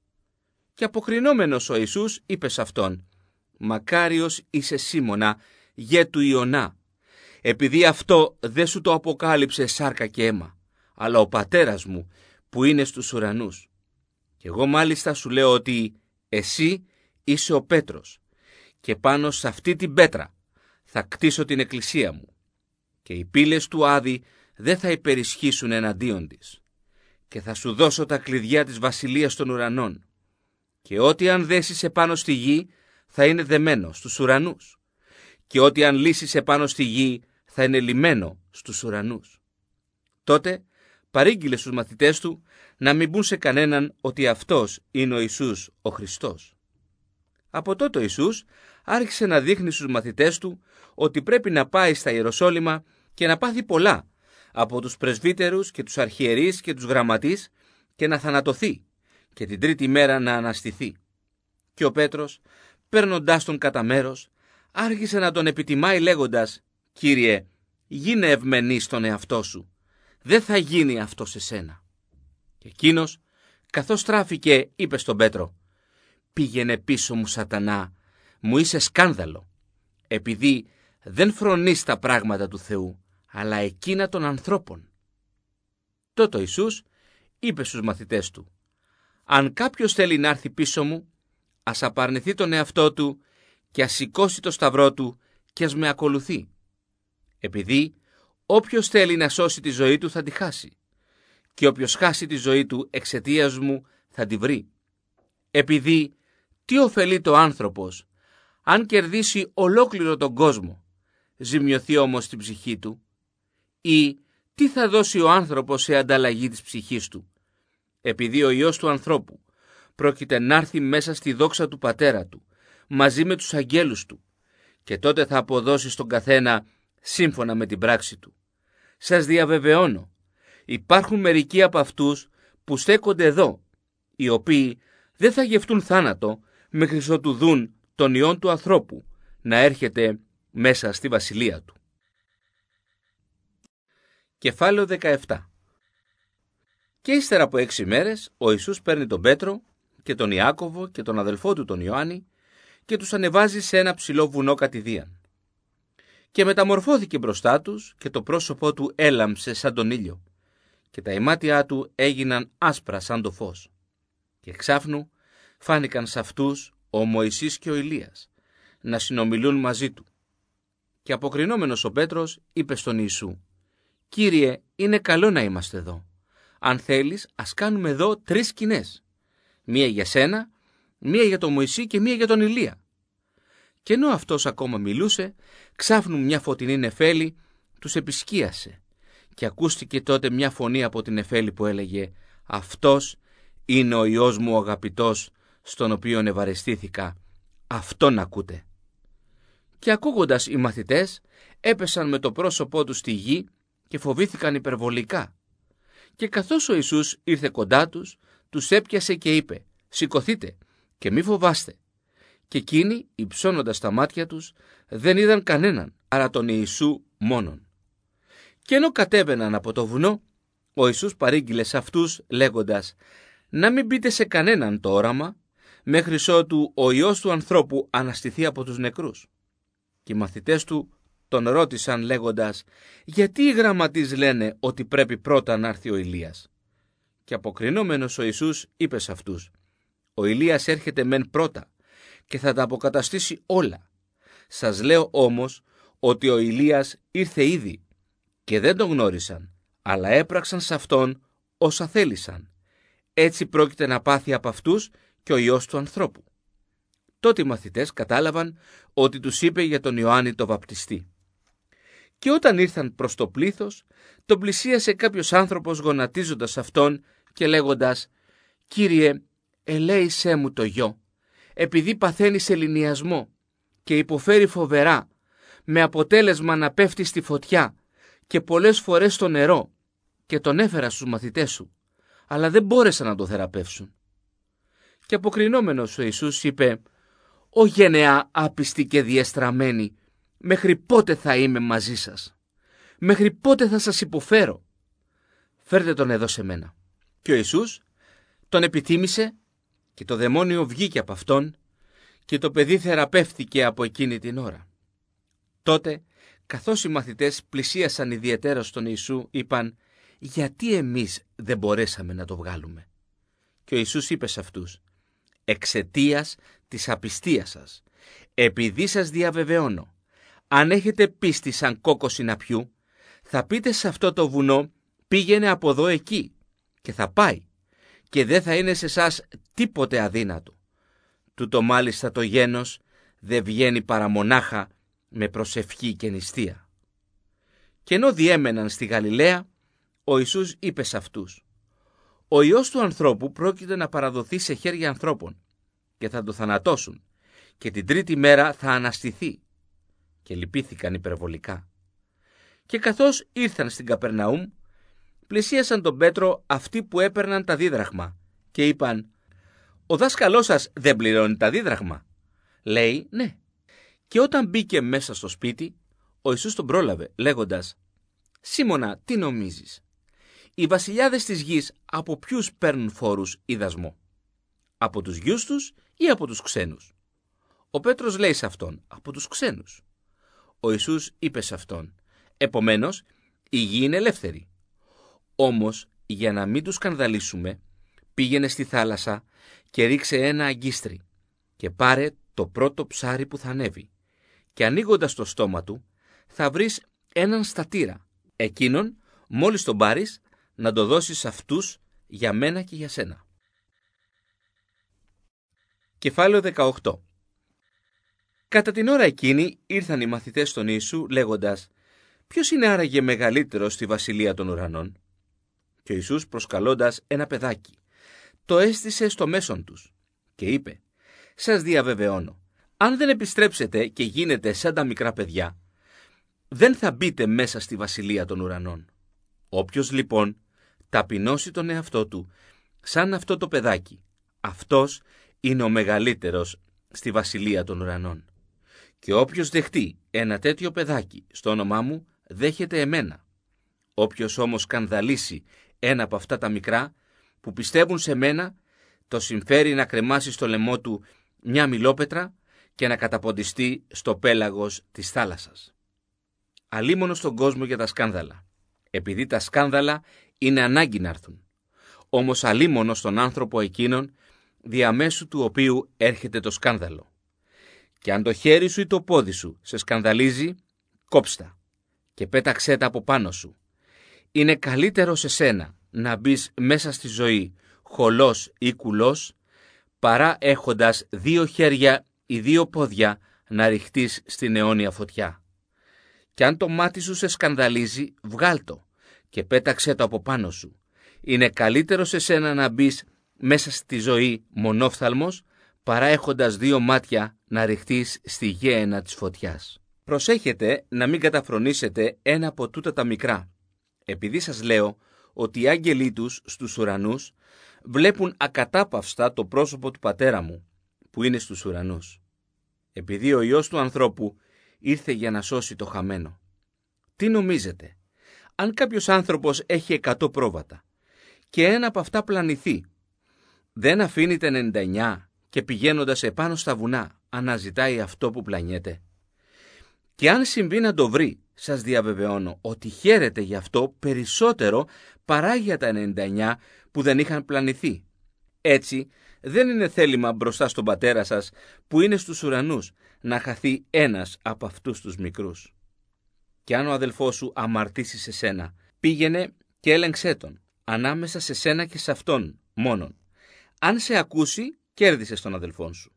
Και αποκρινόμενος ο Ιησούς είπε σε αυτόν: «Μακάριος είσαι Σίμωνα, γε του Ιωνά, επειδή αυτό δεν σου το αποκάλυψε σάρκα και αίμα, αλλά ο Πατέρας μου που είναι στους ουρανούς. Και εγώ μάλιστα σου λέω ότι εσύ είσαι ο Πέτρος, και πάνω σε αυτή την πέτρα θα κτίσω την εκκλησία μου, και οι πύλες του Άδη δεν θα υπερισχύσουν εναντίον της. Και θα σου δώσω τα κλειδιά της βασιλείας των ουρανών. Και ό,τι αν δέσεις επάνω στη γη θα είναι δεμένο στους ουρανούς. Και ό,τι αν λύσεις επάνω στη γη θα είναι λυμμένο στους ουρανούς. Τότε παρήγγειλε στους μαθητές του να μην πούν σε κανέναν ότι αυτός είναι ο Ιησούς ο Χριστός. Από τότε ο Ιησούς άρχισε να δείχνει στους μαθητές του ότι πρέπει να πάει στα Ιεροσόλυμα και να πάθει πολλά από τους πρεσβύτερους και τους αρχιερείς και τους γραμματείς και να θανατωθεί και την τρίτη μέρα να αναστηθεί. Και ο Πέτρος, παίρνοντάς τον κατά μέρος, άρχισε να τον επιτιμάει λέγοντας «Κύριε, γίνε ευμενής στον εαυτό σου, δεν θα γίνει αυτό σε σένα». Και εκείνος, καθώς στράφηκε, είπε στον Πέτρο «Πήγαινε πίσω μου, Σατανά, μου είσαι σκάνδαλο, επειδή δεν φρονείς τα πράγματα του Θεού, αλλά εκείνα των ανθρώπων». Τότε ο Ιησούς είπε στους μαθητές του «Αν κάποιος θέλει να έρθει πίσω μου, ας απαρνηθεί τον εαυτό του και ας σηκώσει το σταυρό του και ας με ακολουθεί. Επειδή όποιος θέλει να σώσει τη ζωή του θα τη χάσει, και όποιος χάσει τη ζωή του εξαιτίας μου θα τη βρει. Επειδή τι ωφελεί το άνθρωπος αν κερδίσει ολόκληρο τον κόσμο, ζημιωθεί όμως την ψυχή του, ή τι θα δώσει ο άνθρωπος σε ανταλλαγή της ψυχής του. Επειδή ο Υιός του ανθρώπου πρόκειται να έρθει μέσα στη δόξα του Πατέρα του, μαζί με τους αγγέλους του, και τότε θα αποδώσει στον καθένα σύμφωνα με την πράξη του. Σας διαβεβαιώνω, υπάρχουν μερικοί από αυτούς που στέκονται εδώ, οι οποίοι δεν θα γευτούν θάνατο μέχρι ότου δουν τον Υιόν του ανθρώπου να έρχεται μέσα στη βασιλεία του. Κεφάλαιο δεκαεπτά. Και ύστερα από έξι μέρες ο Ιησούς παίρνει τον Πέτρο και τον Ιάκωβο και τον αδελφό του τον Ιωάννη και τους ανεβάζει σε ένα ψηλό βουνό κατηδίαν. Και μεταμορφώθηκε μπροστά τους και το πρόσωπό του έλαμψε σαν τον ήλιο και τα ημάτια του έγιναν άσπρα σαν το φως. Και εξάφνου φάνηκαν σε αυτούς ο Μωυσής και ο Ηλίας να συνομιλούν μαζί του. Και αποκρινόμενος ο Πέτρος είπε στον Ιησού «Κύριε, είναι καλό να είμαστε εδώ. Αν θέλεις, ας κάνουμε εδώ τρεις σκηνές. Μία για σένα, μία για τον Μωυσή και μία για τον Ηλία». Και ενώ αυτός ακόμα μιλούσε, ξάφνου μια φωτεινή νεφέλη τους επισκίασε και ακούστηκε τότε μια φωνή από την νεφέλη που έλεγε «Αυτός είναι ο Υιός μου ο αγαπητός, στον οποίον ευαρεστήθηκα. Αυτόν ακούτε». Και ακούγοντας οι μαθητές έπεσαν με το πρόσωπό τους στη γη και φοβήθηκαν υπερβολικά. Και καθώς ο Ιησούς ήρθε κοντά τους, τους έπιασε και είπε «Σηκωθείτε και μη φοβάστε». Και εκείνοι, υψώνοντας τα μάτια τους, δεν είδαν κανέναν, άρα τον Ιησού μόνον. Και ενώ κατέβαιναν από το βουνό, ο Ιησούς παρήγγειλε σε αυτούς λέγοντας «Να μην πείτε σε κανέναν το όραμα, μέχρι ότου ο Υιός του ανθρώπου αναστηθεί από τους νεκρούς». Και οι μαθητές του τον ρώτησαν λέγοντας «Γιατί οι γραμματείς λένε ότι πρέπει πρώτα να έρθει ο Ηλίας?» Και αποκρινόμενος ο Ιησούς είπε σε αυτούς «Ο Ηλίας έρχεται μεν πρώτα και θα τα αποκαταστήσει όλα. Σας λέω όμως ότι ο Ηλίας ήρθε ήδη και δεν τον γνώρισαν, αλλά έπραξαν σε αυτόν όσα θέλησαν. Έτσι πρόκειται να πάθει από αυτούς και ο Υιός του ανθρώπου». Τότε οι μαθητές κατάλαβαν ότι τους είπε για τον Ιωάννη το βαπτιστή. Και όταν ήρθαν προς το πλήθος, τον πλησίασε κάποιος άνθρωπος γονατίζοντας αυτόν και λέγοντας «Κύριε, ελέησέ μου το γιο, επειδή παθαίνει σε λυνιασμό και υποφέρει φοβερά, με αποτέλεσμα να πέφτει στη φωτιά και πολλές φορές στο νερό, και τον έφερα στους μαθητές σου, αλλά δεν μπόρεσαν να το θεραπεύσουν». Και αποκρινόμενος ο Ιησούς είπε «Ω γενεά άπιστη και διεστραμμένη, μέχρι πότε θα είμαι μαζί σας? Μέχρι πότε θα σας υποφέρω? Φέρτε τον εδώ σε μένα». Και ο Ιησούς τον επιτίμησε και το δαιμόνιο βγήκε από αυτόν και το παιδί θεραπεύθηκε από εκείνη την ώρα. Τότε, καθώς οι μαθητές πλησίασαν ιδιαίτερα στον Ιησού, είπαν «Γιατί εμείς δεν μπορέσαμε να το βγάλουμε?» Και ο Ιησούς είπε σε αυτούς «Εξαιτίας της απιστίας σας, επειδή σας διαβεβαιώνω, αν έχετε πίστη σαν κόκκο συναπιού, θα πείτε σε αυτό το βουνό, πήγαινε από εδώ εκεί, και θα πάει, και δεν θα είναι σε εσάς τίποτε αδύνατο. Τούτο μάλιστα το γένος δεν βγαίνει παρά μονάχα με προσευχή και νηστεία. Και ενώ διέμεναν στη Γαλιλαία, ο Ιησούς είπε σε αυτούς: «Ο Υιός του ανθρώπου πρόκειται να παραδοθεί σε χέρια ανθρώπων και θα το θανατώσουν και την τρίτη μέρα θα αναστηθεί». Και λυπήθηκαν υπερβολικά. Και καθώς ήρθαν στην Καπερναούμ, πλησίασαν τον Πέτρο αυτοί που έπαιρναν τα δίδραχμα και είπαν: «Ο δάσκαλός σας δεν πληρώνει τα δίδραχμα?» Λέει: «Ναι». Και όταν μπήκε μέσα στο σπίτι, ο Ιησούς τον πρόλαβε λέγοντας: «Σίμωνα, τι νομίζεις? Οι βασιλιάδες της γης από ποιους παίρνουν φόρους ή δασμό? Από τους γιους τους ή από τους ξένους?» Ο Πέτρος λέει σε αυτόν: «Από τους ξένους». Ο Ιησούς είπε σε αυτόν: «Επομένως, η γη είναι ελεύθερη. Όμως, για να μην τους σκανδαλίσουμε, πήγαινε στη θάλασσα και ρίξε ένα αγκίστρι και πάρε το πρώτο ψάρι που θα ανέβει και ανοίγοντας το στόμα του θα βρεις έναν στατήρα. Εκείνον, μόλις τον πάρεις, να το δώσεις σε αυτούς για μένα και για σένα». Κεφάλαιο δεκαοκτώ. Κατά την ώρα εκείνη ήρθαν οι μαθητές των Ιησού λέγοντας: «Ποιος είναι άραγε μεγαλύτερος στη βασιλεία των ουρανών?» Και ο Ιησούς, προσκαλώντας ένα παιδάκι, το έστησε στο μέσον τους και είπε: «Σας διαβεβαιώνω, αν δεν επιστρέψετε και γίνετε σαν τα μικρά παιδιά, δεν θα μπείτε μέσα στη βασιλεία των ουρανών. Όποιος λοιπόν ταπεινώσει τον εαυτό του σαν αυτό το παιδάκι, αυτός είναι ο μεγαλύτερος στη βασιλεία των ουρανών. Και όποιος δεχτεί ένα τέτοιο παιδάκι στο όνομά μου, δέχεται εμένα. Όποιος όμως σκανδαλίσει ένα από αυτά τα μικρά που πιστεύουν σε μένα, το συμφέρει να κρεμάσει στο λαιμό του μια μιλόπετρα και να καταποντιστεί στο πέλαγος της θάλασσας. Αλίμονο στον κόσμο για τα σκάνδαλα, επειδή τα σκάνδαλα είναι ανάγκη να έρθουν. Όμως αλίμονο στον άνθρωπο εκείνον, διαμέσου του οποίου έρχεται το σκάνδαλο. Και αν το χέρι σου ή το πόδι σου σε σκανδαλίζει, κόψτα και πέταξέ τα από πάνω σου. Είναι καλύτερο σε σένα να μπεις μέσα στη ζωή χολός ή κουλός, παρά έχοντας δύο χέρια ή δύο πόδια να ρηχτείς στην αιώνια φωτιά. Και αν το μάτι σου σε σκανδαλίζει, βγάλ' το και πέταξέ το από πάνω σου. Είναι καλύτερο σε σένα να μπεις μέσα στη ζωή μονόφθαλμος, παρά έχοντας δύο μάτια να ρηχτείς στη γέενα της φωτιάς. Προσέχετε να μην καταφρονήσετε ένα από τούτα τα μικρά, επειδή σας λέω ότι οι άγγελοι τους στους ουρανούς βλέπουν ακατάπαυστα το πρόσωπο του Πατέρα μου που είναι στους ουρανούς. Επειδή ο Υιός του ανθρώπου ήρθε για να σώσει το χαμένο. Τι νομίζετε? Αν κάποιος άνθρωπος έχει εκατό πρόβατα και ένα από αυτά πλανηθεί, δεν αφήνει τα ενενήντα εννιά και πηγαίνοντας επάνω στα βουνά αναζητάει αυτό που πλανιέται? Και αν συμβεί να το βρει, σας διαβεβαιώνω ότι χαίρεται γι' αυτό περισσότερο παρά για τα ενενήντα εννιά που δεν είχαν πλανηθεί. Έτσι, δεν είναι θέλημα μπροστά στον Πατέρα σας που είναι στους ουρανούς να χαθεί ένας από αυτούς τους μικρούς. Και αν ο αδελφός σου αμαρτήσει σε σένα, πήγαινε και έλεγξέ τον, ανάμεσα σε σένα και σε αυτόν μόνον. Αν σε ακούσει, κέρδισες τον αδελφόν σου.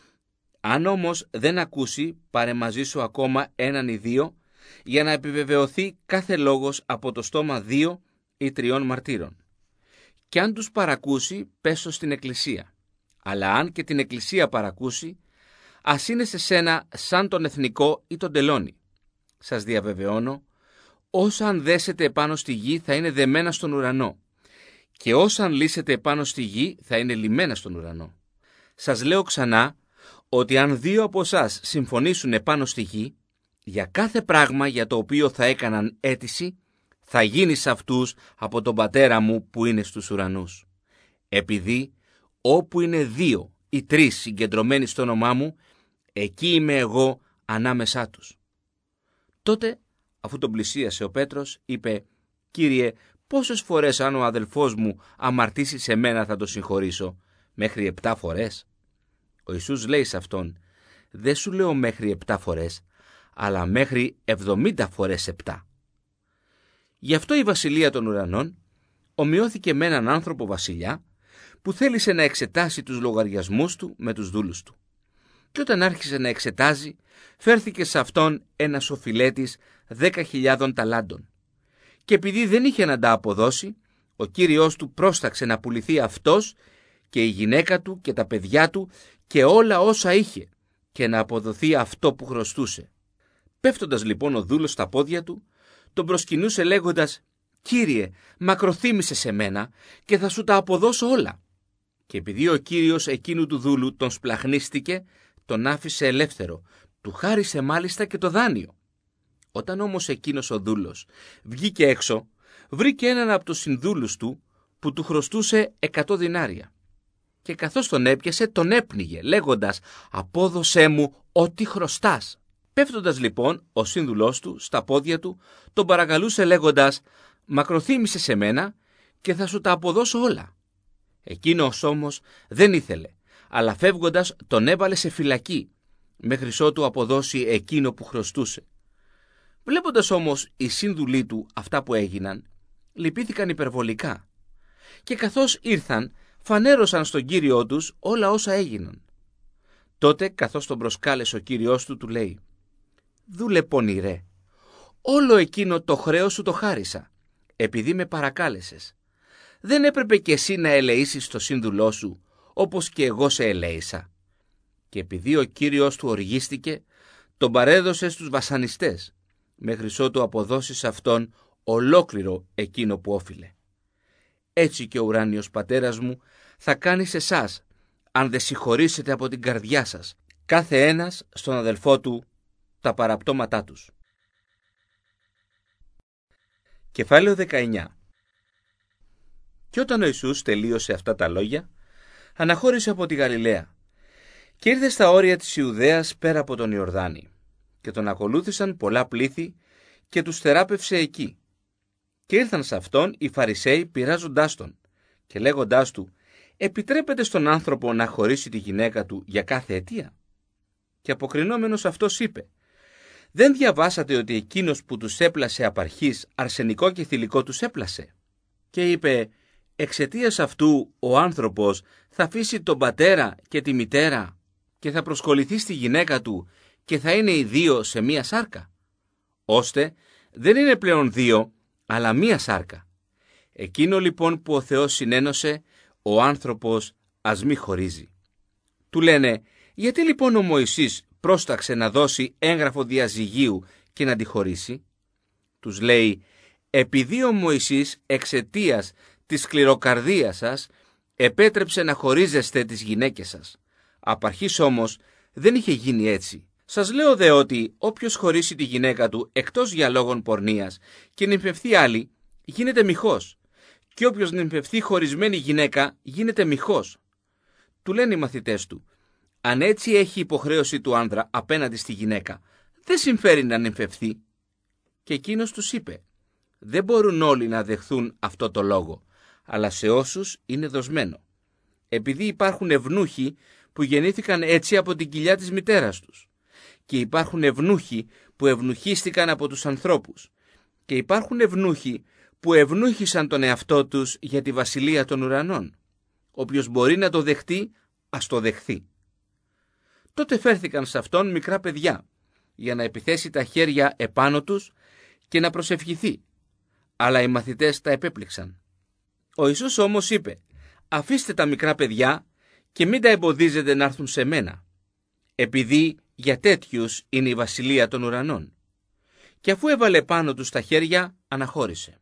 Αν όμως δεν ακούσει, πάρε μαζί σου ακόμα έναν ή δύο, για να επιβεβαιωθεί κάθε λόγος από το στόμα δύο ή τριών μαρτύρων. Και αν τους παρακούσει, πέσω στην εκκλησία. Αλλά αν και την εκκλησία παρακούσει, ας είναι σε σένα σαν τον εθνικό ή τον τελώνη. Σας διαβεβαιώνω, όσα αν δέσετε επάνω στη γη θα είναι δεμένα στον ουρανό, και όσα αν λύσετε επάνω στη γη θα είναι λυμμένα στον ουρανό. Σας λέω ξανά, ότι αν δύο από εσάς συμφωνήσουν επάνω στη γη, για κάθε πράγμα για το οποίο θα έκαναν αίτηση, θα γίνει σε αυτούς από τον Πατέρα μου που είναι στους ουρανούς. Επειδή όπου είναι δύο ή τρεις συγκεντρωμένοι στο όνομά μου, εκεί είμαι εγώ ανάμεσά τους. Τότε, αφού τον πλησίασε ο Πέτρος, είπε: «Κύριε, πόσες φορές αν ο αδελφός μου αμαρτήσει σε μένα θα το συγχωρήσω? Μέχρι επτά φορές?» Ο Ιησούς λέει σε αυτόν: «Δεν σου λέω μέχρι επτά φορές, αλλά μέχρι εβδομήντα φορές επτά». Γι' αυτό η βασιλεία των ουρανών ομοιώθηκε με έναν άνθρωπο βασιλιά που θέλησε να εξετάσει τους λογαριασμούς του με τους δούλους του. Και όταν άρχισε να εξετάζει, φέρθηκε σε αυτόν ένας οφειλέτης δέκα χιλιάδων ταλάντων. Και επειδή δεν είχε να τα αποδώσει, ο κύριος του πρόσταξε να πουληθεί αυτός και η γυναίκα του και τα παιδιά του και όλα όσα είχε και να αποδοθεί αυτό που χρωστούσε. Πέφτοντας λοιπόν ο δούλος στα πόδια του, τον προσκυνούσε λέγοντας «Κύριε, μακροθύμησε σε μένα και θα σου τα αποδώσω όλα». Και επειδή ο κύριος εκείνου του δούλου τον σπλαχνίστηκε, τον άφησε ελεύθερο, του χάρισε μάλιστα και το δάνειο. Όταν όμως εκείνος ο δούλος βγήκε έξω, βρήκε έναν από τους συνδούλους του που του χρωστούσε εκατό δινάρια. Και καθώς τον έπιασε, τον έπνιγε, λέγοντας «Απόδωσέ μου ό,τι χρωστάς». Πέφτοντας λοιπόν ο σύνδουλός του στα πόδια του, τον παρακαλούσε λέγοντας «Μακροθύμησε σε μένα και θα σου τα αποδώσω όλα». Εκείνος όμως δεν ήθελε, αλλά φεύγοντας τον έβαλε σε φυλακή, μέχρι ότου αποδώσει εκείνο που χρωστούσε. Βλέποντας όμως οι σύνδουλοι του αυτά που έγιναν, λυπήθηκαν υπερβολικά και καθώς ήρθαν, φανέρωσαν στον κύριό τους όλα όσα έγιναν. Τότε, καθώς τον προσκάλεσε ο κύριός του, του λέει «Δούλε πονηρέ, όλο εκείνο το χρέος σου το χάρισα, επειδή με παρακάλεσες. Δεν έπρεπε κι εσύ να ελεήσεις το σύνδουλό σου, όπως και εγώ σε ελέησα». Και επειδή ο κύριος του οργίστηκε, τον παρέδωσε στους βασανιστές, μέχρι ότου αποδώσεις αυτόν ολόκληρο εκείνο που όφιλε. Έτσι και ο ουράνιος πατέρας μου θα κάνει σε εσάς, αν δεν συγχωρήσετε από την καρδιά σας, κάθε ένας στον αδελφό του τα παραπτώματά τους. Κεφάλαιο δεκαεννιά. Και όταν ο Ιησούς τελείωσε αυτά τα λόγια, αναχώρησε από τη Γαλιλαία και ήρθε στα όρια της Ιουδαίας πέρα από τον Ιορδάνη, και τον ακολούθησαν πολλά πλήθη και τους θεράπευσε εκεί. Και ήρθαν σε αυτόν οι Φαρισαίοι πειράζοντάς τον και λέγοντάς του «Επιτρέπεται στον άνθρωπο να χωρίσει τη γυναίκα του για κάθε αιτία?» Και αποκρινόμενος αυτός είπε «Δεν διαβάσατε ότι εκείνος που τους έπλασε απ' αρχής αρσενικό και θηλυκό τους έπλασε?» Και είπε «Εξαιτίας αυτού ο άνθρωπος θα αφήσει τον πατέρα και τη μητέρα και θα προσκοληθεί στη γυναίκα του και θα είναι οι δύο σε μία σάρκα. Ώστε δεν είναι πλέον δύο, αλλά μία σάρκα. Εκείνο λοιπόν που ο Θεός συνένωσε, ο άνθρωπος ας μη χωρίζει». Του λένε «Γιατί λοιπόν ο Μωυσής πρόσταξε να δώσει έγγραφο διαζυγίου και να τη χωρίσει?» Τους λέει «Επειδή ο Μωυσής εξαιτίας της σκληροκαρδίας σας επέτρεψε να χωρίζεστε τις γυναίκες σας. Απ' αρχής όμως δεν είχε γίνει έτσι. Σας λέω δε ότι όποιος χωρίσει τη γυναίκα του εκτός για λόγων πορνείας και νυμφευθεί άλλη, γίνεται μοιχός, και όποιος νυμφευθεί χωρισμένη γυναίκα γίνεται μοιχός». Του λένε οι μαθητές του «Αν έτσι έχει υποχρέωση του άνδρα απέναντι στη γυναίκα, δεν συμφέρει να νυμφευθεί». Και εκείνος τους είπε «Δεν μπορούν όλοι να δεχθούν αυτό το λόγο, αλλά σε όσους είναι δοσμένο. Επειδή υπάρχουν ευνούχοι που γεννήθηκαν έτσι από την κοιλιά της μητέρας τους, και υπάρχουν ευνούχοι που ευνουχίστηκαν από τους ανθρώπους, και υπάρχουν ευνούχοι που ευνούχησαν τον εαυτό τους για τη βασιλεία των ουρανών. Όποιος μπορεί να το δεχτεί, ας το δεχθεί». Τότε φέρθηκαν σε αυτόν μικρά παιδιά, για να επιθέσει τα χέρια επάνω τους και να προσευχηθεί. Αλλά οι μαθητές τα επέπληξαν. Ο Ιησούς όμως είπε «Αφήστε τα μικρά παιδιά και μην τα εμποδίζετε να έρθουν σε μένα, επειδή για τέτοιους είναι η βασιλεία των ουρανών». Και αφού έβαλε πάνω τους τα χέρια, αναχώρησε.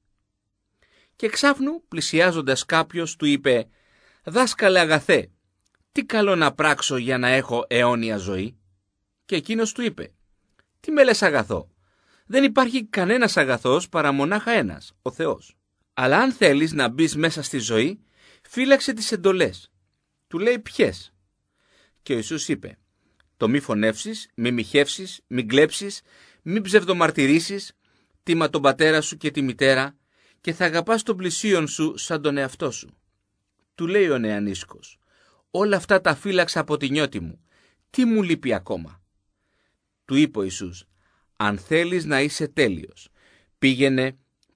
Και εξάφνου, πλησιάζοντας κάποιος, του είπε «Δάσκαλε αγαθέ, τι καλό να πράξω για να έχω αιώνια ζωή?» Και εκείνος του είπε «Τι με λες αγαθό? Δεν υπάρχει κανένας αγαθός παρά μονάχα ένας, ο Θεός. Αλλά αν θέλεις να μπεις μέσα στη ζωή, φύλαξε τις εντολές». Του λέει «Ποιες?» Και ο Ιησούς είπε «Το μη φωνεύσεις, μη μοιχεύσεις, μη κλέψεις, μη ψευδομαρτυρήσεις, τίμα τον πατέρα σου και τη μητέρα, και θα αγαπάς τον πλησίον σου σαν τον εαυτό σου». Του λέει ο νεανίσκος «Όλα αυτά τα φύλαξα από τη νιώτη μου. Τι μου λείπει ακόμα?» Του είπε ο Ιησούς «Αν θέλεις να είσαι τέλειος, πήγαινε,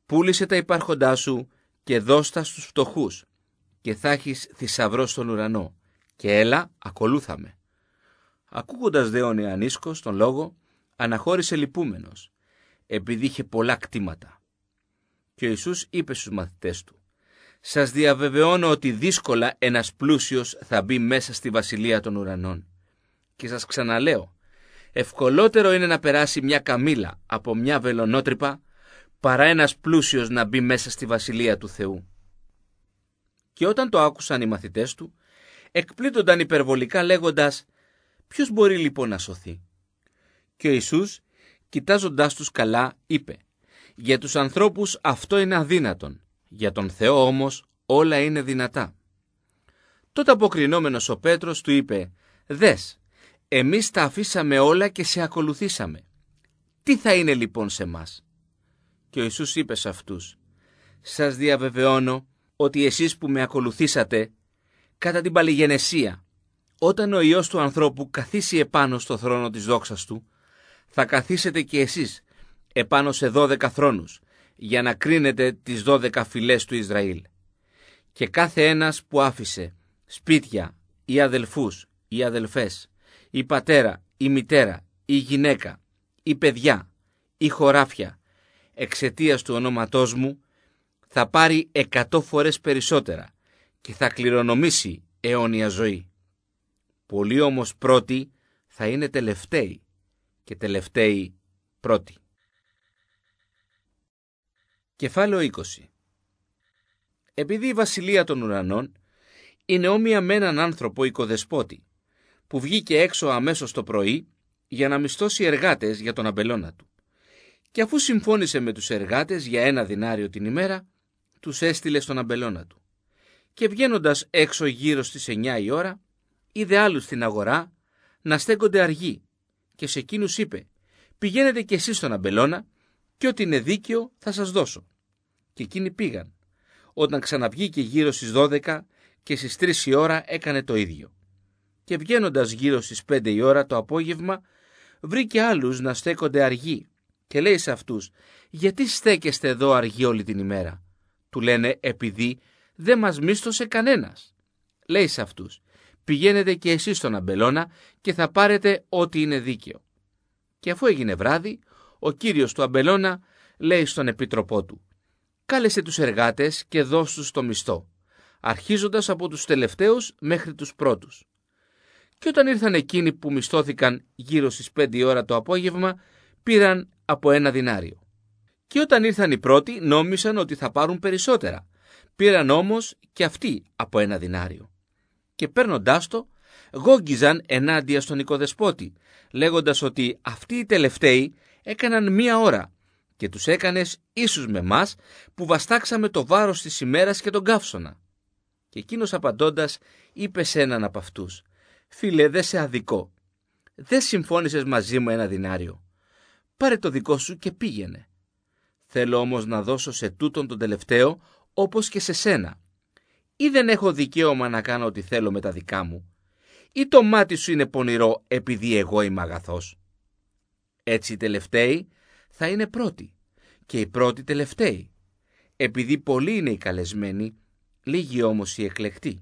πούλησε τα υπάρχοντά σου και δώστα στους φτωχούς και θα έχεις θησαυρό στον ουρανό και έλα ακολούθαμε. Ακούγοντας δε ο νεανίσκος τον λόγο, αναχώρησε λυπούμενος, επειδή είχε πολλά κτήματα. Και ο Ιησούς είπε στους μαθητές του, «Σας διαβεβαιώνω ότι δύσκολα ένας πλούσιος θα μπει μέσα στη βασιλεία των ουρανών. Και σας ξαναλέω, ευκολότερο είναι να περάσει μια καμήλα από μια βελονότρυπα, παρά ένας πλούσιος να μπει μέσα στη βασιλεία του Θεού». Και όταν το άκουσαν οι μαθητές του, εκπλήττονταν υπερβολικά λέγοντας, «Ποιος μπορεί λοιπόν να σωθεί?» Και ο Ιησούς, κοιτάζοντάς τους καλά, είπε, «Για τους ανθρώπους αυτό είναι αδύνατον, για τον Θεό όμως όλα είναι δυνατά». Τότε αποκρινόμενος ο Πέτρος του είπε, «Δες, εμείς τα αφήσαμε όλα και σε ακολουθήσαμε. Τι θα είναι λοιπόν σε μας?» Και ο Ιησούς είπε σε αυτούς, «Σας διαβεβαιώνω ότι εσείς που με ακολουθήσατε, κατά την παλιγενεσία, όταν ο Υιός του ανθρώπου καθίσει επάνω στο θρόνο της δόξας του, θα καθίσετε και εσείς επάνω σε δώδεκα θρόνους, για να κρίνετε τις δώδεκα φυλές του Ισραήλ. Και κάθε ένας που άφησε σπίτια ή αδελφούς ή αδελφές, ή πατέρα ή μητέρα ή γυναίκα ή παιδιά ή χωράφια, εξαιτίας του ονόματός μου, θα πάρει εκατό φορές περισσότερα και θα κληρονομήσει αιώνια ζωή. Πολλοί όμως πρώτοι θα είναι τελευταίοι και τελευταίοι πρώτοι». Κεφάλαιο είκοσι. Επειδή η βασιλεία των ουρανών είναι όμοια με έναν άνθρωπο οικοδεσπότη, που βγήκε έξω αμέσως το πρωί για να μισθώσει εργάτες για τον αμπελώνα του. Και αφού συμφώνησε με τους εργάτες για ένα δινάριο την ημέρα, τους έστειλε στον αμπελώνα του. Και βγαίνοντας έξω γύρω στις εννιά η ώρα, είδε άλλους στην αγορά να στέκονται αργοί και σε εκείνους είπε, «Πηγαίνετε κι εσείς στον αμπελώνα και ό,τι είναι δίκαιο θα σας δώσω». Και εκείνοι πήγαν. Όταν ξαναβγήκε γύρω στις δώδεκα και στις τρεις η ώρα έκανε το ίδιο. Και βγαίνοντας γύρω στις πέντε η ώρα το απόγευμα, βρήκε άλλους να στέκονται αργοί και λέει σε αυτούς, «Γιατί στέκεστε εδώ αργοί όλη την ημέρα?» Του λένε, «Επειδή δεν μας μίσθωσε κανένας». Λέει σε αυτούς, «Πηγαίνετε και εσείς στον αμπελώνα και θα πάρετε ό,τι είναι δίκαιο». Και αφού έγινε βράδυ, ο κύριος του αμπελώνα λέει στον επίτροπό του, «Κάλεσε τους εργάτες και δώσ' τους το μισθό, αρχίζοντας από τους τελευταίους μέχρι τους πρώτους». Και όταν ήρθαν εκείνοι που μισθώθηκαν γύρω στις πέντε η ώρα το απόγευμα, πήραν από ένα δινάριο. Και όταν ήρθαν οι πρώτοι, νόμισαν ότι θα πάρουν περισσότερα. Πήραν όμως και αυτοί από ένα δινάριο. Και παίρνοντάς το, γόγγιζαν ενάντια στον οικοδεσπότη, λέγοντας ότι αυτοί οι τελευταίοι έκαναν μία ώρα και τους έκανες ίσους με μας που βαστάξαμε το βάρος της ημέρας και τον καύσωνα. Και εκείνος απαντώντας είπε σε έναν από αυτούς, «Φίλε, δε σε αδικό. Δεν συμφώνησες μαζί μου ένα δινάριο. Πάρε το δικό σου και πήγαινε. Θέλω όμως να δώσω σε τούτον τον τελευταίο όπως και σε σένα. Ή δεν έχω δικαίωμα να κάνω ό,τι θέλω με τα δικά μου, ή το μάτι σου είναι πονηρό επειδή εγώ είμαι αγαθός». Έτσι οι τελευταίοι θα είναι πρώτοι και οι πρώτοι τελευταίοι, επειδή πολλοί είναι οι καλεσμένοι, λίγοι όμως οι εκλεκτοί.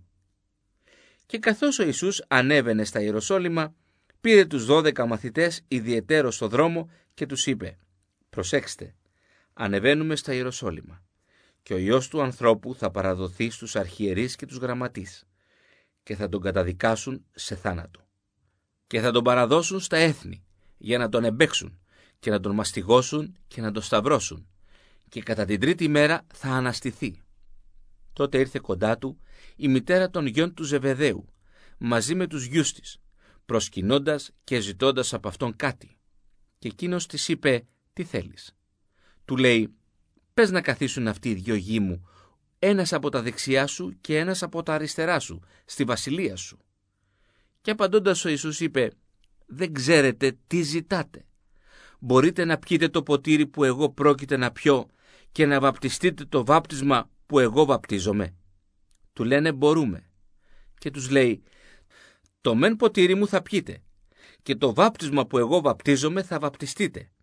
Και καθώς ο Ιησούς ανέβαινε στα Ιεροσόλυμα, πήρε τους δώδεκα μαθητές ιδιαιτέρως στο δρόμο και τους είπε, «Προσέξτε, ανεβαίνουμε στα Ιεροσόλυμα και ο Υιός του ανθρώπου θα παραδοθεί στους αρχιερείς και τους γραμματείς και θα τον καταδικάσουν σε θάνατο και θα τον παραδώσουν στα έθνη για να τον εμπέξουν και να τον μαστιγώσουν και να τον σταυρώσουν και κατά την τρίτη μέρα θα αναστηθεί». Τότε ήρθε κοντά του η μητέρα των γιών του Ζεβεδαίου μαζί με τους γιους της, προσκυνώντας και ζητώντας από αυτόν κάτι. Και εκείνος της είπε, «Τι θέλεις?» Του λέει, «Πες να καθίσουν αυτοί οι δυο γη μου, ένας από τα δεξιά σου και ένας από τα αριστερά σου, στη βασιλεία σου». Και απαντώντας ο Ιησούς είπε, «Δεν ξέρετε τι ζητάτε. Μπορείτε να πιείτε το ποτήρι που εγώ πρόκειται να πιω και να βαπτιστείτε το βάπτισμα που εγώ βαπτίζομαι?» Του λένε, «Μπορούμε». Και τους λέει, «Το μεν ποτήρι μου θα πιείτε και το βάπτισμα που εγώ βαπτίζομαι θα βαπτιστείτε.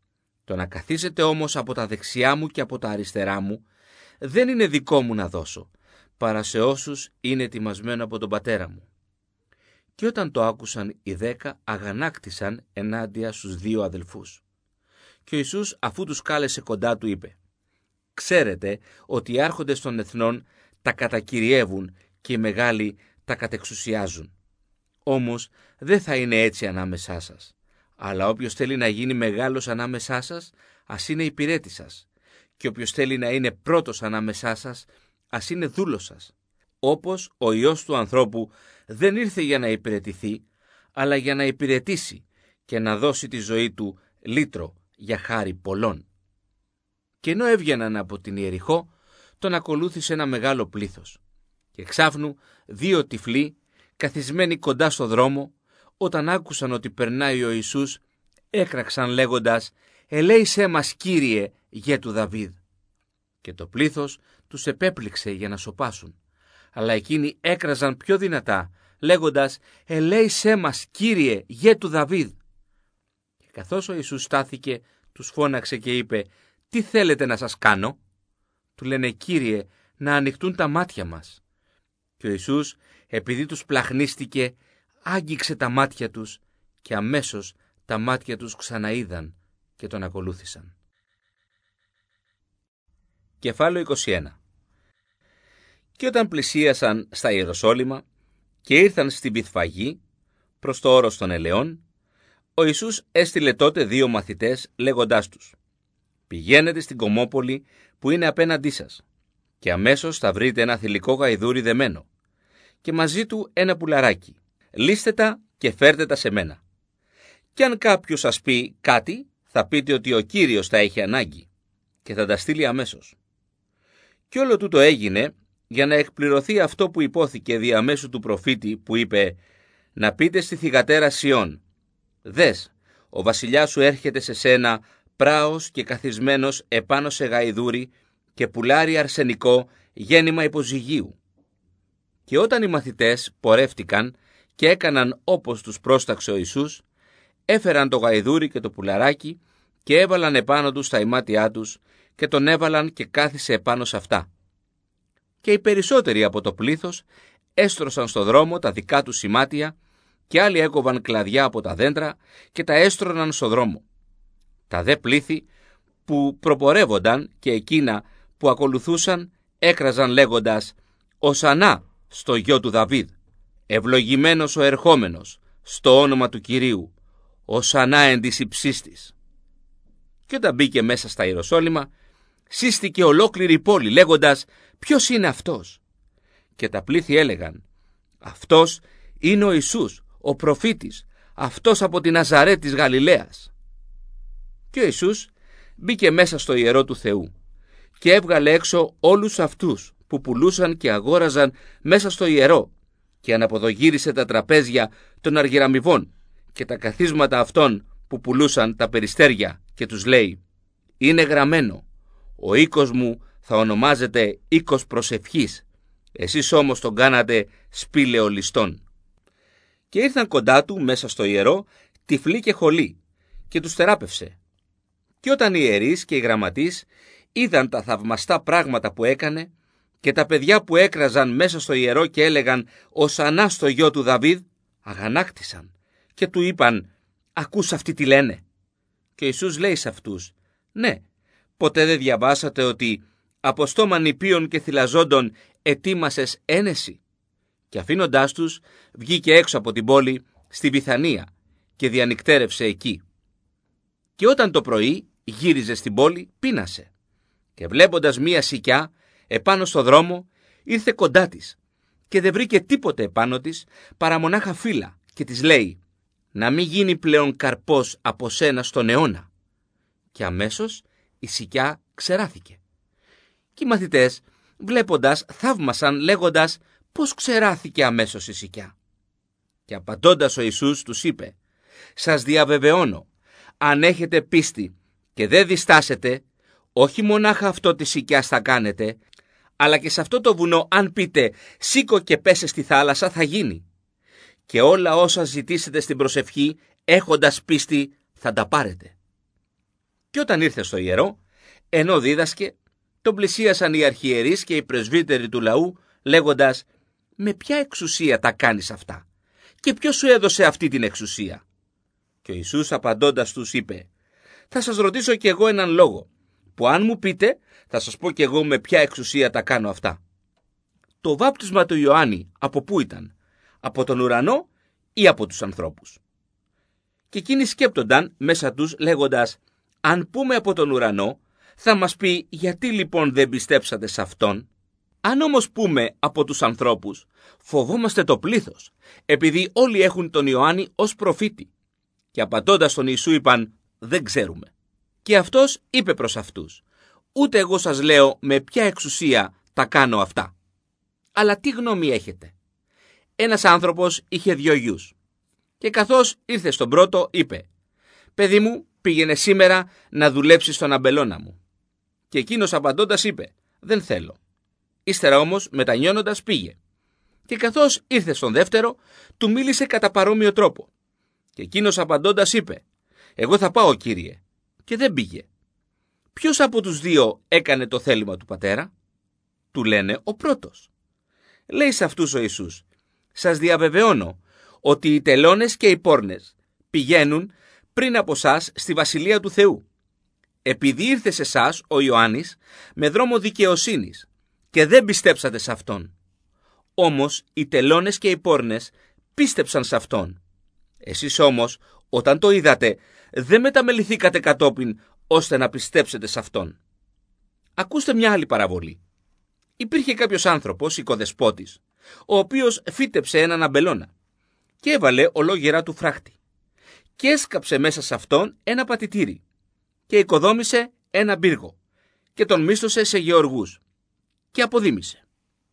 Το να καθίσετε όμως από τα δεξιά μου και από τα αριστερά μου δεν είναι δικό μου να δώσω, παρά σε όσους είναι ετοιμασμένο από τον πατέρα μου». Και όταν το άκουσαν, οι δέκα αγανάκτησαν ενάντια στους δύο αδελφούς. Και ο Ιησούς, αφού τους κάλεσε κοντά του, είπε: «Ξέρετε ότι οι άρχοντες των εθνών τα κατακυριεύουν και οι μεγάλοι τα κατεξουσιάζουν. Όμως δεν θα είναι έτσι ανάμεσά σας. Αλλά όποιος θέλει να γίνει μεγάλος ανάμεσά σας, ας είναι υπηρέτης σας. Και όποιος θέλει να είναι πρώτος ανάμεσά σας, ας είναι δούλος σας. Όπως ο Υιός του ανθρώπου δεν ήρθε για να υπηρετηθεί, αλλά για να υπηρετήσει και να δώσει τη ζωή του λύτρο για χάρη πολλών». Και ενώ έβγαιναν από την Ιεριχώ, τον ακολούθησε ένα μεγάλο πλήθος. Και εξάφνου δύο τυφλοί, καθισμένοι κοντά στο δρόμο, όταν άκουσαν ότι περνάει ο Ιησούς, έκραξαν λέγοντας: «Ελέησέ μας, Κύριε, γε του Δαβίδ». Και το πλήθος τους επέπληξε για να σωπάσουν. Αλλά εκείνοι έκραζαν πιο δυνατά, λέγοντας: «Ελέησέ μας, Κύριε, γε του Δαβίδ». Και καθώς ο Ιησούς στάθηκε, τους φώναξε και είπε: «Τι θέλετε να σας κάνω?» Του λένε: «Κύριε, να ανοιχτούν τα μάτια μας». Και ο Ιησούς, επειδή τους πλαχνίστηκε, άγγιξε τα μάτια τους και αμέσως τα μάτια τους ξαναείδαν και τον ακολούθησαν. Κεφάλαιο είκοσι ένα. Και όταν πλησίασαν στα Ιεροσόλυμα και ήρθαν στην Βηθφαγή, προς το όρος των Ελαιών, ο Ιησούς έστειλε τότε δύο μαθητές λέγοντάς τους: «Πηγαίνετε στην Κομμόπολη που είναι απέναντί σας και αμέσως θα βρείτε ένα θηλυκό γαϊδούρι δεμένο και μαζί του ένα πουλαράκι. Λύστε τα και φέρτε τα σε μένα. Και αν κάποιος σας πει κάτι, θα πείτε ότι ο Κύριος τα έχει ανάγκη και θα τα στείλει αμέσως». Και όλο τούτο έγινε για να εκπληρωθεί αυτό που υπόθηκε διαμέσου του προφήτη που είπε: «Να πείτε στη θυγατέρα Σιών, δες, ο βασιλιάς σου έρχεται σε σένα πράος και καθισμένος επάνω σε γαϊδούρι και πουλάρι αρσενικό, γέννημα υποζυγίου». Και όταν οι μαθητές πορεύτηκαν και έκαναν όπως τους πρόσταξε ο Ιησούς, έφεραν το γαϊδούρι και το πουλαράκι και έβαλαν επάνω τους τα ημάτια τους και τον έβαλαν και κάθισε επάνω σε αυτά. Και οι περισσότεροι από το πλήθος έστρωσαν στο δρόμο τα δικά τους ημάτια και άλλοι έκοβαν κλαδιά από τα δέντρα και τα έστρωναν στο δρόμο. Τα δε πλήθη που προπορεύονταν και εκείνα που ακολουθούσαν έκραζαν λέγοντας: «Οσανά στο γιο του Δαβίδ, ευλογημένος ο ερχόμενος στο όνομα του Κυρίου, οσανά εν της υψίστης». Και όταν μπήκε μέσα στα Ιεροσόλυμα, σύστηκε ολόκληρη η πόλη λέγοντας: «Ποιος είναι αυτός?» Και τα πλήθη έλεγαν: «Αυτός είναι ο Ιησούς, ο προφήτης, αυτός από τη Ναζαρέτ της Γαλιλαίας». Και ο Ιησούς μπήκε μέσα στο ιερό του Θεού και έβγαλε έξω όλους αυτούς που πουλούσαν και αγόραζαν μέσα στο ιερό και αναποδογύρισε τα τραπέζια των αργυραμιβών και τα καθίσματα αυτών που πουλούσαν τα περιστέρια και τους λέει: «Είναι γραμμένο, ο οίκος μου θα ονομάζεται οίκος προσευχής, εσείς όμως τον κάνατε σπήλαιο ληστών». Και ήρθαν κοντά του μέσα στο ιερό τυφλοί και χολοί και τους θεράπευσε. Και όταν οι ιερείς και οι γραμματείς είδαν τα θαυμαστά πράγματα που έκανε και τα παιδιά που έκραζαν μέσα στο ιερό και έλεγαν «Οσανά στο γιο του Δαβίδ», αγανάκτησαν και του είπαν: «Ακούς αυτοί τι λένε?» Και ο Ιησούς λέει σε αυτούς: «Ναι, ποτέ δεν διαβάσατε ότι από στόμα νηπίων και θυλαζόντων ετοίμασες ένεση?» Και αφήνοντάς τους βγήκε έξω από την πόλη στη Βηθανία και διανυκτέρευσε εκεί. Και όταν το πρωί γύριζε στην πόλη, πείνασε και βλέποντας μία σικιά επάνω στο δρόμο, ήρθε κοντά της και δεν βρήκε τίποτε επάνω της παρά μονάχα φύλλα και της λέει: «Να μην γίνει πλέον καρπός από σένα στον αιώνα». Και αμέσως η σικιά ξεράθηκε. Και οι μαθητές βλέποντας θαύμασαν λέγοντας: «Πώς ξεράθηκε αμέσως η σικιά?» Και απαντώντας ο Ιησούς τους είπε: «Σας διαβεβαιώνω, αν έχετε πίστη και δεν διστάσετε, όχι μονάχα αυτό της σικιάς θα κάνετε, αλλά και σε αυτό το βουνό αν πείτε «σήκω και πέσε στη θάλασσα», θα γίνει. Και όλα όσα ζητήσετε στην προσευχή έχοντας πίστη θα τα πάρετε». Και όταν ήρθε στο ιερό, ενώ δίδασκε, τον πλησίασαν οι αρχιερείς και οι πρεσβύτεροι του λαού, λέγοντας: «Με ποια εξουσία τα κάνεις αυτά? Και ποιος σου έδωσε αυτή την εξουσία?» Και ο Ιησούς απαντώντας τους είπε: «Θα σας ρωτήσω κι εγώ έναν λόγο, που αν μου πείτε, θα σας πω κι εγώ με ποια εξουσία τα κάνω αυτά. Το βάπτισμα του Ιωάννη από πού ήταν? Από τον ουρανό ή από τους ανθρώπους?» Και εκείνοι σκέπτονταν μέσα τους λέγοντας: «Αν πούμε από τον ουρανό, θα μας πει γιατί λοιπόν δεν πιστέψατε σε αυτόν. Αν όμως πούμε από τους ανθρώπους, φοβόμαστε το πλήθος, επειδή όλοι έχουν τον Ιωάννη ως προφήτη». Και απαντώντας τον Ιησού είπαν: «Δεν ξέρουμε». Και αυτός είπε προς αυτούς: «Ούτε εγώ σας λέω με ποια εξουσία τα κάνω αυτά. Αλλά τι γνώμη έχετε? Ένας άνθρωπος είχε δυο γιους. Και καθώς ήρθε στον πρώτο, είπε: «Παιδί μου, πήγαινε σήμερα να δουλέψεις στον αμπελώνα μου». Και εκείνος απαντώντας είπε: «Δεν θέλω». Ύστερα όμως μετανιώνοντας πήγε. Και καθώς ήρθε στον δεύτερο, του μίλησε κατά παρόμοιο τρόπο. Και εκείνος απαντώντας είπε: «Εγώ θα πάω, Κύριε». Και δεν πήγε. Ποιος από τους δύο έκανε το θέλημα του πατέρα? Του λένε: «Ο πρώτος». Λέει σε αυτούς ο Ιησούς: «Σας διαβεβαιώνω ότι οι τελώνες και οι πόρνες πηγαίνουν πριν από σας στη Βασιλεία του Θεού. Επειδή ήρθε σε εσάς ο Ιωάννης με δρόμο δικαιοσύνης και δεν πιστέψατε σε αυτόν. Όμως οι τελώνες και οι πόρνες πίστεψαν σε αυτόν. Εσείς όμως όταν το είδατε δεν μεταμεληθήκατε κατόπιν ώστε να πιστέψετε σε αυτόν». Ακούστε μια άλλη παραβολή. Υπήρχε κάποιος άνθρωπος, οικοδεσπότης, ο οποίος φύτεψε έναν αμπελώνα και έβαλε ολόγερα του φράχτη και έσκαψε μέσα σε αυτόν ένα πατητήρι και οικοδόμησε ένα πύργο και τον μίσθωσε σε γεωργούς και αποδήμησε.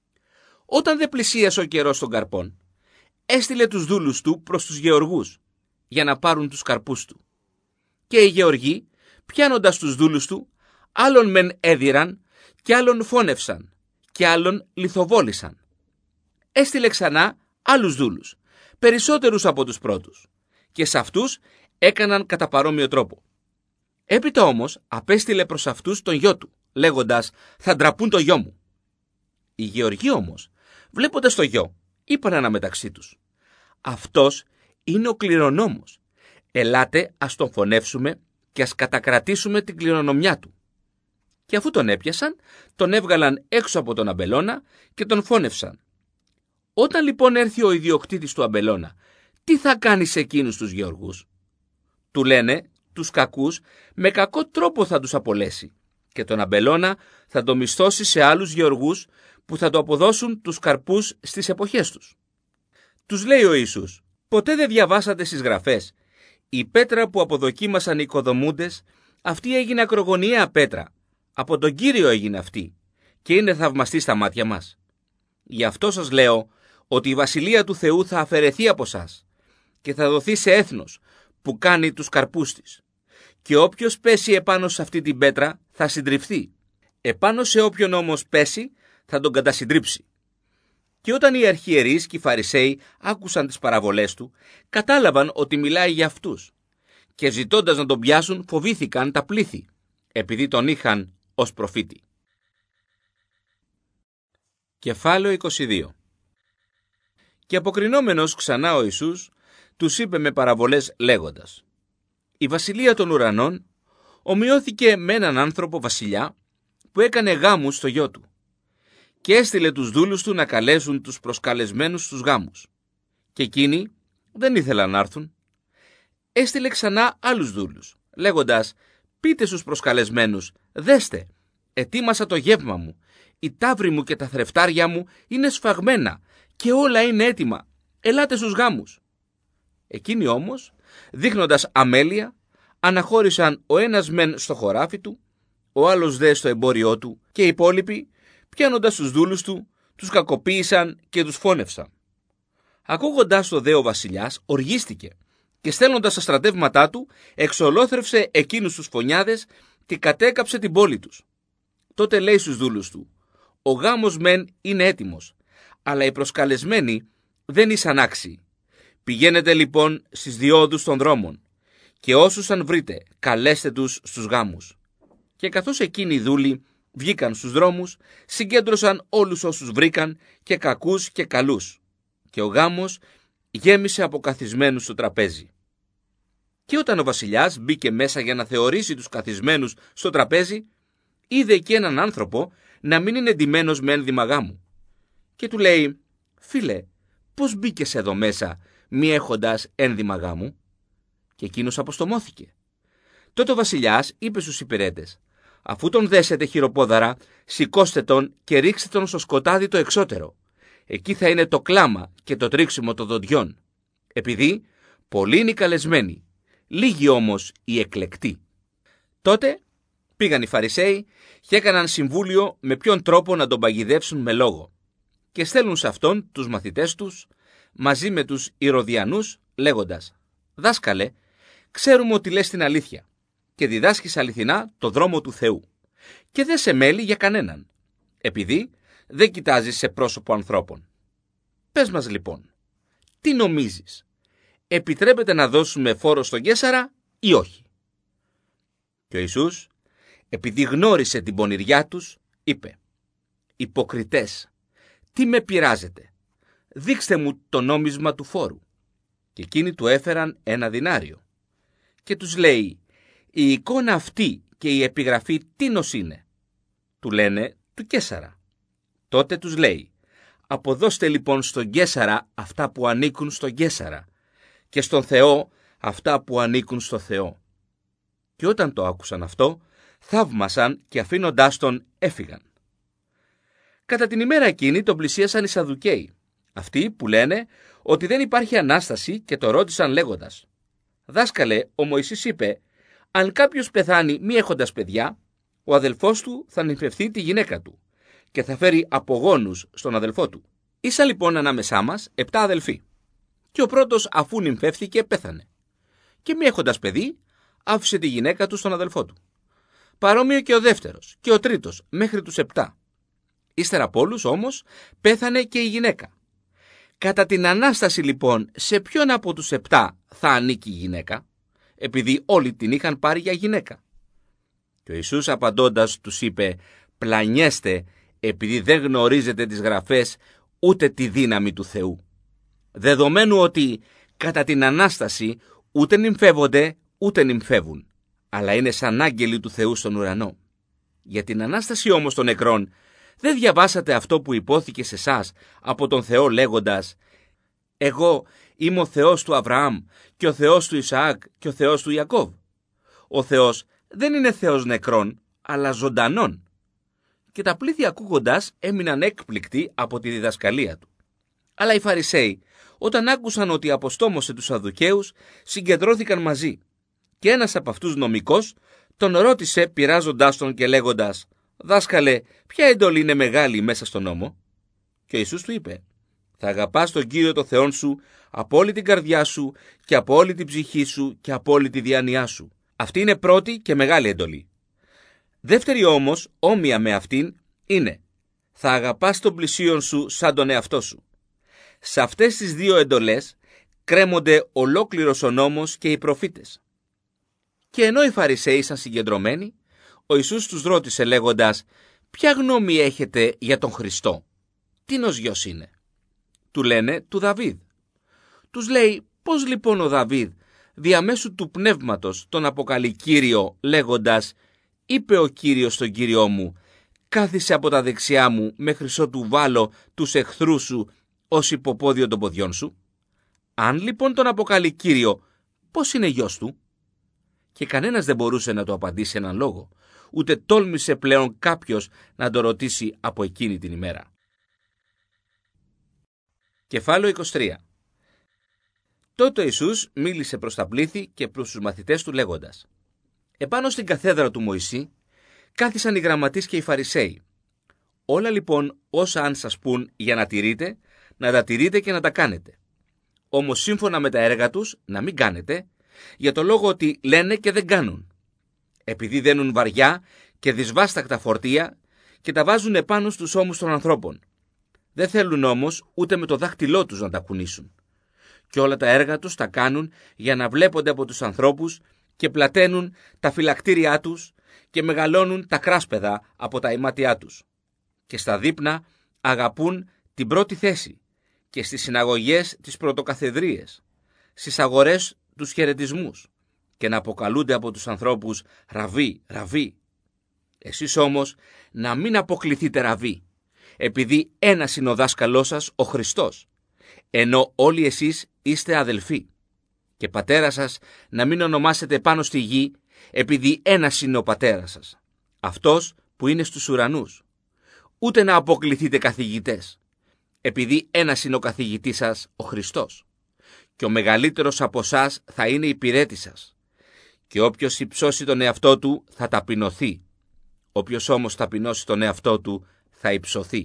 Όταν δε πλησίασε ο καιρός των καρπών, έστειλε τους δούλους του προς τους γεωργούς για να πάρουν τους καρπούς του. Και οι γεωργοί, πιάνοντας τους δούλους του, άλλον μεν έδιραν και άλλον φώνευσαν και άλλον λιθοβόλησαν. Έστειλε ξανά άλλους δούλους, περισσότερους από τους πρώτους, και σε αυτούς έκαναν κατά παρόμοιο τρόπο. Έπειτα όμως απέστειλε προς αυτούς τον γιο του, λέγοντας: «Θα ντραπούν το γιο μου». Οι γεωργοί όμως, βλέποντας το γιο, είπαν αναμεταξύ τους: «Αυτός είναι ο κληρονόμος. Ελάτε ας τον φωνεύσουμε και ας κατακρατήσουμε την κληρονομιά του». Και αφού τον έπιασαν, τον έβγαλαν έξω από τον αμπελώνα και τον φώνευσαν. Όταν λοιπόν έρθει ο ιδιοκτήτης του αμπελώνα, τι θα κάνει σε εκείνους τους γεωργούς? Του λένε: «Τους κακούς με κακό τρόπο θα τους απολέσει και τον αμπελώνα θα το μισθώσει σε άλλους γεωργούς που θα το αποδώσουν τους καρπούς στις εποχές τους». Τους λέει ο Ιησούς: «Ποτέ δεν διαβάσατε στις γραφές? Η πέτρα που αποδοκίμασαν οι οικοδομούντες, αυτή έγινε ακρογωνιαία πέτρα. Από τον Κύριο έγινε αυτή και είναι θαυμαστή στα μάτια μας. Γι' αυτό σας λέω ότι η Βασιλεία του Θεού θα αφαιρεθεί από σας και θα δοθεί σε έθνος που κάνει τους καρπούς της. Και όποιος πέσει επάνω σε αυτή την πέτρα θα συντριφθεί. Επάνω σε όποιον όμως πέσει θα τον κατασυντρίψει». Και όταν οι αρχιερείς και οι Φαρισαίοι άκουσαν τις παραβολές του, κατάλαβαν ότι μιλάει για αυτούς και ζητώντας να τον πιάσουν φοβήθηκαν τα πλήθη, επειδή τον είχαν ως προφήτη. Κεφάλαιο είκοσι δύο. Και αποκρινόμενος ξανά ο Ιησούς τους είπε με παραβολές λέγοντας: «Η βασιλεία των ουρανών ομοιώθηκε με έναν άνθρωπο βασιλιά που έκανε γάμους στο γιο του και έστειλε τους δούλους του να καλέσουν τους προσκαλεσμένους στους γάμους. Και εκείνοι δεν ήθελαν να έρθουν. Έστειλε ξανά άλλους δούλους, λέγοντας: «Πείτε στους προσκαλεσμένους, δέστε, ετοίμασα το γεύμα μου, η ταύρη μου και τα θρεφτάρια μου είναι σφαγμένα και όλα είναι έτοιμα, ελάτε στους γάμους». Εκείνοι όμως, δείχνοντας αμέλεια, αναχώρησαν ο ένας μεν στο χωράφι του, ο άλλος δε στο εμπόριό του, και οι υπόλοιποι, πιάνοντας τους δούλους του, τους κακοποίησαν και τους φώνευσαν. Ακούγοντας το δε ο βασιλιάς, οργίστηκε και στέλνοντας τα στρατεύματά του, εξολόθρευσε εκείνους τους φωνιάδες και κατέκαψε την πόλη τους. Τότε λέει στους δούλους του: «Ο γάμος μεν είναι έτοιμος, αλλά οι προσκαλεσμένοι δεν ήσαν άξιοι. Πηγαίνετε λοιπόν στις διόδους των δρόμων και όσους αν βρείτε, καλέστε τους στους γάμους. Και καθώς εκείνοι οι δούλοι βγήκαν στους δρόμους, συγκέντρωσαν όλους όσους βρήκαν, και κακούς και καλούς, και ο γάμος γέμισε από καθισμένους στο τραπέζι. Και όταν ο βασιλιάς μπήκε μέσα για να θεωρήσει τους καθισμένους στο τραπέζι, είδε εκεί έναν άνθρωπο να μην είναι ντυμένος με ένδυμα γάμου. Και του λέει: «Φίλε, πώς μπήκες εδώ μέσα μη έχοντας ένδυμα γάμου?» Και εκείνος αποστομώθηκε. Τότε ο βασιλιάς είπε στους υπηρέτες: «Αφού τον δέσετε χειροπόδαρα, σηκώστε τον και ρίξτε τον στο σκοτάδι το εξώτερο. Εκεί θα είναι το κλάμα και το τρίξιμο των δοντιών. Επειδή πολλοί είναι οι καλεσμένοι, λίγοι όμως οι εκλεκτοί». Τότε πήγαν οι Φαρισαίοι και έκαναν συμβούλιο με ποιον τρόπο να τον παγιδεύσουν με λόγο. Και στέλνουν σε αυτόν τους μαθητές τους μαζί με τους Ηρωδιανούς, λέγοντας: «Δάσκαλε, ξέρουμε ότι λες την αλήθεια και διδάσκεις αληθινά το δρόμο του Θεού και δεν σε μέλει για κανέναν, επειδή δεν κοιτάζεις σε πρόσωπο ανθρώπων. Πες μας λοιπόν, τι νομίζεις, επιτρέπεται να δώσουμε φόρο στον Καίσαρα ή όχι?» Και ο Ιησούς, επειδή γνώρισε την πονηριά τους, είπε: «Υποκριτές, τι με πειράζετε, δείξτε μου το νόμισμα του φόρου». Και εκείνοι του έφεραν ένα δινάριο. Και τους λέει: «Η εικόνα αυτή και η επιγραφή τίνος είναι?» Του λένε: «Του Καίσαρα». Τότε τους λέει: «Αποδώστε λοιπόν στον Καίσαρα αυτά που ανήκουν στον Καίσαρα και στον Θεό αυτά που ανήκουν στο Θεό». Και όταν το άκουσαν αυτό, θαύμασαν και αφήνοντάς τον έφυγαν. Κατά την ημέρα εκείνη τον πλησίασαν οι Σαδδουκαίοι, αυτοί που λένε ότι δεν υπάρχει Ανάσταση, και το ρώτησαν λέγοντας: «Δάσκαλε, ο Μωυσής είπε, αν κάποιος πεθάνει μη έχοντας παιδιά, ο αδελφός του θα νυμφευθεί τη γυναίκα του και θα φέρει απογόνους στον αδελφό του. Ήσαν λοιπόν ανάμεσά μας επτά αδελφοί, και ο πρώτος αφού νυμφεύθηκε πέθανε, και μη έχοντας παιδί άφησε τη γυναίκα του στον αδελφό του. Παρόμοιο και ο δεύτερος και ο τρίτος μέχρι τους επτά. Ύστερα από όλους όμως πέθανε και η γυναίκα. Κατά την Ανάσταση λοιπόν, σε ποιον από τους επτά θα ανήκει η γυναίκα, επειδή όλοι την είχαν πάρει για γυναίκα?» Και ο Ιησούς απαντώντας τους είπε: «Πλανιέστε, επειδή δεν γνωρίζετε τις γραφές ούτε τη δύναμη του Θεού. Δεδομένου ότι κατά την Ανάσταση ούτε νυμφεύονται ούτε νυμφεύουν, αλλά είναι σαν άγγελοι του Θεού στον ουρανό. Για την Ανάσταση όμως των νεκρών δεν διαβάσατε αυτό που υπόθηκε σε εσάς από τον Θεό λέγοντας: εγώ είμαι ο Θεός του Αβραάμ και ο Θεός του Ισαάκ και ο Θεός του Ιακώβ. Ο Θεός δεν είναι Θεός νεκρών, αλλά ζωντανών». Και τα πλήθη ακούγοντας έμειναν έκπληκτοι από τη διδασκαλία του. Αλλά οι Φαρισαίοι, όταν άκουσαν ότι αποστόμωσε τους Σαδδουκαίους, συγκεντρώθηκαν μαζί. Και ένας από αυτούς νομικός τον ρώτησε πειράζοντάς τον και λέγοντας: «Δάσκαλε, ποια εντολή είναι μεγάλη μέσα στον νόμο?» Και ο Ιησούς του είπε: «Θα αγαπάς τον Κύριο το Θεόν σου από όλη την καρδιά σου και από όλη την ψυχή σου και από όλη τη διάνοιά σου. Αυτή είναι πρώτη και μεγάλη εντολή. Δεύτερη όμως, όμοια με αυτήν, είναι: θα αγαπάς τον πλησίον σου σαν τον εαυτό σου. Σε αυτές τις δύο εντολές κρέμονται ολόκληρος ο νόμος και οι προφήτες». Και ενώ οι Φαρισαίοι ήσαν συγκεντρωμένοι, ο Ιησούς τους ρώτησε λέγοντας: «Ποια γνώμη έχετε για τον Χριστό? Τίνος γιος είναι?» Του λένε: «Του Δαβίδ». Τους λέει: «Πώς λοιπόν ο Δαβίδ διαμέσου του πνεύματος τον αποκαλεί Κύριο λέγοντας: είπε ο Κύριος στον Κύριό μου, κάθισε από τα δεξιά μου μέχρι ότου βάλω τους εχθρούς σου ως υποπόδιο των ποδιών σου? Αν λοιπόν τον αποκαλεί Κύριο, πώς είναι γιος του?» Και κανένας δεν μπορούσε να του απαντήσει έναν λόγο, ούτε τόλμησε πλέον κάποιος να το ρωτήσει από εκείνη την ημέρα. Κεφάλαιο είκοσι τρία. Τότε ο Ιησούς μίλησε προς τα πλήθη και προς τους μαθητές του λέγοντας: «Επάνω στην καθέδρα του Μωυσή κάθισαν οι γραμματείς και οι Φαρισαίοι. Όλα λοιπόν όσα αν σας πούν για να τηρείτε, να τα τηρείτε και να τα κάνετε. Όμως σύμφωνα με τα έργα τους να μην κάνετε, για το λόγο ότι λένε και δεν κάνουν. Επειδή δένουν βαριά και δυσβάστακτα φορτία και τα βάζουν επάνω στους ώμους των ανθρώπων. Δεν θέλουν όμως ούτε με το δάχτυλό τους να τα κουνήσουν. και όλα τα έργα τους τα κάνουν για να βλέπονται από τους ανθρώπους και πλαταίνουν τα φυλακτήριά τους και μεγαλώνουν τα κράσπεδα από τα ημάτια τους. Και στα δείπνα αγαπούν την πρώτη θέση και στις συναγωγές τις πρωτοκαθεδρίες, στις αγορές τους χαιρετισμούς και να αποκαλούνται από τους ανθρώπους ραβί, ραβί. Εσείς όμως να μην αποκληθείτε ραβί, επειδή ένας είναι ο δάσκαλός σας, ο Χριστός, ενώ όλοι εσείς είστε αδελφοί. Και πατέρα σας να μην ονομάσετε πάνω στη γη, επειδή ένας είναι ο πατέρας σας, αυτός που είναι στους ουρανούς. Ούτε να αποκληθείτε καθηγητές, επειδή ένας είναι ο καθηγητής σας, ο Χριστός. Και ο μεγαλύτερος από εσάς θα είναι υπηρέτης σας. Και όποιος υψώσει τον εαυτό του θα ταπεινωθεί. Όποιος όμως ταπεινώσει τον εαυτό του θα υψωθεί.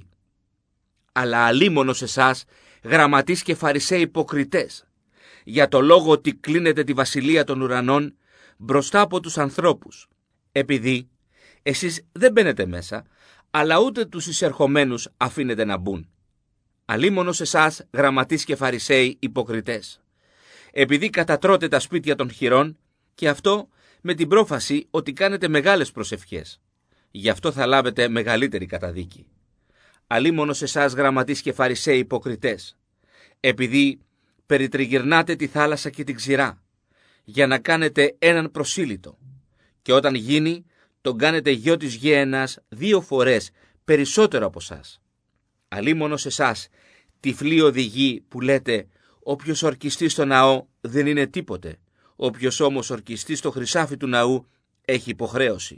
Αλλά αλίμονος εσάς, γραμματείς και φαρισαίοι υποκριτές, για το λόγο ότι κλείνετε τη βασιλεία των ουρανών μπροστά από τους ανθρώπους, επειδή εσείς δεν μπαίνετε μέσα, αλλά ούτε τους εισερχομένους αφήνετε να μπουν. Αλίμονος εσάς, γραμματείς και φαρισαίοι υποκριτές, επειδή κατατρώτε τα σπίτια των χηρών, και αυτό με την πρόφαση ότι κάνετε μεγάλες προσευχές. Γι' αυτό θα λάβετε μεγαλύτερη καταδίκη. Αλίμονος εσάς, γραμματείς και φαρισαίοι υποκριτές, επειδή περιτριγυρνάτε τη θάλασσα και την ξηρά, για να κάνετε έναν προσήλυτο, και όταν γίνει, τον κάνετε γιο της γέενας δύο φορές περισσότερο από σας. Αλίμονος εσάς, τυφλοί οδηγοί που λέτε, όποιος ορκιστεί στο ναό δεν είναι τίποτε, όποιος όμως ορκιστεί στο χρυσάφι του ναού έχει υποχρέωση.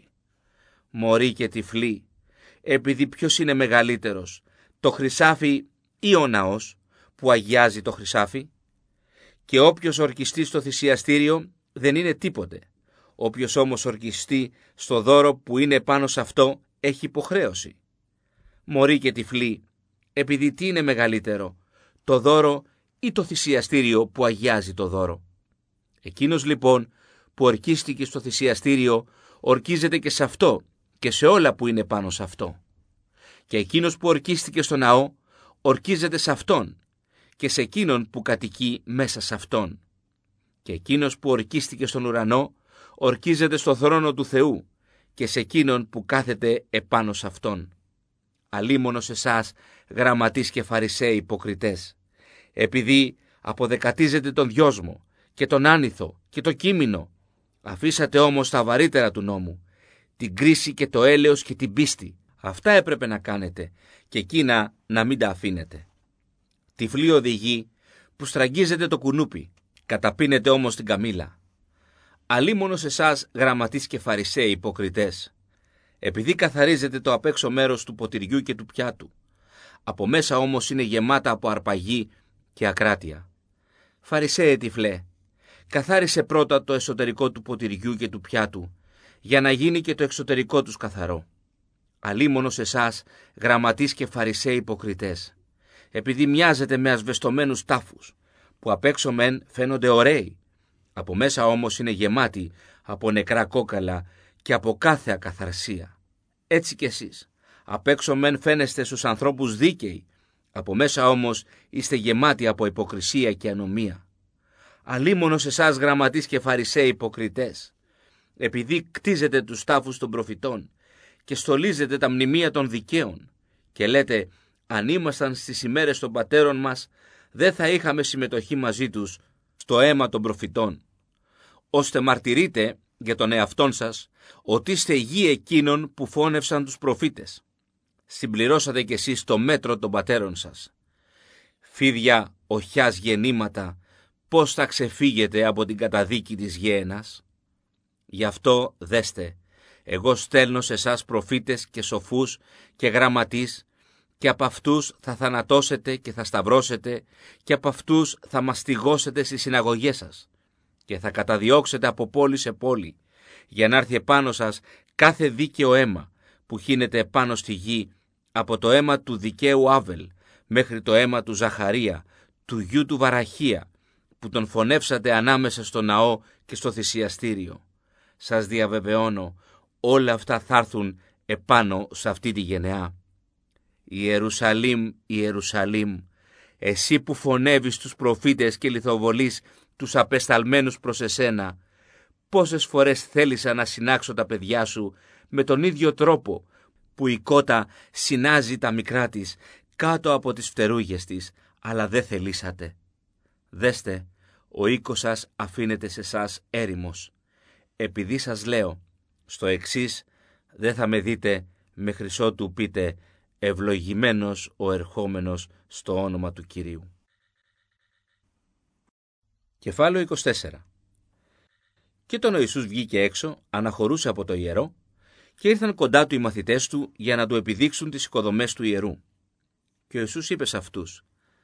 Μωροί και τυφλοί, επειδή ποιος είναι μεγαλύτερος, το χρυσάφι ή ο ναός που αγιάζει το χρυσάφι? Και όποιος ορκιστεί στο θυσιαστήριο δεν είναι τίποτε, όποιος όμως ορκιστεί στο δώρο που είναι πάνω σε αυτό έχει υποχρέωση. Μωροί και τυφλοί, επειδή τι είναι μεγαλύτερο, το δώρο ή το θυσιαστήριο που αγιάζει το δώρο? Εκείνος λοιπόν που ορκίστηκε στο θυσιαστήριο ορκίζεται και σε αυτό και σε όλα που είναι πάνω σε αυτό. Και εκείνος που ορκίστηκε στο ναό ορκίζεται σε αυτόν και σε εκείνον που κατοικεί μέσα σε αυτόν. Και εκείνος που ορκίστηκε στον ουρανό ορκίζεται στο θρόνο του Θεού και σε εκείνον που κάθεται επάνω σε αυτόν. Αλίμονος εσάς, γραμματείς και φαρισαίοι υποκριτές, επειδή αποδεκατίζετε τον δυόσμο και τον άνηθο και το κείμενο, αφήσατε όμως τα βαρύτερα του νόμου, την κρίση και το έλεος και την πίστη. Αυτά έπρεπε να κάνετε και εκείνα να μην τα αφήνετε. Τυφλοί οδηγοί που στραγγίζετε το κουνούπι, καταπίνετε όμως την καμήλα. Αλίμονος εσάς, γραμματείς και φαρισαίοι υποκριτές, επειδή καθαρίζετε το απέξω μέρος του ποτηριού και του πιάτου, από μέσα όμως είναι γεμάτα από αρπαγή και ακράτεια. Φαρισαίε τυφλέ, καθάρισε πρώτα το εσωτερικό του ποτηριού και του πιάτου, για να γίνει και το εξωτερικό τους καθαρό. Αλίμονος εσάς, γραμματείς και φαρισαίοι υποκριτές, επειδή μοιάζετε με ασβεστομένους τάφους, που απ' έξω μεν φαίνονται ωραίοι, από μέσα όμως είναι γεμάτοι από νεκρά κόκαλα και από κάθε ακαθαρσία. Έτσι κι εσείς, απ' έξω μεν φαίνεστε στους ανθρώπους δίκαιοι, από μέσα όμως είστε γεμάτοι από υποκρισία και ανομία. Αλίμονος εσάς, γραμματείς και φαρισαίοι υποκριτές, επειδή κτίζετε τους τάφους των προφητών και στολίζετε τα μνημεία των δικαίων και λέτε, αν ήμασταν στις ημέρες των πατέρων μας, δεν θα είχαμε συμμετοχή μαζί τους στο αίμα των προφητών, ώστε μαρτυρείτε για τον εαυτόν σας ότι είστε γη εκείνων που φώνευσαν τους προφήτες. Συμπληρώσατε κι εσείς το μέτρο των πατέρων σας. Φίδια οχιάς γεννήματα, πώς θα ξεφύγετε από την καταδίκη της γέενας? Γι' αυτό δέστε, εγώ στέλνω σε εσάς προφήτες και σοφούς και γραμματείς, και από αυτούς θα θανατώσετε και θα σταυρώσετε, και από αυτούς θα μαστιγώσετε στις συναγωγές σας, και θα καταδιώξετε από πόλη σε πόλη, για να έρθει επάνω σας κάθε δίκαιο αίμα που χύνεται επάνω στη γη, από το αίμα του δικαίου Άβελ μέχρι το αίμα του Ζαχαρία, του γιου του Βαραχία, που τον φωνεύσατε ανάμεσα στο ναό και στο θυσιαστήριο. Σας διαβεβαιώνω, όλα αυτά θα έρθουν επάνω σε αυτή τη γενεά. Ιερουσαλήμ, Ιερουσαλήμ, εσύ που φωνεύεις τους προφήτες και λιθοβολείς τους απεσταλμένους προς εσένα, πόσες φορές θέλησα να συνάξω τα παιδιά σου με τον ίδιο τρόπο που η κότα συνάζει τα μικρά της κάτω από τις φτερούγες της, αλλά δεν θελήσατε. Δέστε, ο οίκος σας αφήνεται σε σας έρημος. Επειδή σας λέω, στο εξής δεν θα με δείτε μέχρι ότου πείτε ευλογημένος ο ερχόμενος στο όνομα του Κυρίου. Κεφάλαιο είκοσι τέσσερα. Και όταν ο Ιησούς βγήκε έξω, αναχωρούσε από το ιερό και ήρθαν κοντά του οι μαθητές του για να του επιδείξουν τις οικοδομές του ιερού. Και ο Ιησούς είπε σε αυτούς,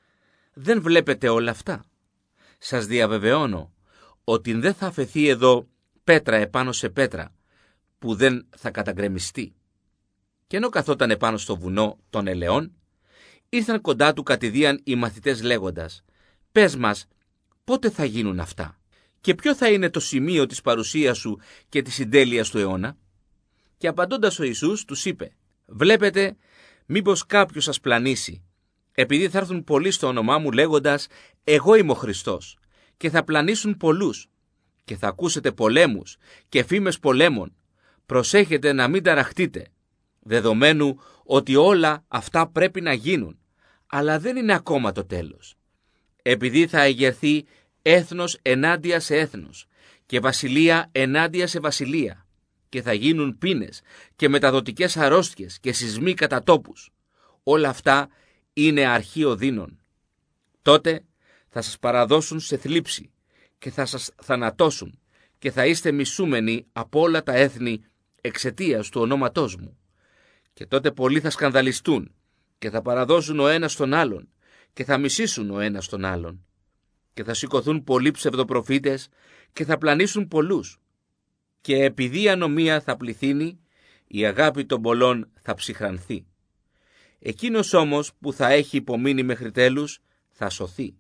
«Δεν βλέπετε όλα αυτά? Σας διαβεβαιώνω ότι δεν θα αφαιθεί εδώ πέτρα επάνω σε πέτρα που δεν θα καταγκρεμιστεί». Και ενώ καθόταν επάνω στο βουνό των ελαιών, ήρθαν κοντά του κατηδίαν οι μαθητές λέγοντας, «Πες μας, πότε θα γίνουν αυτά και ποιο θα είναι το σημείο της παρουσίας σου και της συντέλειας του αιώνα?» Και απαντώντας ο Ιησούς τους είπε, «Βλέπετε, μήπως κάποιος σας πλανήσει, επειδή θα έρθουν πολλοί στο όνομά μου λέγοντας, εγώ είμαι ο Χριστός, και θα πλανήσουν πολλούς, και θα ακούσετε πολέμους και φήμες πολέμων. Προσέχετε να μην ταραχτείτε, δεδομένου ότι όλα αυτά πρέπει να γίνουν, αλλά δεν είναι ακόμα το τέλος. Επειδή θα εγερθεί έθνος ενάντια σε έθνος και βασιλεία ενάντια σε βασιλεία, και θα γίνουν πείνες και μεταδοτικές αρρώστιες και σεισμοί κατά τόπους. Όλα αυτά είναι αρχή οδύνων. Τότε θα σας παραδώσουν σε θλίψη και θα σας θανατώσουν και θα είστε μισούμενοι από όλα τα έθνη εξαιτίας του ονόματός μου. Και τότε πολλοί θα σκανδαλιστούν και θα παραδώσουν ο ένας τον άλλον και θα μισήσουν ο ένας τον άλλον. Και θα σηκωθούν πολλοί ψευδοπροφήτες και θα πλανήσουν πολλούς. Και επειδή η ανομία θα πληθύνει, η αγάπη των πολλών θα ψυχρανθεί. Εκείνος όμως που θα έχει υπομείνει μέχρι τέλους θα σωθεί.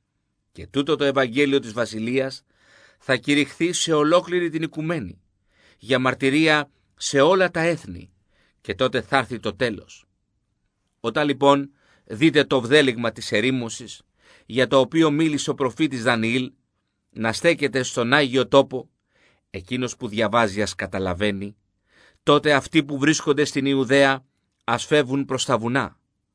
Και τούτο το Ευαγγέλιο της Βασιλείας θα κηρυχθεί σε ολόκληρη την οικουμένη, για μαρτυρία σε όλα τα έθνη, και τότε θα έρθει το τέλος. Όταν λοιπόν δείτε το βδέλιγμα της ερήμωσης, για το οποίο μίλησε ο προφήτης Δανιήλ, να στέκεται στον Άγιο Τόπο, εκείνος που διαβάζει ας καταλαβαίνει, τότε αυτοί που βρίσκονται στην Ιουδαία ας φεύγουν προς τα βουνά.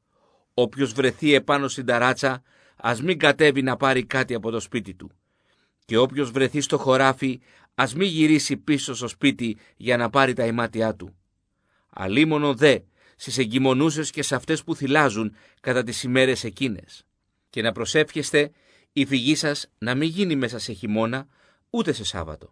Όποιος βρεθεί επάνω στην ταράτσα, ας μην κατέβει να πάρει κάτι από το σπίτι του. Και όποιος βρεθεί στο χωράφι, ας μην γυρίσει πίσω στο σπίτι για να πάρει τα ημάτια του. Αλίμονο δε στις εγκυμονούσες και σε αυτές που θυλάζουν κατά τις ημέρες εκείνες. Και να προσεύχεστε η φυγή σας να μην γίνει μέσα σε χειμώνα, ούτε σε Σάββατο.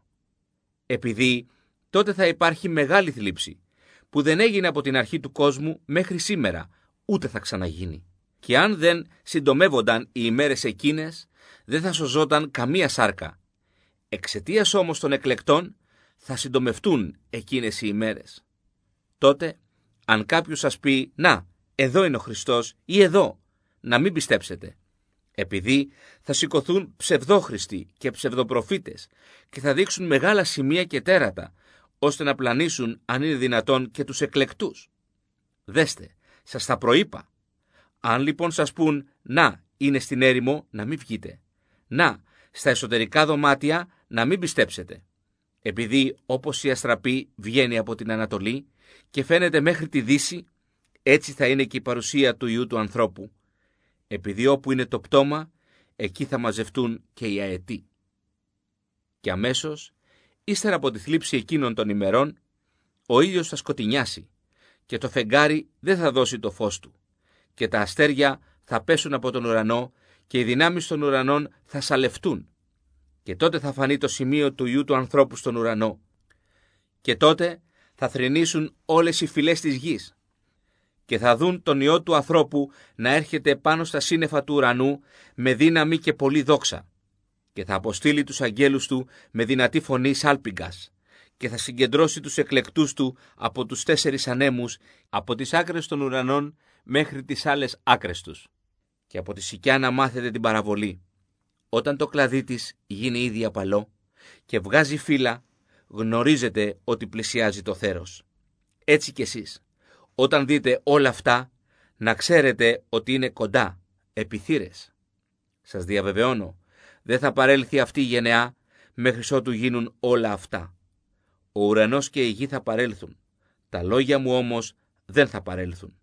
Επειδή τότε θα υπάρχει μεγάλη θλίψη, που δεν έγινε από την αρχή του κόσμου μέχρι σήμερα, ούτε θα ξαναγίνει. Και αν δεν συντομεύονταν οι ημέρες εκείνες, δεν θα σωζόταν καμία σάρκα. Εξαιτίας όμως των εκλεκτών, θα συντομευτούν εκείνες οι ημέρες. Τότε, αν κάποιος σας πει, «Να, εδώ είναι ο Χριστός» ή «εδώ», να μην πιστέψετε. Επειδή θα σηκωθούν ψευδόχριστοι και ψευδοπροφήτες και θα δείξουν μεγάλα σημεία και τέρατα, ώστε να πλανήσουν, αν είναι δυνατόν, και τους εκλεκτούς. Δέστε, σας τα προείπα. Αν λοιπόν σας πούν, «Να, είναι στην έρημο», να μην βγείτε. «Να, στα εσωτερικά δωμάτια», να μην πιστέψετε. Επειδή όπως η αστραπή βγαίνει από την Ανατολή και φαίνεται μέχρι τη Δύση, έτσι θα είναι και η παρουσία του Υιού του ανθρώπου. Επειδή όπου είναι το πτώμα, εκεί θα μαζευτούν και οι αετοί. Και αμέσως, ύστερα από τη θλίψη εκείνων των ημερών, ο ήλιος θα σκοτεινιάσει και το φεγγάρι δεν θα δώσει το φως του και τα αστέρια θα πέσουν από τον ουρανό και οι δυνάμεις των ουρανών θα σαλευτούν. Και τότε θα φανεί το σημείο του Υιού του ανθρώπου στον ουρανό. Και τότε θα θρηνήσουν όλες οι φυλές της γης και θα δουν τον Υιό του ανθρώπου να έρχεται πάνω στα σύννεφα του ουρανού με δύναμη και πολλή δόξα. Και θα αποστείλει τους αγγέλους του με δυνατή φωνή σάλπιγγας και θα συγκεντρώσει τους εκλεκτούς του από τους τέσσερις ανέμους, από τις άκρες των ουρανών μέχρι τις άλλες άκρες τους. Και από τη σικιά να μάθετε την παραβολή. Όταν το κλαδί της γίνει ήδη απαλό και βγάζει φύλλα, γνωρίζετε ότι πλησιάζει το θέρος. Έτσι κι εσείς, όταν δείτε όλα αυτά, να ξέρετε ότι είναι κοντά, επιθύρες. Σας διαβεβαιώνω, δεν θα παρέλθει αυτή η γενεά μέχρι ότου γίνουν όλα αυτά. Ο ουρανός και η γη θα παρέλθουν, τα λόγια μου όμως δεν θα παρέλθουν.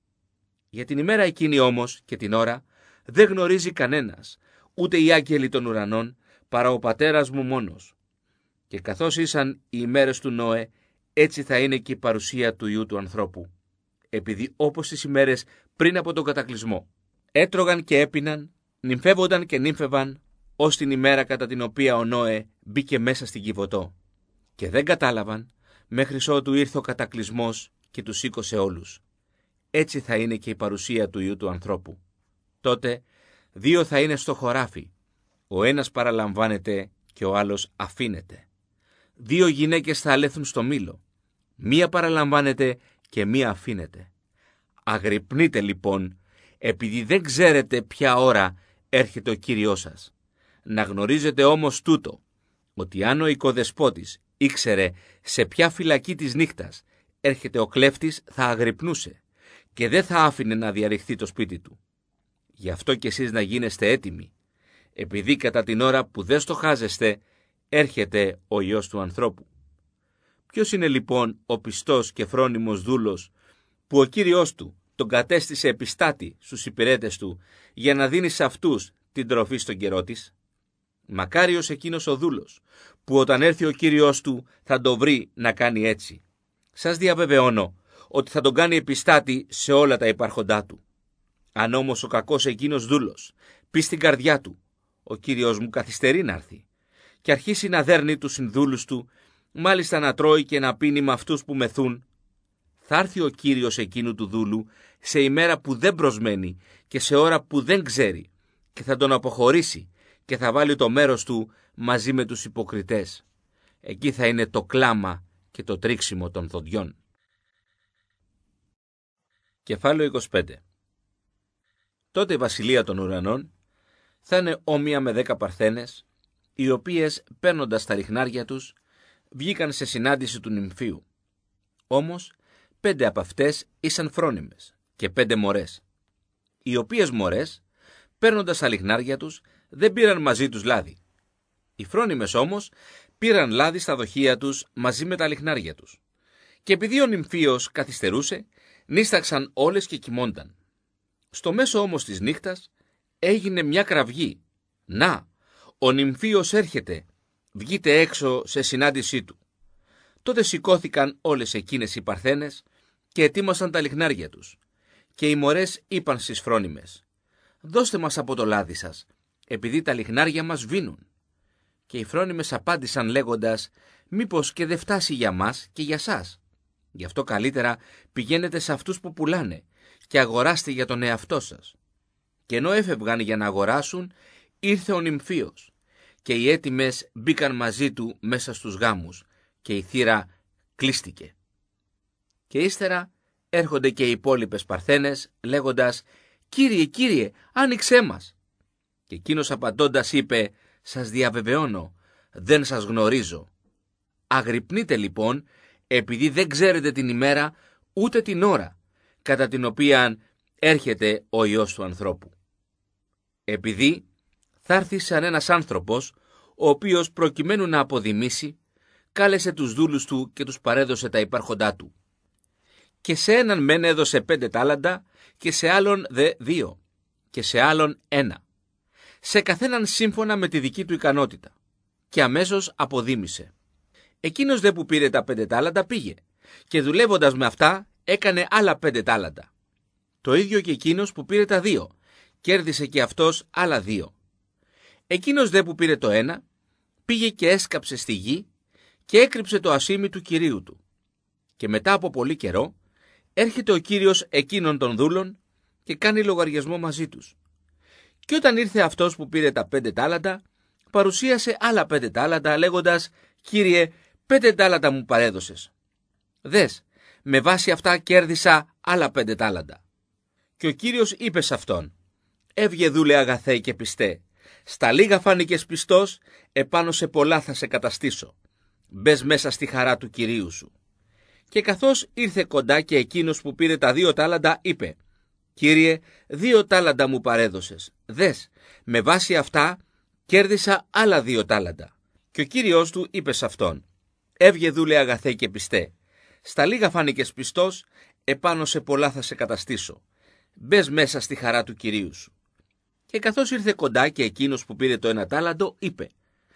Για την ημέρα εκείνη όμως και την ώρα δεν γνωρίζει κανένας, ούτε οι άγγελοι των ουρανών, παρά ο πατέρας μου μόνος. Και καθώς ήσαν οι ημέρες του Νόε, έτσι θα είναι και η παρουσία του Υιού του ανθρώπου. Επειδή όπως τις ημέρες πριν από τον κατακλυσμό, έτρωγαν και έπιναν, νυμφεύονταν και νύμφευαν, ως την ημέρα κατά την οποία ο Νόε μπήκε μέσα στην Κιβωτό. Και δεν κατάλαβαν, μέχρι ότου ήρθε ο κατακλυσμός και τους σήκωσε όλους. Έτσι θα είναι και η παρουσία του Υιού του ανθρώπου. Τότε δύο θα είναι στο χωράφι, ο ένας παραλαμβάνεται και ο άλλος αφήνεται. Δύο γυναίκες θα αλέθουν στο μήλο, μία παραλαμβάνεται και μία αφήνεται. Αγρυπνείτε λοιπόν, επειδή δεν ξέρετε ποια ώρα έρχεται ο Κύριός σας. Να γνωρίζετε όμως τούτο, ότι αν ο οικοδεσπότης ήξερε σε ποια φυλακή της νύχτας έρχεται ο κλέφτης, θα αγρυπνούσε και δεν θα άφηνε να διαρριχθεί το σπίτι του. Γι' αυτό κι εσείς να γίνεστε έτοιμοι, επειδή κατά την ώρα που δεν στοχάζεστε έρχεται ο Υιός του ανθρώπου. Ποιος είναι λοιπόν ο πιστός και φρόνιμος δούλος που ο Κύριος του τον κατέστησε επιστάτη στους υπηρέτες του για να δίνει σε αυτούς την τροφή στον καιρό της? Μακάριος εκείνος ο δούλος που όταν έρθει ο Κύριος του θα το βρει να κάνει έτσι. Σας διαβεβαιώνω ότι θα τον κάνει επιστάτη σε όλα τα υπάρχοντά του. Αν όμως ο κακός εκείνος δούλος πει στην καρδιά του, ο Κύριος μου καθυστερεί να έρθει, και αρχίσει να δέρνει τους συνδούλους του, μάλιστα να τρώει και να πίνει με αυτούς που μεθούν, θα έρθει ο Κύριος εκείνου του δούλου σε ημέρα που δεν προσμένει και σε ώρα που δεν ξέρει, και θα τον αποχωρήσει και θα βάλει το μέρος του μαζί με τους υποκριτές. Εκεί θα είναι το κλάμα και το τρίξιμο των δοντιών. Κεφάλαιο είκοσι πέντε. Τότε η βασιλεία των ουρανών θα είναι όμοια με δέκα παρθένες, οι οποίες παίρνοντας τα ριχνάρια τους βγήκαν σε συνάντηση του νυμφίου. Όμως πέντε από αυτές ήσαν φρόνιμες και πέντε μωρές, οι οποίες μωρές παίρνοντας τα ριχνάρια τους δεν πήραν μαζί τους λάδι. Οι φρόνιμες όμως πήραν λάδι στα δοχεία τους μαζί με τα λιχνάρια τους. Και επειδή ο νυμφίος καθυστερούσε, νίσταξαν όλες και κοιμόνταν. Στο μέσο όμως της νύχτας έγινε μια κραυγή. «Να, ο νυμφίος έρχεται, βγείτε έξω σε συνάντησή του». Τότε σηκώθηκαν όλες εκείνες οι παρθένες και ετοίμασαν τα λιχνάρια τους. Και οι μωρές είπαν στις φρόνιμες, «Δώστε μας από το λάδι σας, επειδή τα λιχνάρια μας βίνουν». Και οι φρόνιμες απάντησαν λέγοντας, «Μήπως και δεν φτάσει για μας και για σας? Γι' αυτό καλύτερα πηγαίνετε σε αυτούς που πουλάνε και αγοράστε για τον εαυτό σας». Και ενώ έφευγαν για να αγοράσουν, ήρθε ο νυμφίος και οι έτοιμες μπήκαν μαζί του μέσα στους γάμους και η θύρα κλείστηκε. Και ύστερα έρχονται και οι υπόλοιπες παρθένες λέγοντας, «Κύριε, Κύριε, άνοιξέ μας». Και εκείνος απαντώντας είπε, «Σας διαβεβαιώνω, δεν σας γνωρίζω». Αγρυπνείτε λοιπόν, επειδή δεν ξέρετε την ημέρα ούτε την ώρα κατά την οποία έρχεται ο Υιός του ανθρώπου. Επειδή θα έρθει σαν ένας άνθρωπος, ο οποίος προκειμένου να αποδημήσει, κάλεσε τους δούλους του και τους παρέδωσε τα υπάρχοντά του. Και σε έναν μεν έδωσε πέντε τάλαντα και σε άλλον δε δύο και σε άλλον ένα. Σε καθέναν σύμφωνα με τη δική του ικανότητα, και αμέσως αποδήμησε. Εκείνος δε που πήρε τα πέντε τάλαντα πήγε και δουλεύοντας με αυτά έκανε άλλα πέντε τάλαντα. Το ίδιο και εκείνος που πήρε τα δύο, κέρδισε και αυτός άλλα δύο. Εκείνος δε που πήρε το ένα πήγε και έσκαψε στη γη και έκρυψε το ασίμι του κυρίου του. Και μετά από πολύ καιρό έρχεται ο κύριος εκείνων των δούλων και κάνει λογαριασμό μαζί τους. Και όταν ήρθε αυτός που πήρε τα πέντε τάλαντα, παρουσίασε άλλα πέντε τάλαντα λέγοντας, «Κύριε, πέντε τάλαντα μου παρέδωσες. Δες, με βάση αυτά κέρδισα άλλα πέντε τάλαντα». Και ο κύριος είπε σε αυτόν, «Έβγε δούλε αγαθέ και πιστέ, στα λίγα φάνηκες πιστός, επάνω σε πολλά θα σε καταστήσω. Μπες μέσα στη χαρά του κυρίου σου». Και καθώς ήρθε κοντά και εκείνος που πήρε τα δύο τάλαντα είπε, «Κύριε, δύο τάλαντα μου παρέδωσες. Δες, με βάση αυτά κέρδισα άλλα δύο τάλαντα». Και ο κύριος του είπε σε αυτόν: «Έβγε δούλε αγαθέ και πιστέ. Στα λίγα φάνηκες πιστός, επάνω σε πολλά θα σε καταστήσω. Μπες μέσα στη χαρά του κυρίου σου». Και καθώς ήρθε κοντά και εκείνος που πήρε το ένα τάλαντο, είπε: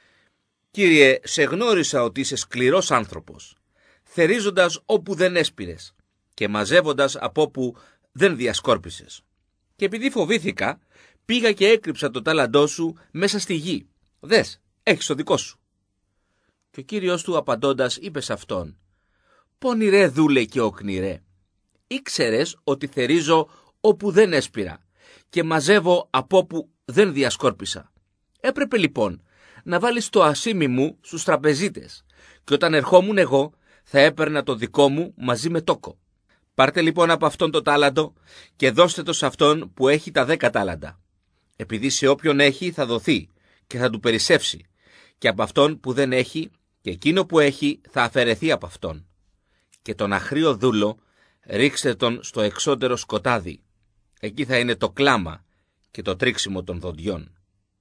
«Κύριε, σε γνώρισα ότι είσαι σκληρός άνθρωπος, θερίζοντας όπου δεν έσπηρες και μαζεύοντας από όπου δεν διασκόρπισες. Και επειδή φοβήθηκα, πήγα και έκρυψα το τάλαντό σου μέσα στη γη. Δες, έχεις το δικό σου». Και ο κύριος του απαντώντας είπε σε αυτόν: «Πονηρέ δούλε και οκνηρέ, ήξερες ότι θερίζω όπου δεν έσπηρα και μαζεύω από όπου δεν διασκόρπισα. Έπρεπε λοιπόν να βάλεις το ασίμι μου στους τραπεζίτες και όταν ερχόμουν εγώ θα έπαιρνα το δικό μου μαζί με τόκο. Πάρτε λοιπόν από αυτόν το τάλαντο και δώστε το σε αυτόν που έχει τα δέκα τάλαντα. Επειδή σε όποιον έχει θα δοθεί και θα του περισσεύσει, και από αυτόν που δεν έχει και εκείνο που έχει θα αφαιρεθεί από αυτόν. Και τον αχρίο δούλο ρίξτε τον στο εξώτερο σκοτάδι. Εκεί θα είναι το κλάμα και το τρίξιμο των δοντιών.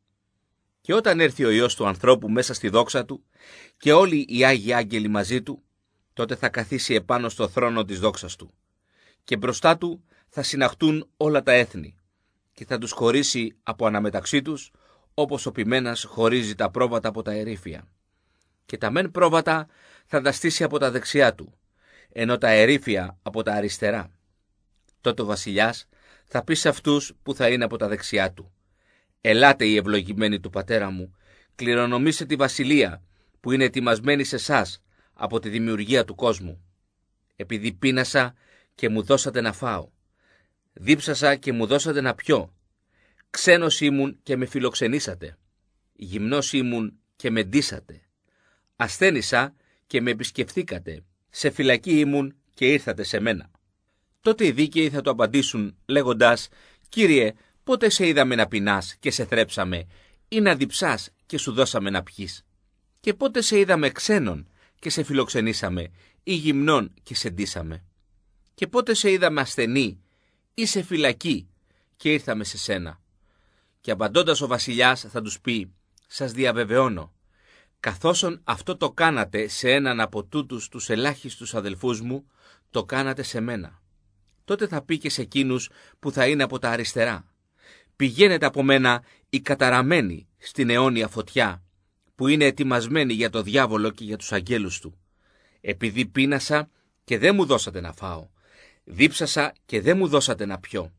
Και όταν έρθει ο Υιός του ανθρώπου μέσα στη δόξα του και όλοι οι Άγιοι Άγγελοι μαζί του, τότε θα καθίσει επάνω στο θρόνο της δόξας του και μπροστά του θα συναχτούν όλα τα έθνη και θα τους χωρίσει από αναμεταξύ τους, όπως ο ποιμένας χωρίζει τα πρόβατα από τα ερήφια. Και τα μεν πρόβατα θα τα στήσει από τα δεξιά του, ενώ τα ερήφια από τα αριστερά. Τότε ο βασιλιάς θα πει σε αυτούς που θα είναι από τα δεξιά του: «Ελάτε οι ευλογημένοι του πατέρα μου, κληρονομήστε τη βασιλεία που είναι ετοιμασμένη σε εσάς από τη δημιουργία του κόσμου. Επειδή πείνασα και μου δώσατε να φάω, δίψασα και μου δώσατε να πιω, ξένος ήμουν και με φιλοξενήσατε, γυμνός ήμουν και με ντύσατε, ασθένησα και με επισκεφθήκατε, σε φυλακή ήμουν και ήρθατε σε μένα». Τότε οι δίκαιοι θα του απαντήσουν λέγοντας: «Κύριε, πότε σε είδαμε να πεινάς και σε θρέψαμε, ή να διψάς και σου δώσαμε να πιείς? Και πότε σε είδαμε ξένον και σε φιλοξενήσαμε, ή γυμνών και σε ντύσαμε? Και πότε σε είδαμε ασθενή ή σε φυλακή και ήρθαμε σε σένα?» Και απαντώντας ο βασιλιάς θα τους πει: «Σας διαβεβαιώνω, καθόσον αυτό το κάνατε σε έναν από τούτους τους ελάχιστους αδελφούς μου, το κάνατε σε μένα». Τότε θα πει και σε εκείνους που θα είναι από τα αριστερά: «Πηγαίνετε από μένα οι καταραμένοι στην αιώνια φωτιά, που είναι ετοιμασμένοι για το διάβολο και για τους αγγέλους του. Επειδή πείνασα και δεν μου δώσατε να φάω, δίψασα και δεν μου δώσατε να πιω,